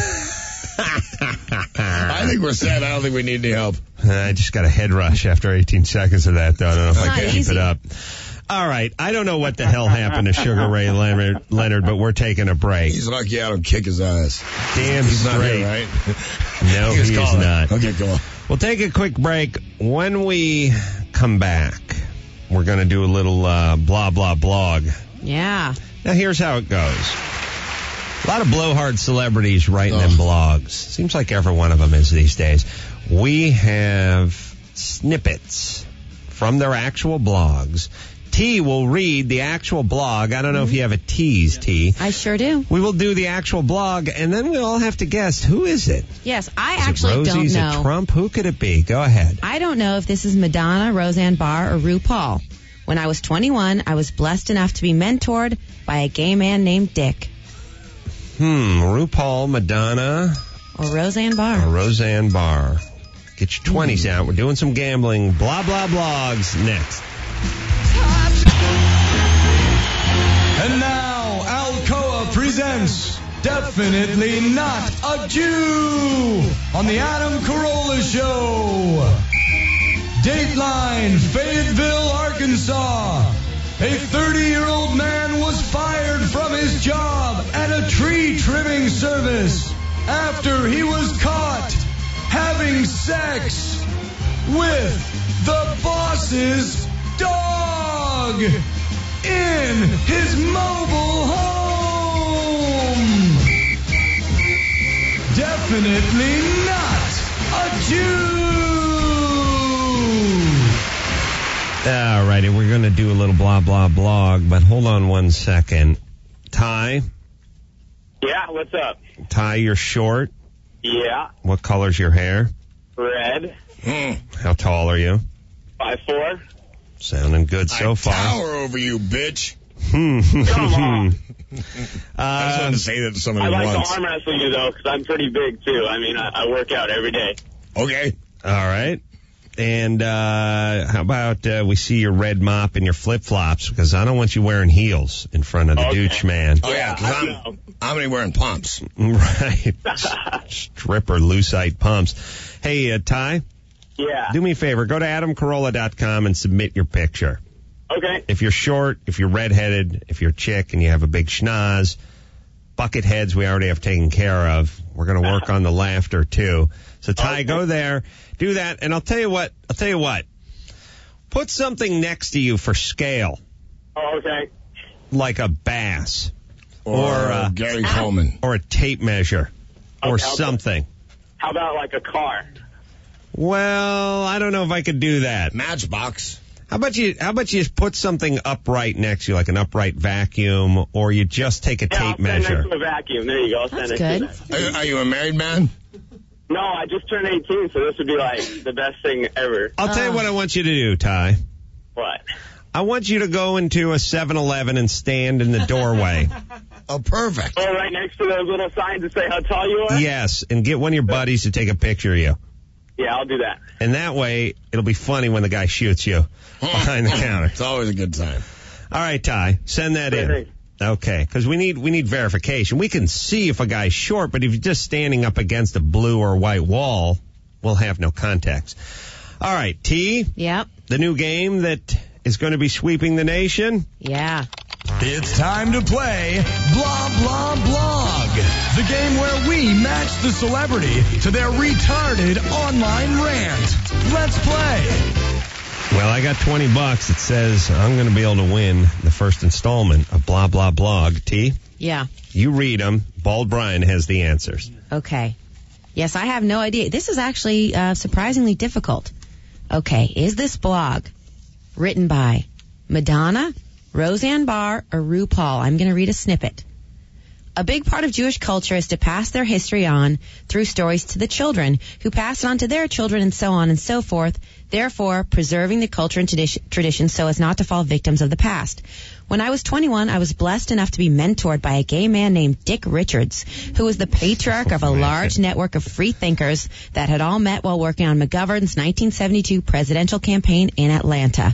I think we're set. I don't think we need any help. I just got a head rush after 18 seconds of that, though. I don't know if I can keep it up. All right. I don't know what the hell happened to Sugar Ray Leonard, but we're taking a break. He's lucky I don't kick his ass. Damn He's not straight. here, right? No, he is not. Okay, go on. We'll take a quick break. When we come back, we're going to do a little blah, blah, blog. Yeah. Now, here's how it goes. A lot of blowhard celebrities writing them blogs. Seems like every one of them is these days. We have snippets from their actual blogs T will read the actual blog. I don't know if you have a tease, T. I sure do. We will do the actual blog, and then we'll all have to guess, who is it? Yes, I Is actually it Rosie? don't Is know. it Trump? Who could it be? Go ahead. I don't know if this is Madonna, Roseanne Barr, or RuPaul. When I was 21, I was blessed enough to be mentored by a gay man named Dick. RuPaul, Madonna, Or Roseanne Barr. or Roseanne Barr. Get your 20s out. We're doing some gambling. Blah, blah, blogs next. And now, Alcoa presents Definitely Not a Jew on the Adam Carolla Show. Dateline, Fayetteville, Arkansas. A 30-year-old man was fired from his job at a tree trimming service after he was caught having sex with the boss's dog in his mobile home. Definitely not a Jew. All righty, we're going to do a little blah, blah, blog, but hold on one second. Ty? Yeah, what's up? Ty, you're short. Yeah, What color's your hair? red, How tall are you? 5'4". Sounding good so far. Tower over you, bitch. Come on. I just wanted to say that to somebody I like once. to arm wrestle you, though, because I'm pretty big, too. I mean, I work out every day. Okay. All right. And how about we see your red mop and your flip-flops, because I don't want you wearing heels in front of the douche man. Oh, yeah, because I'm only wearing pumps. Right. Stripper lucite pumps. Hey, Ty? Yeah. Do me a favor. Go to adamcarolla.com and submit your picture. Okay. If you're short, if you're redheaded, if you're a chick and you have a big schnoz, bucket heads we already have taken care of. We're going to work on the laughter, too. So, Ty, go there, do that, and I'll tell you what. Put something next to you for scale. Oh, okay. Like a bass. Or Gary Coleman. Or a tape measure. Or Okay, something. How about, like, a car? Well, I don't know if I could do that. Matchbox. How about you just put something upright next to you, like an upright vacuum, or you just take a tape measure? Next to a vacuum. There you go. I'll send That's it good. to that. Are you a married man? No, I just turned 18, so this would be, like, the best thing ever. I'll tell you what I want you to do, Ty. What? I want you to go into a 7-Eleven and stand in the doorway. Oh, perfect. Oh, right next to those little signs that say how tall you are? Yes, and get one of your buddies to take a picture of you. Yeah, I'll do that. And that way, it'll be funny when the guy shoots you behind the counter. It's always a good time. All right, Ty, send that in. Okay, because we need verification. We can see if a guy's short, but if you're just standing up against a blue or white wall, we'll have no context. All right, T? Yep. The new game that is going to be sweeping the nation? Yeah. It's time to play Blah Blah Blog, the game where we match the celebrity to their retarded online rant. Let's play. Well, I got $20 that says I'm going to be able to win the first installment of Blah Blah Blog. T? Yeah. You read them. Bald Brian has the answers. Okay. Yes, I have no idea. This is actually surprisingly difficult. Okay, is this blog written by Madonna, Roseanne Barr, or RuPaul? I'm going to read a snippet. A big part of Jewish culture is to pass their history on through stories to the children, who pass it on to their children, and so on and so forth, therefore preserving the culture and tradition so as not to fall victims of the past. When I was 21, I was blessed enough to be mentored by a gay man named Dick Richards, who was the patriarch of a large network of free thinkers that had all met while working on McGovern's 1972 presidential campaign in Atlanta.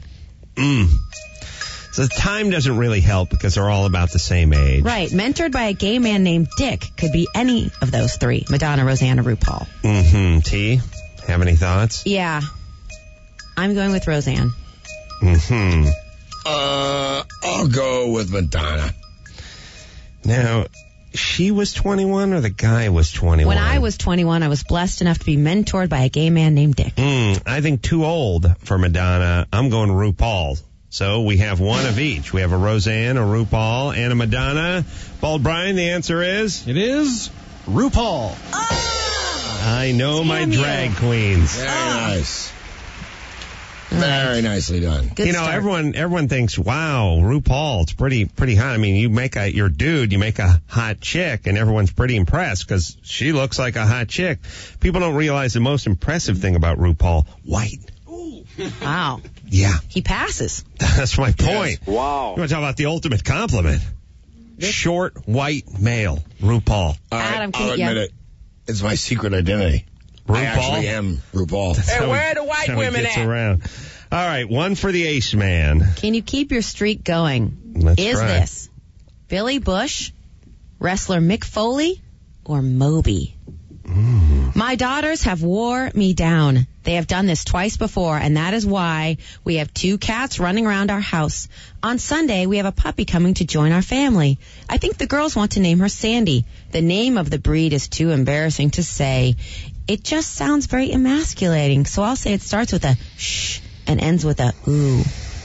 So the time doesn't really help because they're all about the same age. Right. Mentored by a gay man named Dick. Could be any of those three. Madonna, Roseanne, or RuPaul. Mm-hmm. T, have any thoughts? Yeah. I'm going with Roseanne. Mm-hmm. I'll go with Madonna. Now, she was 21 or the guy was 21? When I was 21, I was blessed enough to be mentored by a gay man named Dick. I think too old for Madonna. I'm going RuPaul. So we have one of each. We have a Roseanne, a RuPaul, and a Madonna. Bald Brian, the answer is? It is RuPaul. I know my drag queens. Very nice. Very nicely done. Good start. everyone thinks, wow, RuPaul, it's pretty hot. I mean, you make your dude, you make a hot chick, and everyone's pretty impressed because she looks like a hot chick. People don't realize the most impressive thing about RuPaul, white. Wow. Yeah. He passes. That's my point. Wow. You want to talk about the ultimate compliment? Short, white male, RuPaul. All right, Adam, I'll admit it. It's my secret identity. RuPaul? I actually am RuPaul. Hey, where are the white women at? Around. All right, one for the ace man. Can you keep your streak going? Let's Is try. this Billy Bush, wrestler Mick Foley, or Moby? My daughters have wore me down. They have done this twice before, and that is why we have 2 cats running around our house. On Sunday, we have a puppy coming to join our family. I think the girls want to name her Sandy. The name of the breed is too embarrassing to say. It just sounds very emasculating, so I'll say it starts with a shh and ends with a ooh.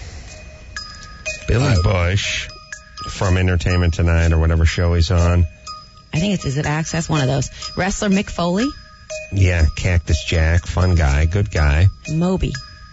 Billy Bush from Entertainment Tonight or whatever show he's on. I think is it Access? One of those. Wrestler Mick Foley. Yeah, Cactus Jack, fun guy, good guy. Moby.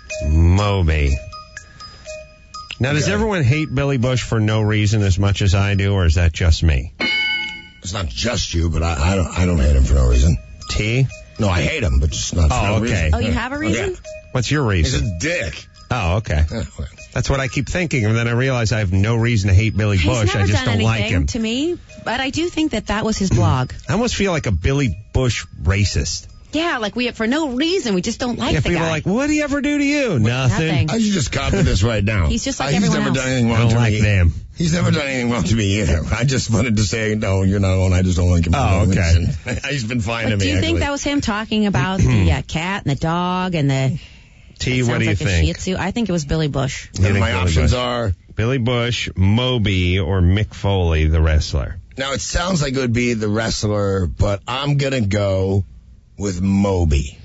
Now, does everyone hate Billy Bush for no reason as much as I do, or is that just me? It's not just you, but I don't hate him for no reason. T? No, I hate him, but just not for no reason. Oh, you have a reason? Yeah. What's your reason? He's a dick. Oh, okay. That's what I keep thinking, and then I realize I have no reason to hate Billy Bush. I just don't like him. To me, but I do think that was his blog. I almost feel like a Billy Bush racist. Yeah, like for no reason, we just don't like the people guy. are like, what did he ever do to you? Nothing. I should just copy this right now. He's just like everyone He's never else. done anything wrong I don't to like me. them. He's never done anything wrong to me either. I just wanted to say, no, you're not on. I just don't like him. Oh, okay. He's been fine But to me. do you think actually. that was him talking about the cat and the dog and the... T, it what do you sounds like a think? Shih Tzu. I think it was Billy Bush. And my options are Billy Bush, Moby, or Mick Foley, the wrestler. Now it sounds like it would be the wrestler, but I'm gonna go with Moby.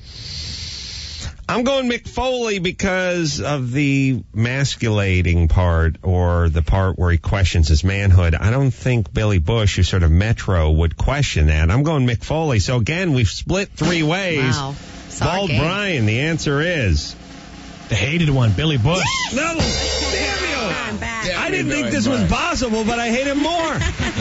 I'm going Mick Foley because of the masculating part, or the part where he questions his manhood. I don't think Billy Bush, who's sort of metro, would question that. I'm going Mick Foley. So again, we've split 3 ways. Wow. Bald Brian, the answer is the hated one, Billy Bush. No, damn you! I'm back. I didn't think this was possible, but I hate him more.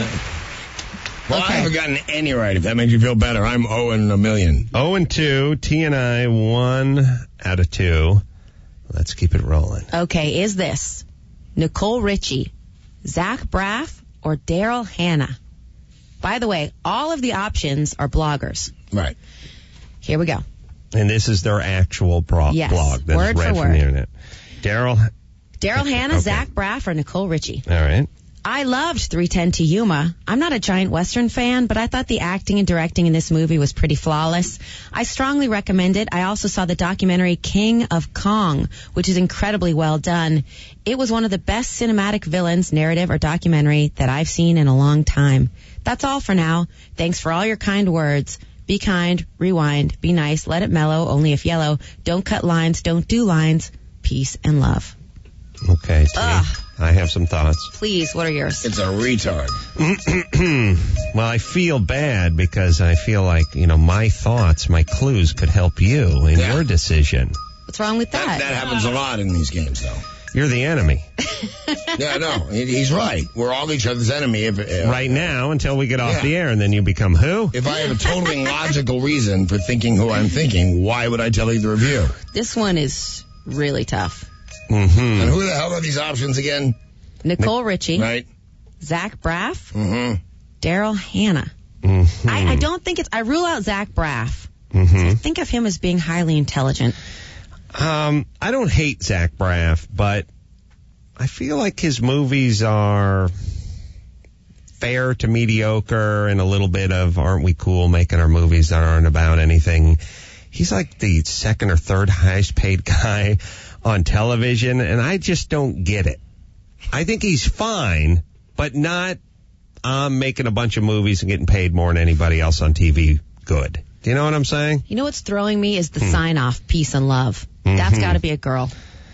Well, I haven't gotten any right, if that makes you feel better. I'm 0-1,000,000. 0-2, T and I 1 out of 2. Let's keep it rolling. Okay, is this Nicole Richie, Zach Braff, or Daryl Hannah? By the way, all of the options are bloggers. Right. Here we go. And this is their actual blog Yes, that's word read for from word. the internet. Daryl Hannah, Okay. Zach Braff, or Nicole Richie? All right. I loved 3:10 to Yuma. I'm not a giant Western fan, but I thought the acting and directing in this movie was pretty flawless. I strongly recommend it. I also saw the documentary King of Kong, which is incredibly well done. It was one of the best cinematic villains, narrative, or documentary that I've seen in a long time. That's all for now. Thanks for all your kind words. Be kind, rewind, be nice, let it mellow, only if yellow. Don't cut lines, don't do lines. Peace and love. Okay, T. I have some thoughts. Please, what are yours? It's a retard. Well, I feel bad because I feel like, my thoughts, my clues could help you in your decision. What's wrong with that? That happens a lot in these games, though. You're the enemy. Yeah, no, he's right. We're all each other's enemy. Right now, until we get off the air, and then you become who? If I have a totally logical reason for thinking who I'm thinking, why would I tell either of you? This one is really tough. Mm-hmm. And who the hell are these options again? Nicole Richie. Right. Zach Braff. Mm-hmm. Daryl Hannah. Mm-hmm. I don't think I rule out Zach Braff. Mm-hmm. I think of him as being highly intelligent. I don't hate Zach Braff, but I feel like his movies are fair to mediocre and a little bit of aren't we cool making our movies that aren't about anything. He's like the second or third highest paid guy on television, and I just don't get it. I think he's fine, but not making a bunch of movies and getting paid more than anybody else on TV good. Do you know what I'm saying? You know what's throwing me is the sign-off, peace and love. That's got to be a girl.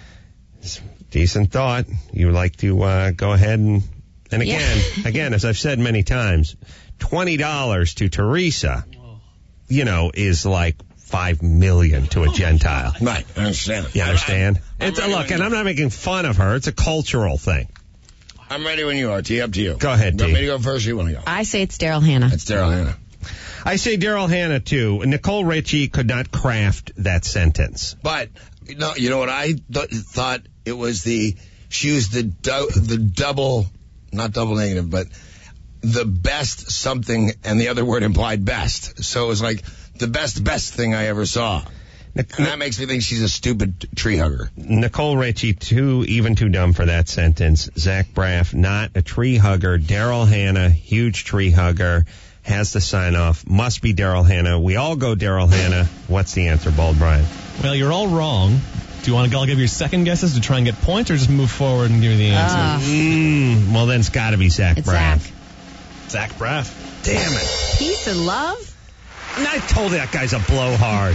Decent thought. You would like to go ahead and again, as I've said many times, $20 to Teresa, is like $5 million to a Gentile. Right, I understand. You understand? Look, and I'm not making fun of her. It's a cultural thing. I'm ready when you are, T. Up to you. Go ahead, T. You want me to go first or you want to go? I say it's Daryl Hannah. It's Daryl Hannah. I say Daryl Hannah, too. Nicole Richie could not craft that sentence. But, no, you know what I thought? It was she used the double, not double negative, but the best something, and the other word implied best. So it was like the best thing I ever saw. And that makes me think she's a stupid tree hugger. Nicole Richie, too dumb for that sentence. Zach Braff, not a tree hugger. Daryl Hannah, huge tree hugger, has the sign off. Must be Daryl Hannah. We all go Daryl Hannah. What's the answer, Bold Brian? Well, you're all wrong. Do you want to give your second guesses to try and get points, or just move forward and give me the answer? Well, then it's got to be Zach Braff. Zach Braff. Damn it. Peace and love? I told you that guy's a blowhard.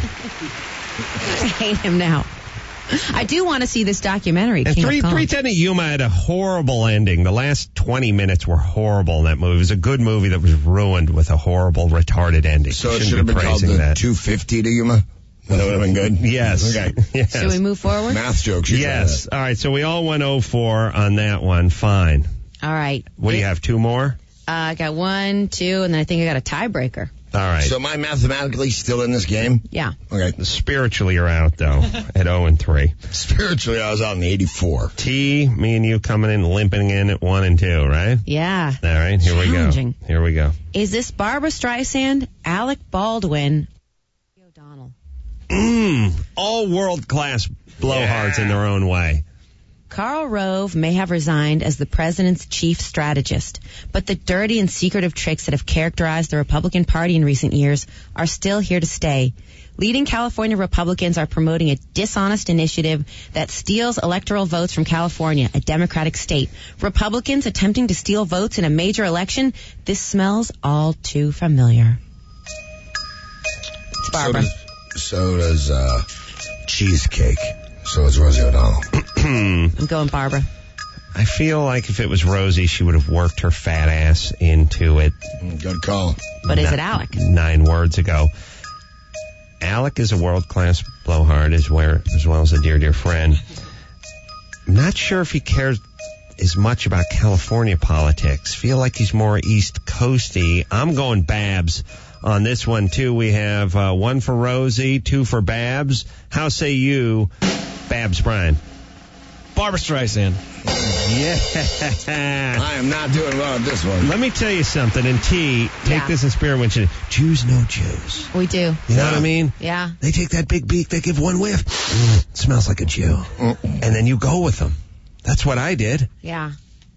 I hate him now. I do want to see this documentary. And 310 to Yuma had a horrible ending. The last 20 minutes were horrible in that movie. It was a good movie that was ruined with a horrible, retarded ending. So it should have been called the 250 to Yuma? That would have been good? Yes. Okay. Yes. Should we move forward? Math jokes. Yes. All right, so we all went 0-4 on that one. Fine. All right. What do you have, 2 more? I got 1, 2, and then I think I got a tiebreaker. All right. So am I mathematically still in this game? Yeah. Okay. Spiritually, you're out, though, at 0-3. Spiritually, I was out in 84. T, me and you coming in, limping in at 1 and 2, right? Yeah. All right, here we go. Here we go. Is this Barbara Streisand, Alec Baldwin, O'Donnell? All world-class blowhards in their own way. Karl Rove may have resigned as the president's chief strategist, but the dirty and secretive tricks that have characterized the Republican Party in recent years are still here to stay. Leading California Republicans are promoting a dishonest initiative that steals electoral votes from California, a Democratic state. Republicans attempting to steal votes in a major election? This smells all too familiar. It's Barbara. So does cheesecake. So is Rosie O'Donnell. I'm going Barbara. I feel like if it was Rosie, she would have worked her fat ass into it. Good call. But is it Alec? 9 words ago. Alec is a world-class blowhard as well as a dear, dear friend. I'm not sure if he cares as much about California politics. Feel like he's more East Coasty. I'm going Babs. On this one, too, we have 1 for Rosie, 2 for Babs. How say you, Babs Brian? Barbara Streisand. Yeah. I am not doing well at this one. Let me tell you something. And T, take this in spirit when you Jews know Jews. We do. You know what I mean? Yeah. They take that big beak, they give 1 whiff. It smells like a Jew. And then you go with them. That's what I did. Yeah.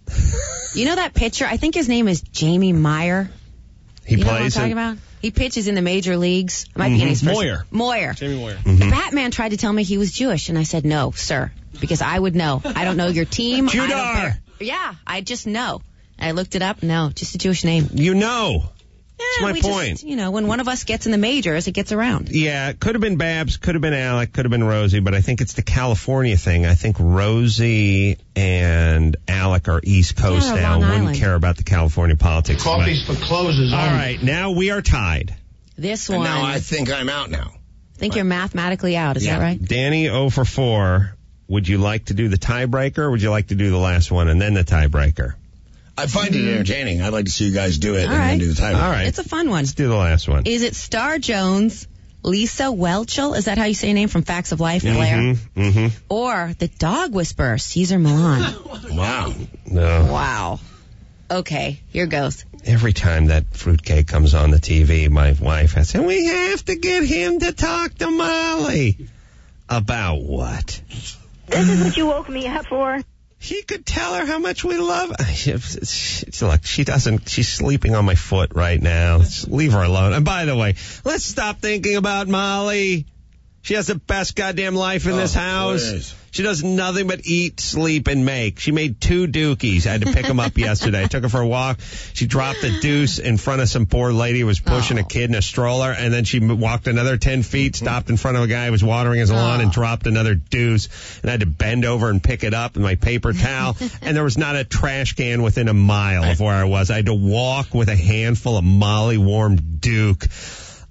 You know that pitcher? I think his name is Jamie Meyer. He plays know what I'm talking about? He pitches in the major leagues. It might be in his first. Moyer. Jamie Moyer. The Batman tried to tell me he was Jewish, and I said, no, sir, because I would know. I don't know your team. Judar. I just know. I looked it up. No, just a Jewish name. You know. That's my point. Just, when one of us gets in the majors, it gets around. Yeah, it could have been Babs, could have been Alec, could have been Rosie, but I think it's the California thing. I think Rosie and Alec are East Coast now. Wouldn't care about the California politics. Coffee's for closers. All right, now we are tied. This one. And now I think I'm out now. I think you're mathematically out. Is that right? Danny, 0 for 4. Would you like to do the tiebreaker, or would you like to do the last one and then the tiebreaker? I find it entertaining. I'd like to see you guys do it and then do the tiebreaker. All right. It's a fun one. Let's do the last one. Is it Star Jones, Lisa Whelchel? Is that how you say your name from Facts of Life, Blair? Or the dog whisperer, Cesar Millan? Wow. No. Wow. Okay, here goes. Every time that fruitcake comes on the TV, my wife has said, we have to get him to talk to Molly. About what? This is what you woke me up for. He could tell her how much we love her. Look, she doesn't. She's sleeping on my foot right now. Just leave her alone. And by the way, let's stop thinking about Molly. She has the best goddamn life in this house. Please. She does nothing but eat, sleep, and make. She made 2 dookies. I had to pick them up yesterday. I took her for a walk. She dropped a deuce in front of some poor lady who was pushing a kid in a stroller, and then she walked another 10 feet, stopped in front of a guy who was watering his lawn, and dropped another deuce. And I had to bend over and pick it up in my paper towel. And there was not a trash can within a mile of where I was. I had to walk with a handful of Molly warm Duke.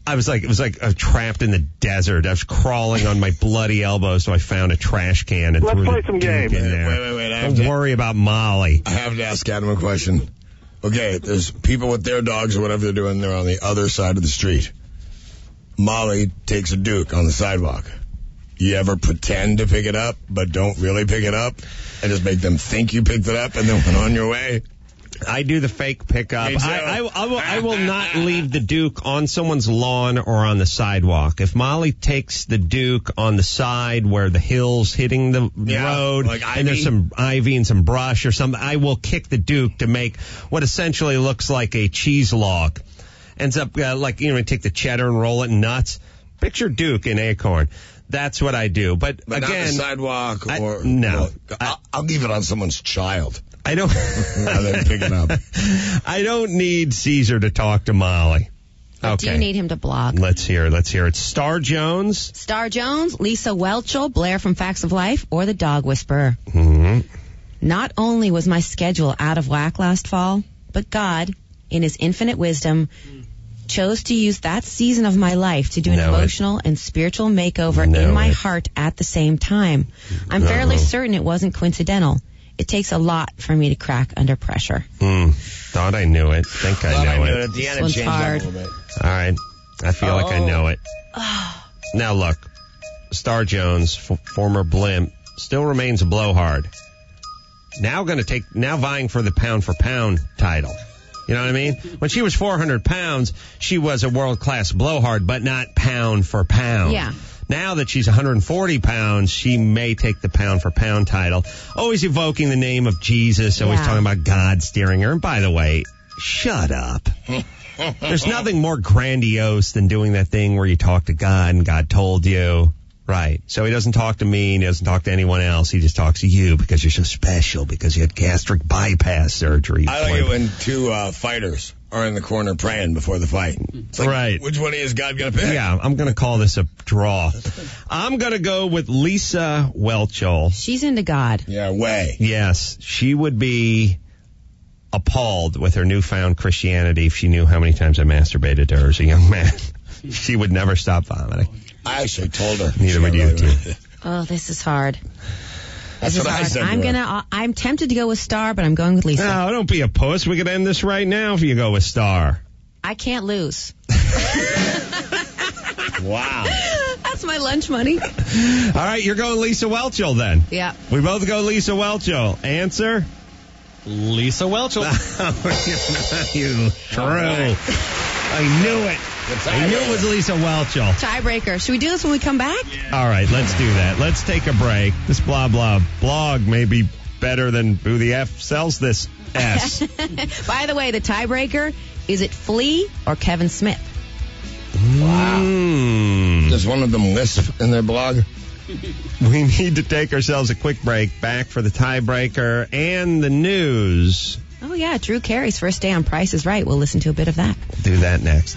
it was like trapped in the desert. I was crawling on my bloody elbows, so I found a trash can and Let's threw play the some Duke games. in there. Wait. Don't worry about Molly. I have to ask Adam a question. Okay, there's people with their dogs or whatever they're doing. They're on the other side of the street. Molly takes a Duke on the sidewalk. You ever pretend to pick it up, but don't really pick it up, and just make them think you picked it up and then went on your way? I do the fake pickup. Me too. I will not leave the Duke on someone's lawn or on the sidewalk. If Molly takes the Duke on the side where the hill's hitting the road, like and there's some ivy and some brush or something, I will kick the Duke to make what essentially looks like a cheese log. Ends up take the cheddar and roll it in nuts. Picture Duke in Acorn. That's what I do. But again, not the sidewalk or no. I'll leave it on someone's child. I don't. Rather than pick it up. I don't need Caesar to talk to Molly. But do you need him to blog? Let's hear it. Star Jones, Lisa Welchel, Blair from Facts of Life, or the Dog Whisperer. Mm-hmm. Not only was my schedule out of whack last fall, but God, in his infinite wisdom, chose to use that season of my life to do an emotional and spiritual makeover in my heart at the same time. I'm fairly certain it wasn't coincidental. It takes a lot for me to crack under pressure. Thought I knew it. Think I know it. At the end, this one's hard. A little bit. All right. I feel like I know it. Now look, Star Jones, former blimp, still remains a blowhard. Now vying for the pound for pound title. You know what I mean? When she was 400 pounds, she was a world-class blowhard, but not pound for pound. Yeah. Now that she's 140 pounds, she may take the pound for pound title. Always evoking the name of Jesus, always talking about God steering her. And by the way, shut up. There's nothing more grandiose than doing that thing where you talk to God and God told you. Right. So he doesn't talk to me and he doesn't talk to anyone else. He just talks to you because you're so special, because you had gastric bypass surgery. I like it when two fighters are in the corner praying before the fight. It's like, right. Which one is God going to pick? Yeah, I'm going to call this a draw. I'm going to go with Lisa Welchel. She's into God. Yeah, way. Yes. She would be appalled with her newfound Christianity if she knew how many times I masturbated to her as a young man. She would never stop vomiting. I actually told her. Neither would you, too. Oh, this is hard. That's what I said. I'm tempted to go with Star, but I'm going with Lisa. No, don't be a puss. We could end this right now if you go with Star. I can't lose. Wow. That's my lunch money. All right, you're going Lisa Welchel then. Yeah. We both go Lisa Welchel. Answer? Lisa Welchel. You true. Right. I knew it. I knew it was Lisa Welchel. Tiebreaker. Should we do this when we come back? Yeah. All right, let's do that. Let's take a break. This blah, blah blog may be better than who the F sells this S. By the way, the tiebreaker, is it Flea or Kevin Smith? Wow. Does one of them list in their blog? We need to take ourselves a quick break. Back for the tiebreaker and the news. Oh, yeah, Drew Carey's first day on Price is Right. We'll listen to a bit of that. We'll do that next.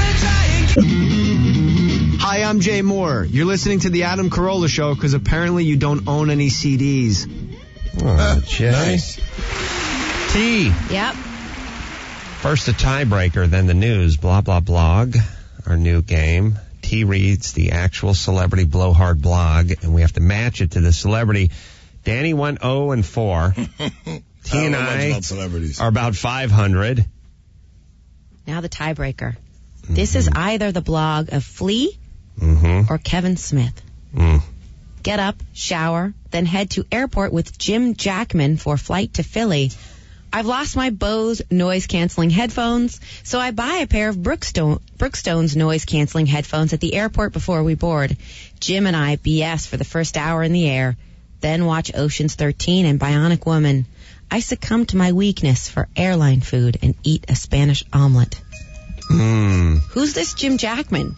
Hi, I'm Jay Moore. You're listening to the Adam Carolla Show because apparently you don't own any CDs. Oh, Jay. Nice. T. Yep. First the tiebreaker, then the news. Blah, blah, blog. Our new game. T reads the actual celebrity blowhard blog, and we have to match it to the celebrity. Danny went 0-4. T and I are about 500. Now the tiebreaker. Mm-hmm. This is either the blog of Flea or Kevin Smith. Get up, shower, then head to airport with Jim Jackman for flight to Philly. I've lost my Bose noise-canceling headphones, so I buy a pair of Brookstone's noise-canceling headphones at the airport before we board. Jim and I BS for the first hour in the air, then watch Ocean's 13 and Bionic Woman. I succumb to my weakness for airline food and eat a Spanish omelet. Who's this Jim Jackman?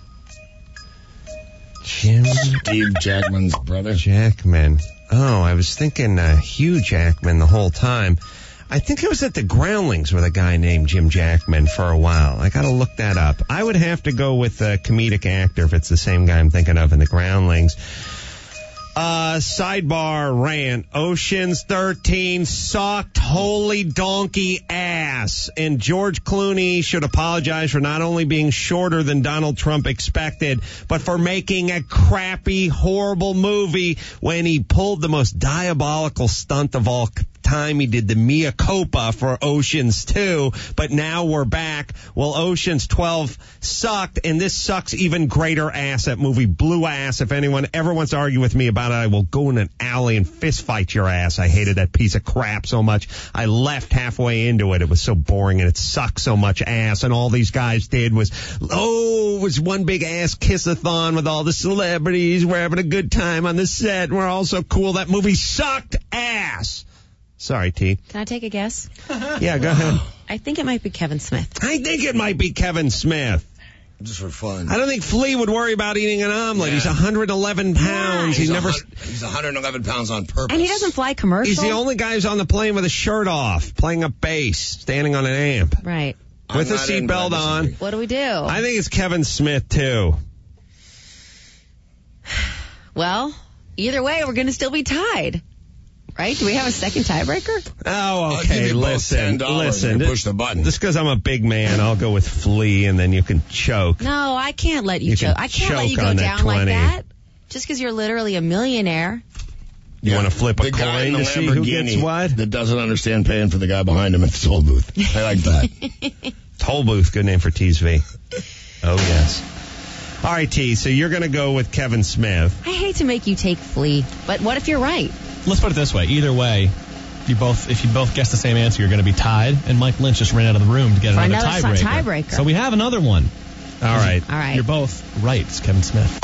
Steve Jackman's brother. Jackman. Oh, I was thinking Hugh Jackman the whole time. I think I was at the Groundlings with a guy named Jim Jackman for a while. I got to look that up. I would have to go with a comedic actor if it's the same guy I'm thinking of in the Groundlings. Sidebar rant. Ocean's 13 sucked holy donkey ass. And George Clooney should apologize for not only being shorter than Donald Trump expected, but for making a crappy, horrible movie when he pulled the most diabolical stunt of all time. He did the Mea Culpa for Ocean's 2, but now we're back. Well, Ocean's 12 sucked, and this sucks even greater ass. That movie blew ass. If anyone ever wants to argue with me about it, I will go in an alley and fist fight your ass. I hated that piece of crap so much. I left halfway into it. It was so boring, and it sucked so much ass, and all these guys did was, it was one big ass kiss-a-thon with all the celebrities. We're having a good time on the set. We're all so cool. That movie sucked ass. Sorry, T. Can I take a guess? Yeah, go ahead. I think it might be Kevin Smith. I think it might be Kevin Smith. Just for fun. I don't think Flea would worry about eating an omelet. Yeah. He's 111 pounds. He's 111 pounds on purpose. And he doesn't fly commercial. He's the only guy who's on the plane with a shirt off, playing a bass, standing on an amp. Right. With a seatbelt on. What do we do? I think it's Kevin Smith, too. Well, either way, we're going to still be tied. Right? Do we have a second tiebreaker? Oh, okay. Listen. Push the button. Just because I'm a big man, I'll go with Flea, and then you can choke. No, I can't let you choke. I can't let you go down like that. Just because you're literally a millionaire. You want to flip a coin to see who gets what? That doesn't understand paying for the guy behind him at the toll booth. I like that. Toll booth, good name for T's V. Oh, yes. All right, T, so you're going to go with Kevin Smith. I hate to make you take Flea, but what if you're right? Let's put it this way. Either way, if you both guess the same answer, you're going to be tied, and Mike Lynch just ran out of the room to get another tiebreaker. So we have another one. All right. You're both right. It's Kevin Smith.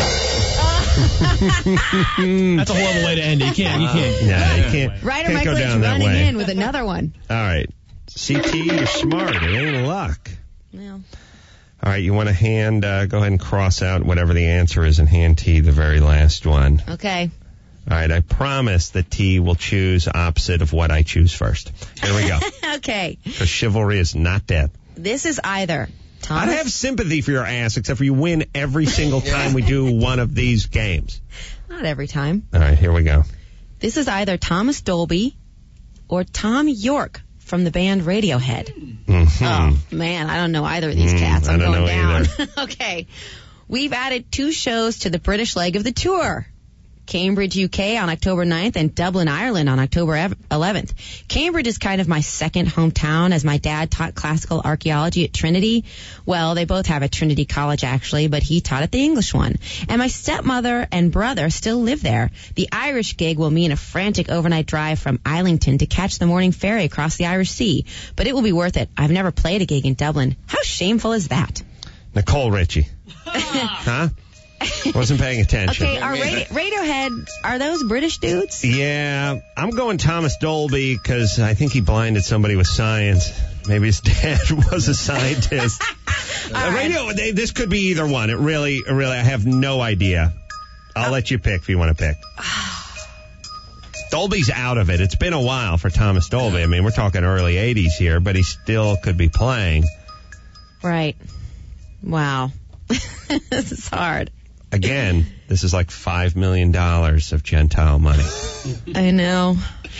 That's a horrible way to end it. You can't. Yeah, you can't. Right, or can't Mike go Lynch down that running way. in with another one. All right. CT, you're smart. It ain't luck. Yeah. All right, you want to hand, go ahead and cross out whatever the answer is and hand T the very last one. Okay. All right, I promise that T will choose opposite of what I choose first. Here we go. Okay. Because chivalry is not dead. This is either Thomas. I have sympathy for your ass, except for you win every single time we do one of these games. Not every time. All right, here we go. This is either Thomas Dolby or Tom York from the band Radiohead. Mm-hmm. Oh, man, I don't know either of these cats. I'm going down. Either. Okay. We've added 2 shows to the British leg of the tour. Cambridge, UK on October 9th and Dublin, Ireland on October 11th. Cambridge is kind of my second hometown as my dad taught classical archaeology at Trinity. Well, they both have a Trinity college actually, but he taught at the English one. And my stepmother and brother still live there. The Irish gig will mean a frantic overnight drive from Islington to catch the morning ferry across the Irish Sea. But it will be worth it. I've never played a gig in Dublin. How shameful is that? Nicole Richie. Huh? Wasn't paying attention. Okay, are Radiohead, are those British dudes? Yeah, I'm going Thomas Dolby because I think he blinded somebody with science. Maybe his dad was a scientist. This could be either one. It really, I have no idea. I'll let you pick if you want to pick. Dolby's out of it. It's been a while for Thomas Dolby. I mean, we're talking early 80s here, but he still could be playing. Right. Wow. This is hard. Again, this is like $5 million of Gentile money. I know.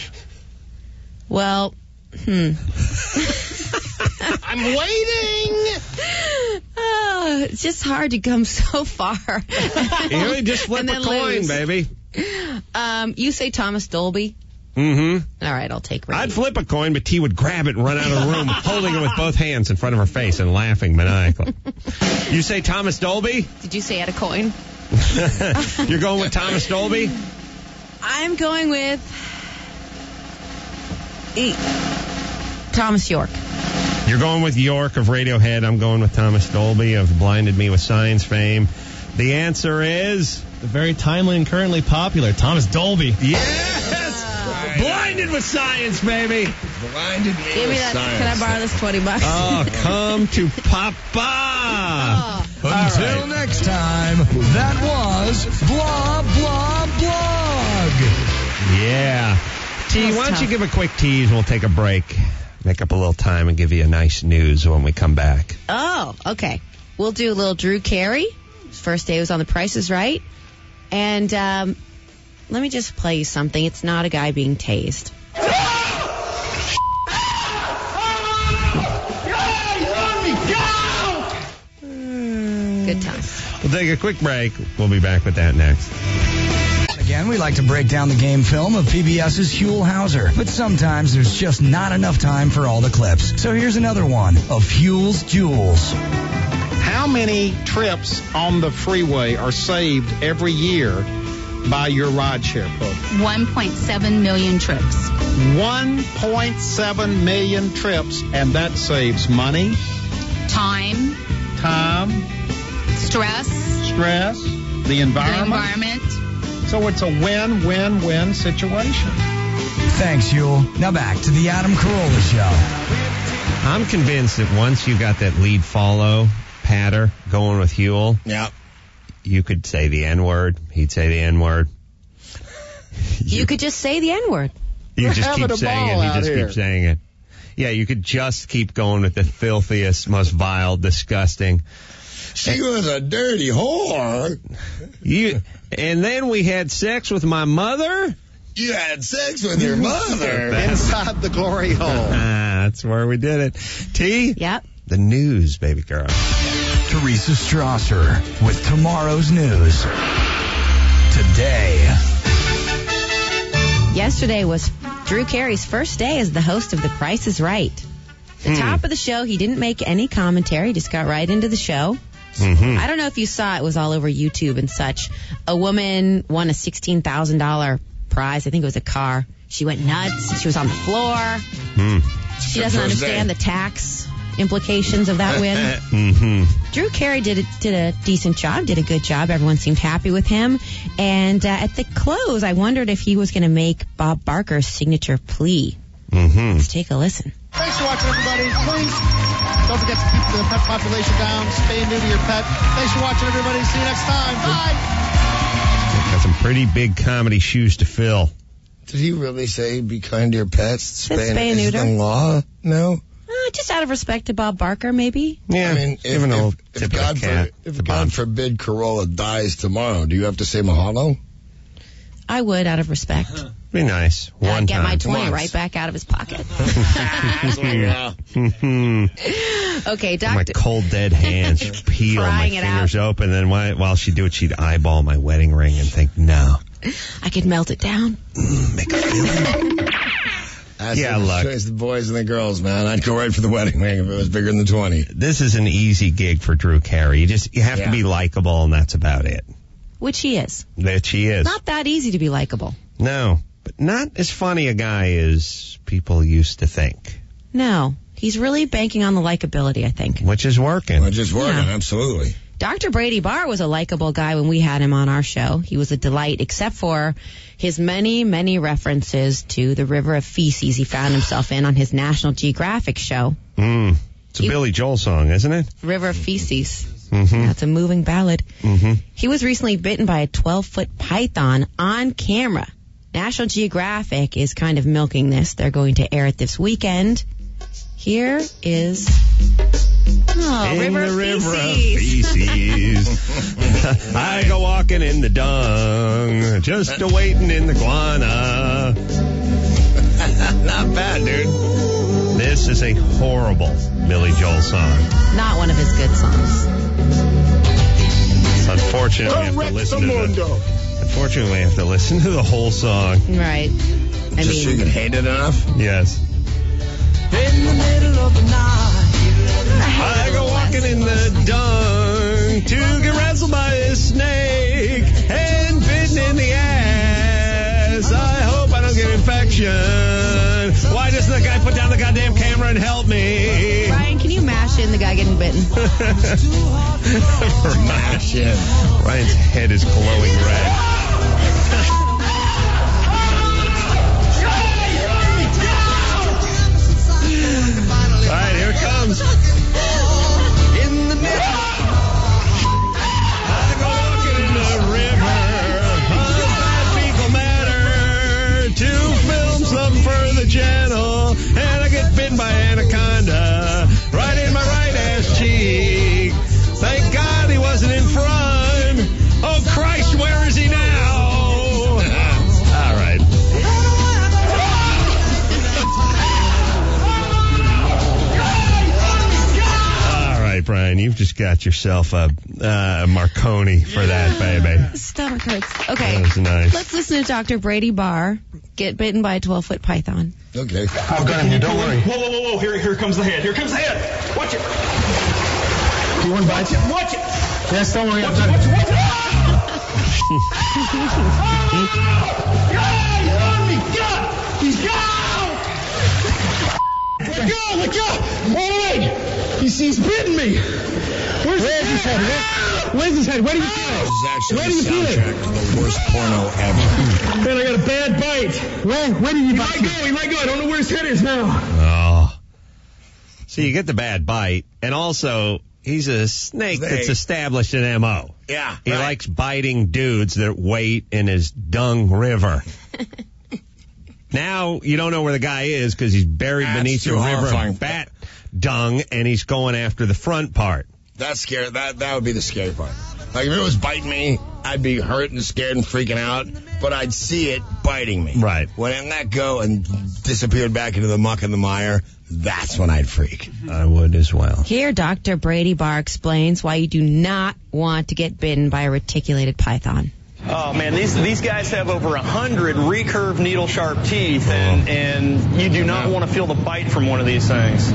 Well, I'm waiting. Oh, it's just hard to come so far. You just flip a coin, baby. You say Thomas Dolby? Mm-hmm. All right, I'll take Ray. I'd flip a coin, but T would grab it and run out of the room, holding it with both hands in front of her face and laughing maniacally. You say Thomas Dolby? Did you say add a coin? You're going with Thomas Dolby? I'm going with Thomas York. You're going with York of Radiohead. I'm going with Thomas Dolby of Blinded Me with Science fame. The answer is... the very timely and currently popular Thomas Dolby. Yes! Blinded with Science, baby. Blinded Me Give me that. Science. Can I borrow this $20? Oh, come to Papa. Until next time, that was Blah, Blah, Blog. Yeah. T, why don't you give a quick tease and we'll take a break. Make up a little time and give you a nice news when we come back. Oh, okay. We'll do a little Drew Carey. His first day was on The Price is Right. And Let me just play you something. It's not a guy being tased. Good times. We'll take a quick break. We'll be back with that next. Again, we like to break down the game film of PBS's Huell Hauser, but sometimes there's just not enough time for all the clips. So here's another one of Huell's Jewels. How many trips on the freeway are saved every year by your rideshare program? 1.7 million trips. 1.7 million trips, and that saves money, Time, stress, the environment. So it's a win-win-win situation. Thanks, Huell. Now back to the Adam Carolla Show. I'm convinced that once you got that lead follow patter going with Huell, you could say the N-word. He'd say the N-word. You could just say the N-word. You just keep saying it. He just keeps saying it. Yeah, you could just keep going with the filthiest, most vile, disgusting. She was a dirty whore. And then we had sex with my mother? You had sex with your mother. Inside the glory hole. That's where we did it. T? Yep. The news, baby girl. Teresa Strasser with tomorrow's news. Today. Yesterday was Drew Carey's first day as the host of The Price is Right. The top of the show, he didn't make any commentary, just got right into the show. Mm-hmm. I don't know if you saw, it was all over YouTube and such. A woman won a $16,000 prize. I think it was a car. She went nuts. She was on the floor. She doesn't understand the tax implications of that win. Drew Carey did a decent job, did a good job. Everyone seemed happy with him. And at the close, I wondered if he was going to make Bob Barker's signature plea. Let's take a listen. Thanks for watching, everybody. Please don't forget to keep the pet population down. Stay new to your pet. Thanks for watching, everybody. See you next time. Bye. Got some pretty big comedy shoes to fill. Did he really say be kind to your pets? Spay and neuter. Is the law? No. Just out of respect to Bob Barker, maybe. Yeah. I mean, if God forbid Carolla dies tomorrow, do you have to say mahalo? I would, out of respect. Be nice. One get time. my 20 right back out of his pocket. Okay, Doctor. My cold, dead hands peel my fingers open. Then while she'd do it, she'd eyeball my wedding ring and think, no. I could melt it down. Make it feel. Look. It's the boys and the girls, man. I'd go right for the wedding ring if it was bigger than the 20. This is an easy gig for Drew Carey. You have to be likable, and that's about it. Which he is. That she is. Not that easy to be likable. No, but not as funny a guy as people used to think. No, he's really banking on the likability, I think. Which is working. Absolutely. Dr. Brady Barr was a likable guy when we had him on our show. He was a delight, except for his many, many references to the river of feces he found himself in on his National Geographic show. It's a Billy Joel song, isn't it? River of Feces. That's a moving ballad. He was recently bitten by a 12-foot python on camera. National Geographic is kind of milking this. They're going to air it this weekend. Here is... River of Feces. I go walking in the dung, just a-waiting in the guana. Not bad, dude. This is a horrible Billy Joel song. Not one of his good songs. Unfortunately, we have to listen to the whole song. Right. So you can hate it enough? Yes. In the middle of the night, I go walking in the dung to get wrestled by a snake and bitten in the ass. I hope I don't get infection. Why doesn't the guy put down the goddamn camera and help me? Ryan, can you mash in the guy getting bitten? Mash in. Ryan's head is glowing red. All right, here it comes. In the middle. I go walking in the river of bad fecal matter to film something for the channel, and I get bitten by an anaconda right in my right ass cheek. Thank God he wasn't in front. Oh Christ, where is he now? right, Brian. You've just got yourself a Marconi for that, baby. Stomach hurts. Okay. That was nice. Let's listen to Dr. Brady Barr get bitten by a 12-foot python. Okay. I've got him here. Don't worry. Whoa. Here comes the head. Here comes the head. Watch it. You want to bite you? Watch it. Yes, don't worry. I've got it. Watch it. He's on me. He's gone. Let go. Wait. He's bitten me. Where's his head? Where's his head? Where do you feel it? This is actually Where do you feel soundtrack it? to the worst porno ever. Man, I got a bad bite. Where did you bite? He might go. I don't know where his head is now. Oh. So you get the bad bite, and also he's a snake that's established an MO. Yeah. He likes biting dudes that wait in his dung river. Now you don't know where the guy is because he's buried beneath your river of bat dung, and he's going after the front part. That's scary. That would be the scary part. Like, if it was biting me, I'd be hurt and scared and freaking out, but I'd see it biting me. Right. When it let go and disappeared back into the muck and the mire, that's when I'd freak. I would as well. Here, Dr. Brady Barr explains why you do not want to get bitten by a reticulated python. Oh man, these guys have over 100 recurved needle sharp teeth, and you do not want to feel the bite from one of these things.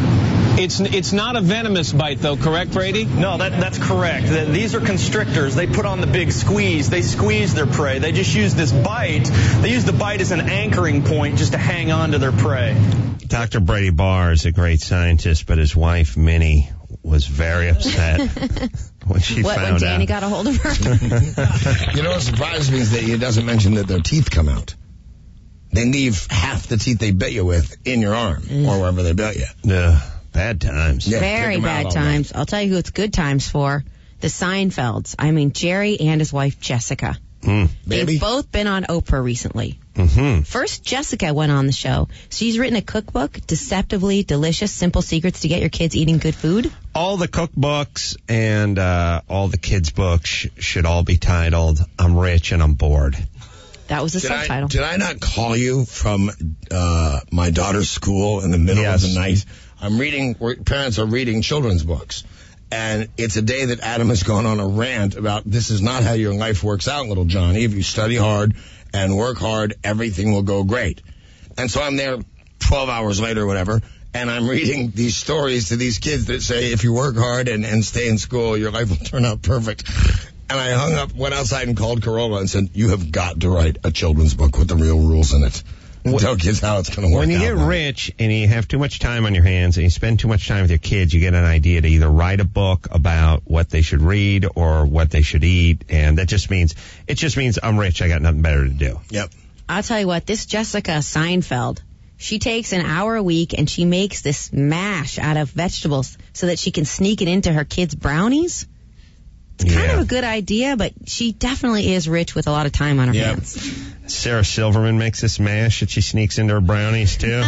It's not a venomous bite, though, correct, Brady? No, that's correct. These are constrictors. They put on the big squeeze. They squeeze their prey. They just use this bite. They use the bite as an anchoring point just to hang on to their prey. Dr. Brady Barr is a great scientist, but his wife, Minnie, was very upset when she found out. When Danny got a hold of her? You know what surprises me is that he doesn't mention that their teeth come out. They leave half the teeth they bit you with in your arm or wherever they bit you. Yeah. Bad times. Yeah, very bad times. I'll tell you who it's good times for. The Seinfelds. I mean, Jerry and his wife, Jessica. They've both been on Oprah recently. Mm-hmm. First, Jessica went on the show. She's written a cookbook, Deceptively Delicious, Simple Secrets to Get Your Kids Eating Good Food. All the cookbooks and all the kids' books should all be titled, I'm Rich and I'm Bored. That was the subtitle. Did I not call you from my daughter's school in the middle of the night? I'm reading, parents are reading children's books. And it's a day that Adam has gone on a rant about this is not how your life works out, little Johnny. If you study hard and work hard, everything will go great. And so I'm there 12 hours later or whatever, and I'm reading these stories to these kids that say if you work hard and stay in school, your life will turn out perfect. And I hung up, went outside and called Corolla and said, you have got to write a children's book with the real rules in it. Tell kids how it's going to work out. When you get rich and you have too much time on your hands and you spend too much time with your kids, you get an idea to either write a book about what they should read or what they should eat. And it just means I'm rich. I got nothing better to do. Yep. I'll tell you what, this Jessica Seinfeld, she takes an hour a week and she makes this mash out of vegetables so that she can sneak it into her kids' brownies. It's kind of a good idea, but she definitely is rich with a lot of time on her hands. Sarah Silverman makes this mash that she sneaks into her brownies, too.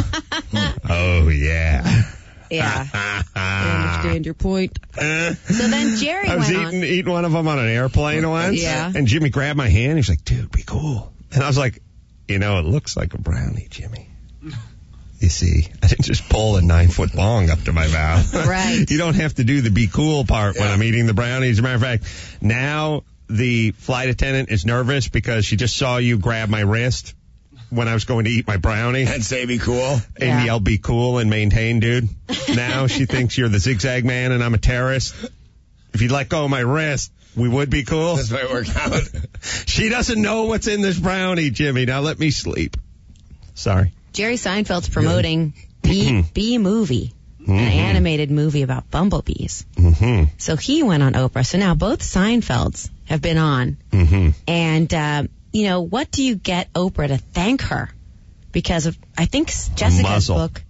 Oh, yeah. Yeah. I understand your point. So then Jerry I was went eating one of them on an airplane once. Yeah. And Jimmy grabbed my hand. He was like, dude, be cool. And I was like, it looks like a brownie, Jimmy. You see, I didn't just pull a 9-foot bong up to my mouth. Right. You don't have to do the be cool part when I'm eating the brownies. As a matter of fact, now the flight attendant is nervous because she just saw you grab my wrist when I was going to eat my brownie. And say be cool. And yell be cool and maintain, dude. Now she thinks you're the zigzag man and I'm a terrorist. If you let go of my wrist, we would be cool. This might work out. She doesn't know what's in this brownie, Jimmy. Now let me sleep. Sorry. Jerry Seinfeld's promoting Bee Movie, an animated movie about bumblebees. So he went on Oprah. So now both Seinfelds have been on. And, what do you get Oprah to thank her? Because of, I think Jessica's book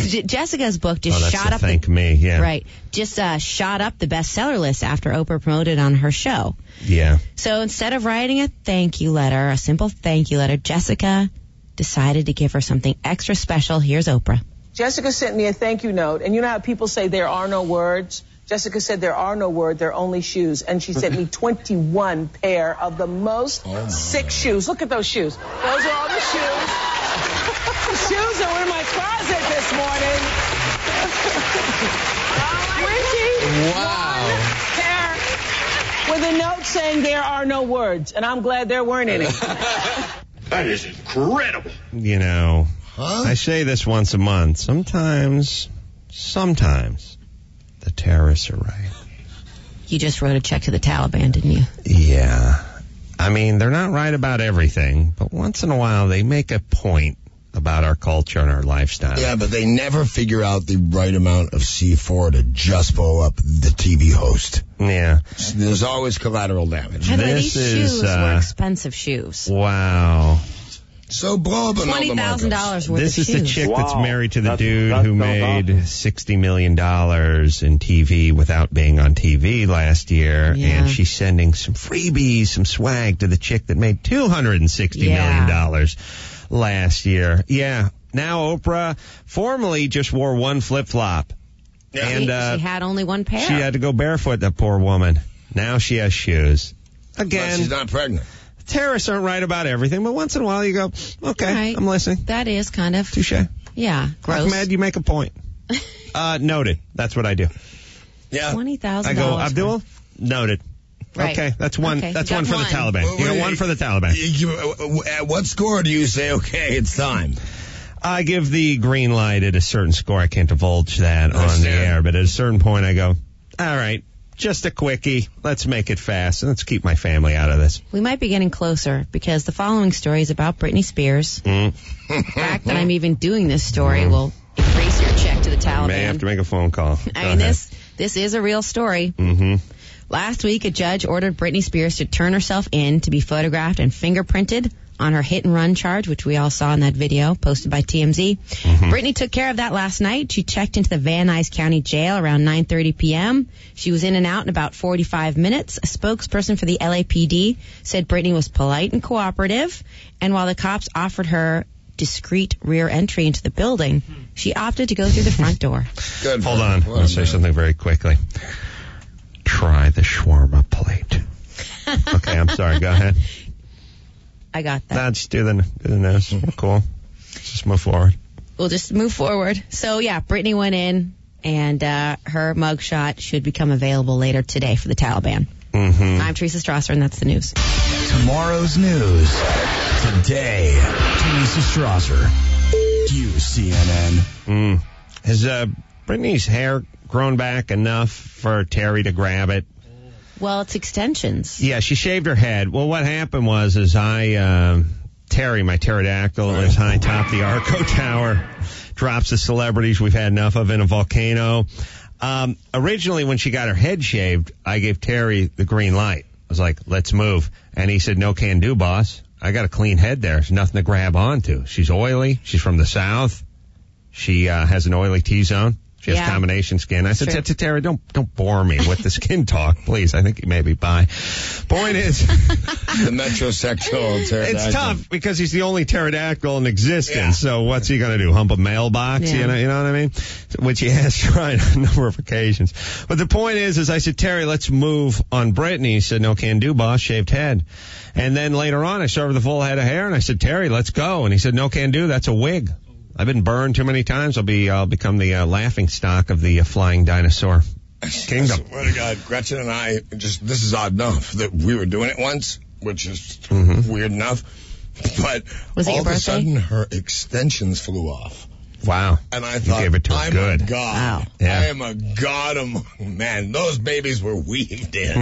just shot up. Thank me, yeah. Right. Just shot up the bestseller list after Oprah promoted on her show. Yeah. So instead of writing a thank you letter, a simple thank you letter, Jessica decided to give her something extra special. Here's Oprah. Jessica sent me a thank you note, and you know how people say there are no words? Jessica said there are no words, there are only shoes, and she sent me 21 pair of the most sick shoes. Look at those shoes. Those are all the shoes. The shoes that were in my closet this morning. One pair with a note saying there are no words, and I'm glad there weren't any. That is incredible. You know, I say this once a month. Sometimes the terrorists are right. You just wrote a check to the Taliban, didn't you? Yeah. I mean, they're not right about everything, but once in a while they make a point about our culture and our lifestyle. Yeah, but they never figure out the right amount of C4 to just blow up the TV host. Yeah. There's always collateral damage. By the way, these shoes were expensive shoes. wow. So blow up $20,000 worth of shoes. This is the chick that's married to the dude who made $60 million in TV without being on TV last year. Yeah. And she's sending some freebies, some swag to the chick that made $260 million last year. Yeah. Now Oprah formally just wore one flip-flop. Yeah. And she had only one pair. She had to go barefoot, that poor woman. Now she has shoes. Again. But she's not pregnant. Terrorists aren't right about everything, but once in a while you go, okay, right. I'm listening. That is kind of... Touche. Yeah, gross. Ahmed, you make a point. Noted. That's what I do. Yeah. $20,000. I go, Abdul, noted. Right. Okay, that's one. Okay, That's you one got for one. the Taliban. You got one for the Taliban. At what score do you say, okay, it's time? I give the green light at a certain score. I can't divulge that on the air, but at a certain point I go, all right, just a quickie. Let's make it fast, and let's keep my family out of this. We might be getting closer because the following story is about Britney Spears. The fact that I'm even doing this story will increase your check to the Taliban. You may have to make a phone call. I mean, this is a real story. Mm-hmm. Last week, a judge ordered Britney Spears to turn herself in to be photographed and fingerprinted on her hit-and-run charge, which we all saw in that video posted by TMZ. Britney took care of that last night. She checked into the Van Nuys County Jail around 9:30 p.m. She was in and out in about 45 minutes. A spokesperson for the LAPD said Britney was polite and cooperative, and while the cops offered her discreet rear entry into the building, she opted to go through the front door. Good. Hold on. I want to say something very quickly. Try the shawarma plate. Okay, I'm sorry. Go ahead. I got that. No, just do the nose. Cool. Let's just move forward. We'll just move forward. So, yeah, Britney went in, and her mugshot should become available later today for the Taliban. I'm Teresa Strasser, and that's the news. Tomorrow's news. Today, Teresa Strasser. QCNN. Has Britney's hair grown back enough for Terry to grab it? Well, it's extensions. Yeah, she shaved her head. Well, what happened was Terry, my pterodactyl, is high atop the Arco Tower, drops the celebrities we've had enough of in a volcano. Originally, when she got her head shaved, I gave Terry the green light. I was like, let's move. And he said, no can do, boss. I got a clean head there. There's nothing to grab onto. She's oily. She's from the South. She has an oily T-zone. She has combination skin. I said to Terry, don't bore me with the skin talk, please. I think you may be bi. Point is, the metrosexual pterodactyl. It's tough because he's the only pterodactyl in existence. Yeah. So what's he going to do? Hump a mailbox? Yeah. You know what I mean? Which he has tried on a number of occasions. But the point is I said, Terry, let's move on Britney. He said, no can do, boss. Shaved head. And then later on, I started with a full head of hair, and I said, Terry, let's go. And he said, no can do. That's a wig. I've been burned too many times. I'll become the laughing stock of the flying dinosaur kingdom. I swear to God, Gretchen and I this is odd enough that we were doing it once, which is weird enough. But all of a sudden, her extensions flew off. Wow. And I thought, you gave it to her good. I'm a god. Wow. Yeah. I am a god among men. Those babies were weaved in.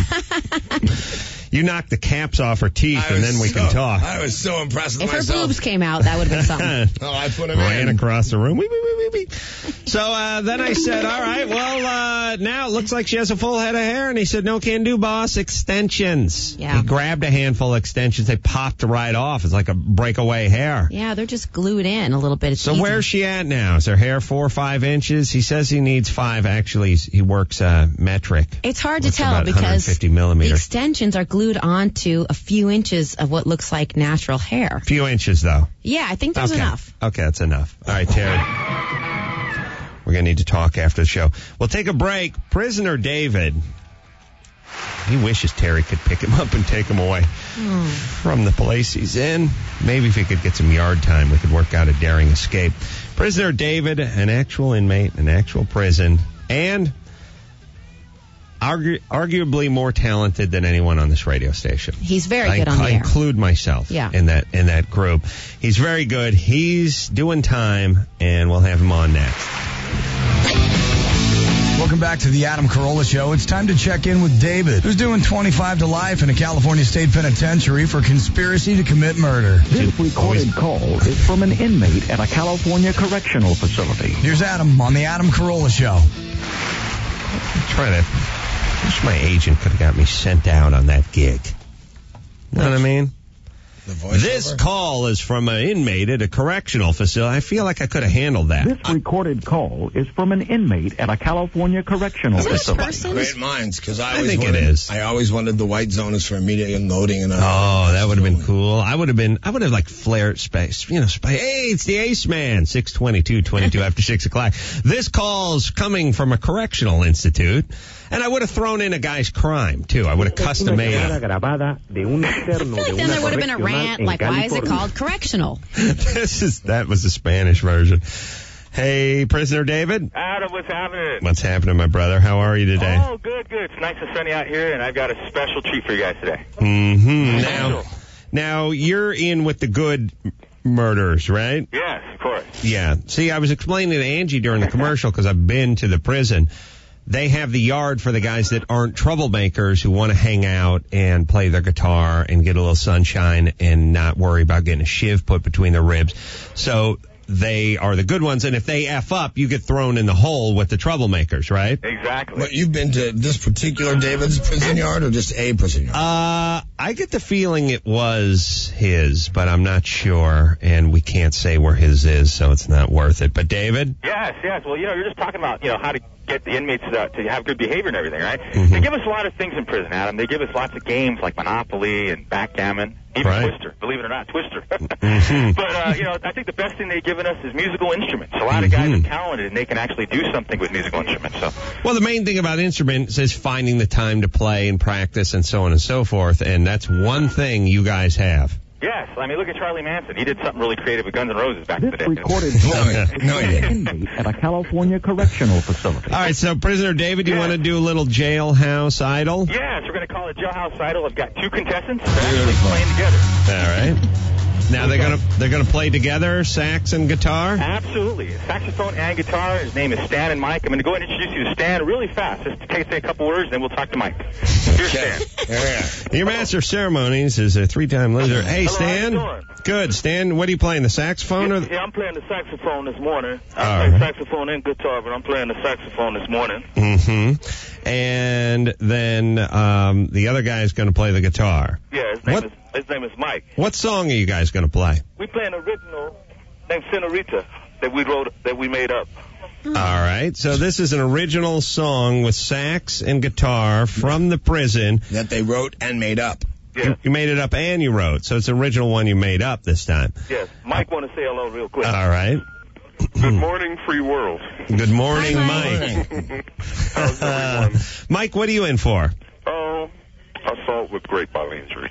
You knocked the caps off her teeth, and then we can talk. I was so impressed with myself. If her boobs came out, that would have been something. I put them Ran across the room. So then I said, all right, well, now it looks like she has a full head of hair. And he said, no can do, boss. Extensions. Yeah. He grabbed a handful of extensions. They popped right off. It's like a breakaway hair. Yeah, they're just glued in a little bit. So where's she at now? Is her hair 4 or 5 inches? He says he needs 5. Actually, he works metric. It's hard to tell because the extensions are glued onto a few inches of what looks like natural hair. Few inches, though. Yeah, I think there's enough. Okay, that's enough. All right, Terry. We're going to need to talk after the show. We'll take a break. Prisoner David, he wishes Terry could pick him up and take him away from the place he's in. Maybe if he could get some yard time, we could work out a daring escape. Prisoner David, an actual inmate, an actual prison, and arguably more talented than anyone on this radio station. He's very good on the I air. include myself in that group. He's very good. He's doing time, and we'll have him on next. Welcome back to the Adam Carolla Show. It's time to check in with David, who's doing 25 to life in a California state penitentiary for conspiracy to commit murder. This recorded call is from an inmate at a California correctional facility. Here's Adam on the Adam Carolla Show. I wish my agent could have got me sent out on that gig. You know what I mean? This call is from an inmate at a correctional facility. I feel like I could have handled that. This recorded call is from an inmate at a California correctional facility. Great minds, because I think it is. I always wanted the white zone is for immediate unloading. And that would have been cool. I would have like flared space. Hey, it's the Ace Man. 6:22 after 6 o'clock. This call's coming from a correctional institute. And I would have thrown in a guy's crime, too. I would have custom made it. I feel like then there would have been a rant, like, why is it called correctional? That was the Spanish version. Hey, Prisoner David. Adam, what's happening? What's happening, my brother? How are you today? Oh, good. It's nice and sunny out here, and I've got a special treat for you guys today. Now, you're in with the good murders, right? Yes, of course. Yeah. See, I was explaining to Angie during the commercial, because I've been to the prison. They have the yard for the guys that aren't troublemakers who want to hang out and play their guitar and get a little sunshine and not worry about getting a shiv put between their ribs. So they are the good ones, and if they F up, you get thrown in the hole with the troublemakers, right? Exactly. But you've been to this particular David's prison yard or just a prison yard? I get the feeling it was his, but I'm not sure, and we can't say where his is, so it's not worth it. But David? Yes. Well, you're just talking about, how to get the inmates to have good behavior and everything, right? They give us a lot of things in prison, Adam. They give us lots of games like Monopoly and backgammon, even Twister. Believe it or not, Twister. But, I think the best thing they've given us is musical instruments. A lot of guys are talented, and they can actually do something with musical instruments. So, well, the main thing about instruments is finding the time to play and practice and so on and so forth, and that's one thing you guys have. Yes, look at Charlie Manson. He did something really creative with Guns N' Roses back in the day. This recorded call is from an inmate at a California correctional facility. All right, so Prisoner David, you want to do a little Jailhouse Idol? Yes, we're going to call it Jailhouse Idol. I've got two contestants. They're actually playing together. All right. Now they're gonna play together, sax and guitar? Absolutely. Saxophone and guitar. His name is Stan and Mike. I'm going to go ahead and introduce you to Stan really fast. Just to say a couple words, then we'll talk to Mike. Here's Stan. Your master of ceremonies is a 3-time loser. Hey, Hello, Stan. how you doing? Good. Stan, what are you playing, the saxophone? Yeah, I'm playing the saxophone this morning. I play saxophone and guitar, but I'm playing the saxophone this morning. Mm-hmm. And then the other guy's going to play the guitar. Yeah, his name is Mike. What song are you guys going to play? We play an original named Senorita that we made up. All right. So this is an original song with sax and guitar from the prison. That they wrote and made up. Yeah. You made it up and you wrote. So it's an original one you made up this time. Yes. Mike want to say hello real quick. All right. Good morning, free world. Good morning, Mike. How's everyone? Mike, what are you in for? Assault with great bodily injury.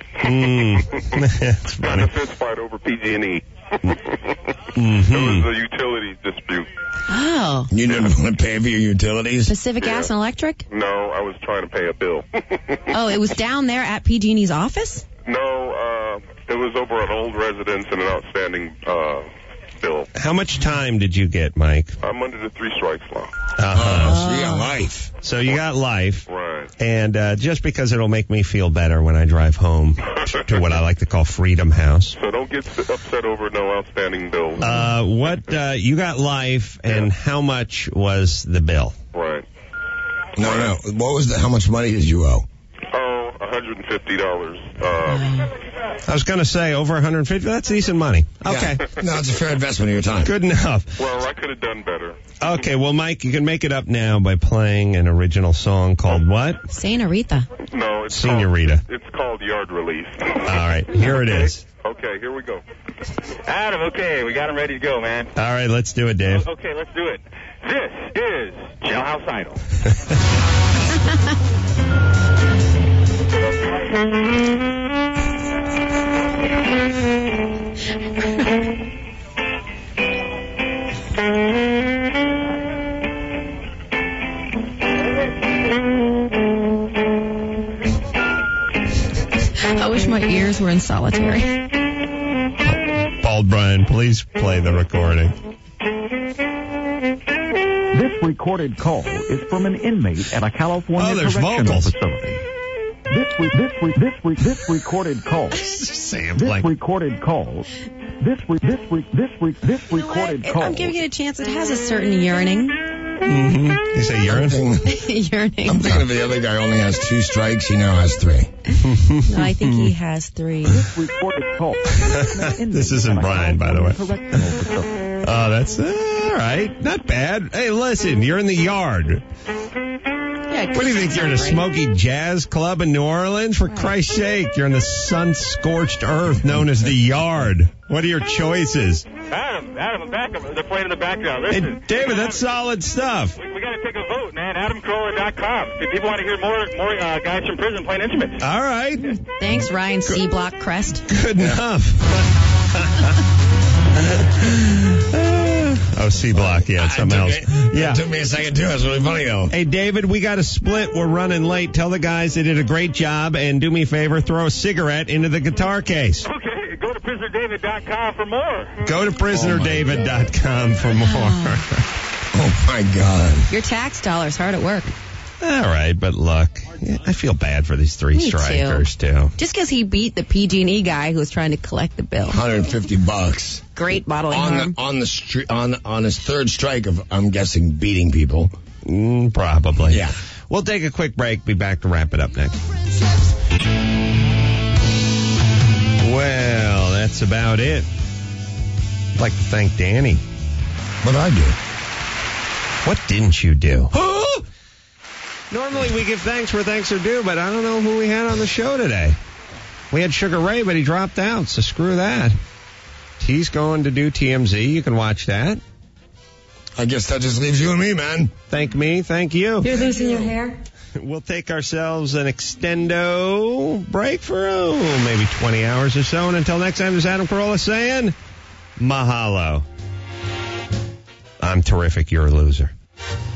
That's funny. A fist fight over PG&E. Mm-hmm. It was a utilities dispute. Oh. You didn't want to pay for your utilities? Pacific Gas and Electric? No, I was trying to pay a bill. Oh, it was down there at PG&E's office? No, it was over an old residence and an outstanding bill. How much time did you get, Mike? I'm under the 3 strikes law. Uh-huh. So you got life. So you got life. Right. And just because it'll make me feel better when I drive home to what I like to call Freedom House. So don't get upset over no outstanding bills. You got life, and how much was the bill? Right. No. What was how much money did you owe? Oh, $150. I was going to say over $150. That's decent money. Okay. Yeah. No, it's a fair investment of your time. Good enough. Well, I could have done better. Okay, well, Mike, you can make it up now by playing an original song called what? Senorita. No, it's Senorita. It's called Yard Relief. All right, here it is. Okay, here we go. Adam, okay, we got him ready to go, man. All right, let's do it, Dave. Okay, let's do it. This is Jailhouse Idol. I wish my ears were in solitary. Bald Brian, please play the recording. This recorded call is from an inmate at a California correctional facility. This recorded call. Sampling. This recorded call. I'm giving it a chance. It has a certain yearning. Mm-hmm. You say yearning? Yearning. I'm thinking of the other guy only has 2 strikes. He now has 3. No, I think he has 3. This recorded call. This isn't Brian, by the way. Oh, that's all right. Not bad. Hey, listen, you're in the Yard. What do you think? You're in a smoky jazz club in New Orleans? For Christ's sake, you're in the sun-scorched earth known as the Yard. What are your choices? Adam, I'm back. They're playing in the background. Listen. Hey, David, that's solid stuff. We got to take a vote, man. AdamCarolla.com. If people want to hear more guys from prison playing instruments. All right. Thanks, Ryan C. Block Crest. Good enough. Oh, C-Block, yeah, something else. It took me a second, too. That's really funny, though. Hey, David, we got a split. We're running late. Tell the guys they did a great job, and do me a favor, throw a cigarette into the guitar case. Okay, go to PrisonerDavid.com for more. Go to PrisonerDavid.com for more. Oh, my God. Your tax dollars hard at work. All right, but look, I feel bad for these 3 strikers, too. Just because he beat the PG&E guy who was trying to collect the bill. $150. Great bodily harm. On his 3rd strike of, I'm guessing, beating people. Probably. Yeah. We'll take a quick break. Be back to wrap it up next. Well, that's about it. I'd like to thank Danny. What'd I do? What didn't you do? Normally we give thanks where thanks are due, but I don't know who we had on the show today. We had Sugar Ray, but he dropped out, so screw that. He's going to do TMZ. You can watch that. I guess that just leaves you and me, man. Thank me. Thank you. You're losing your hair? We'll take ourselves an extendo break for, maybe 20 hours or so. And until next time, this is Adam Carolla saying, mahalo. I'm terrific. You're a loser.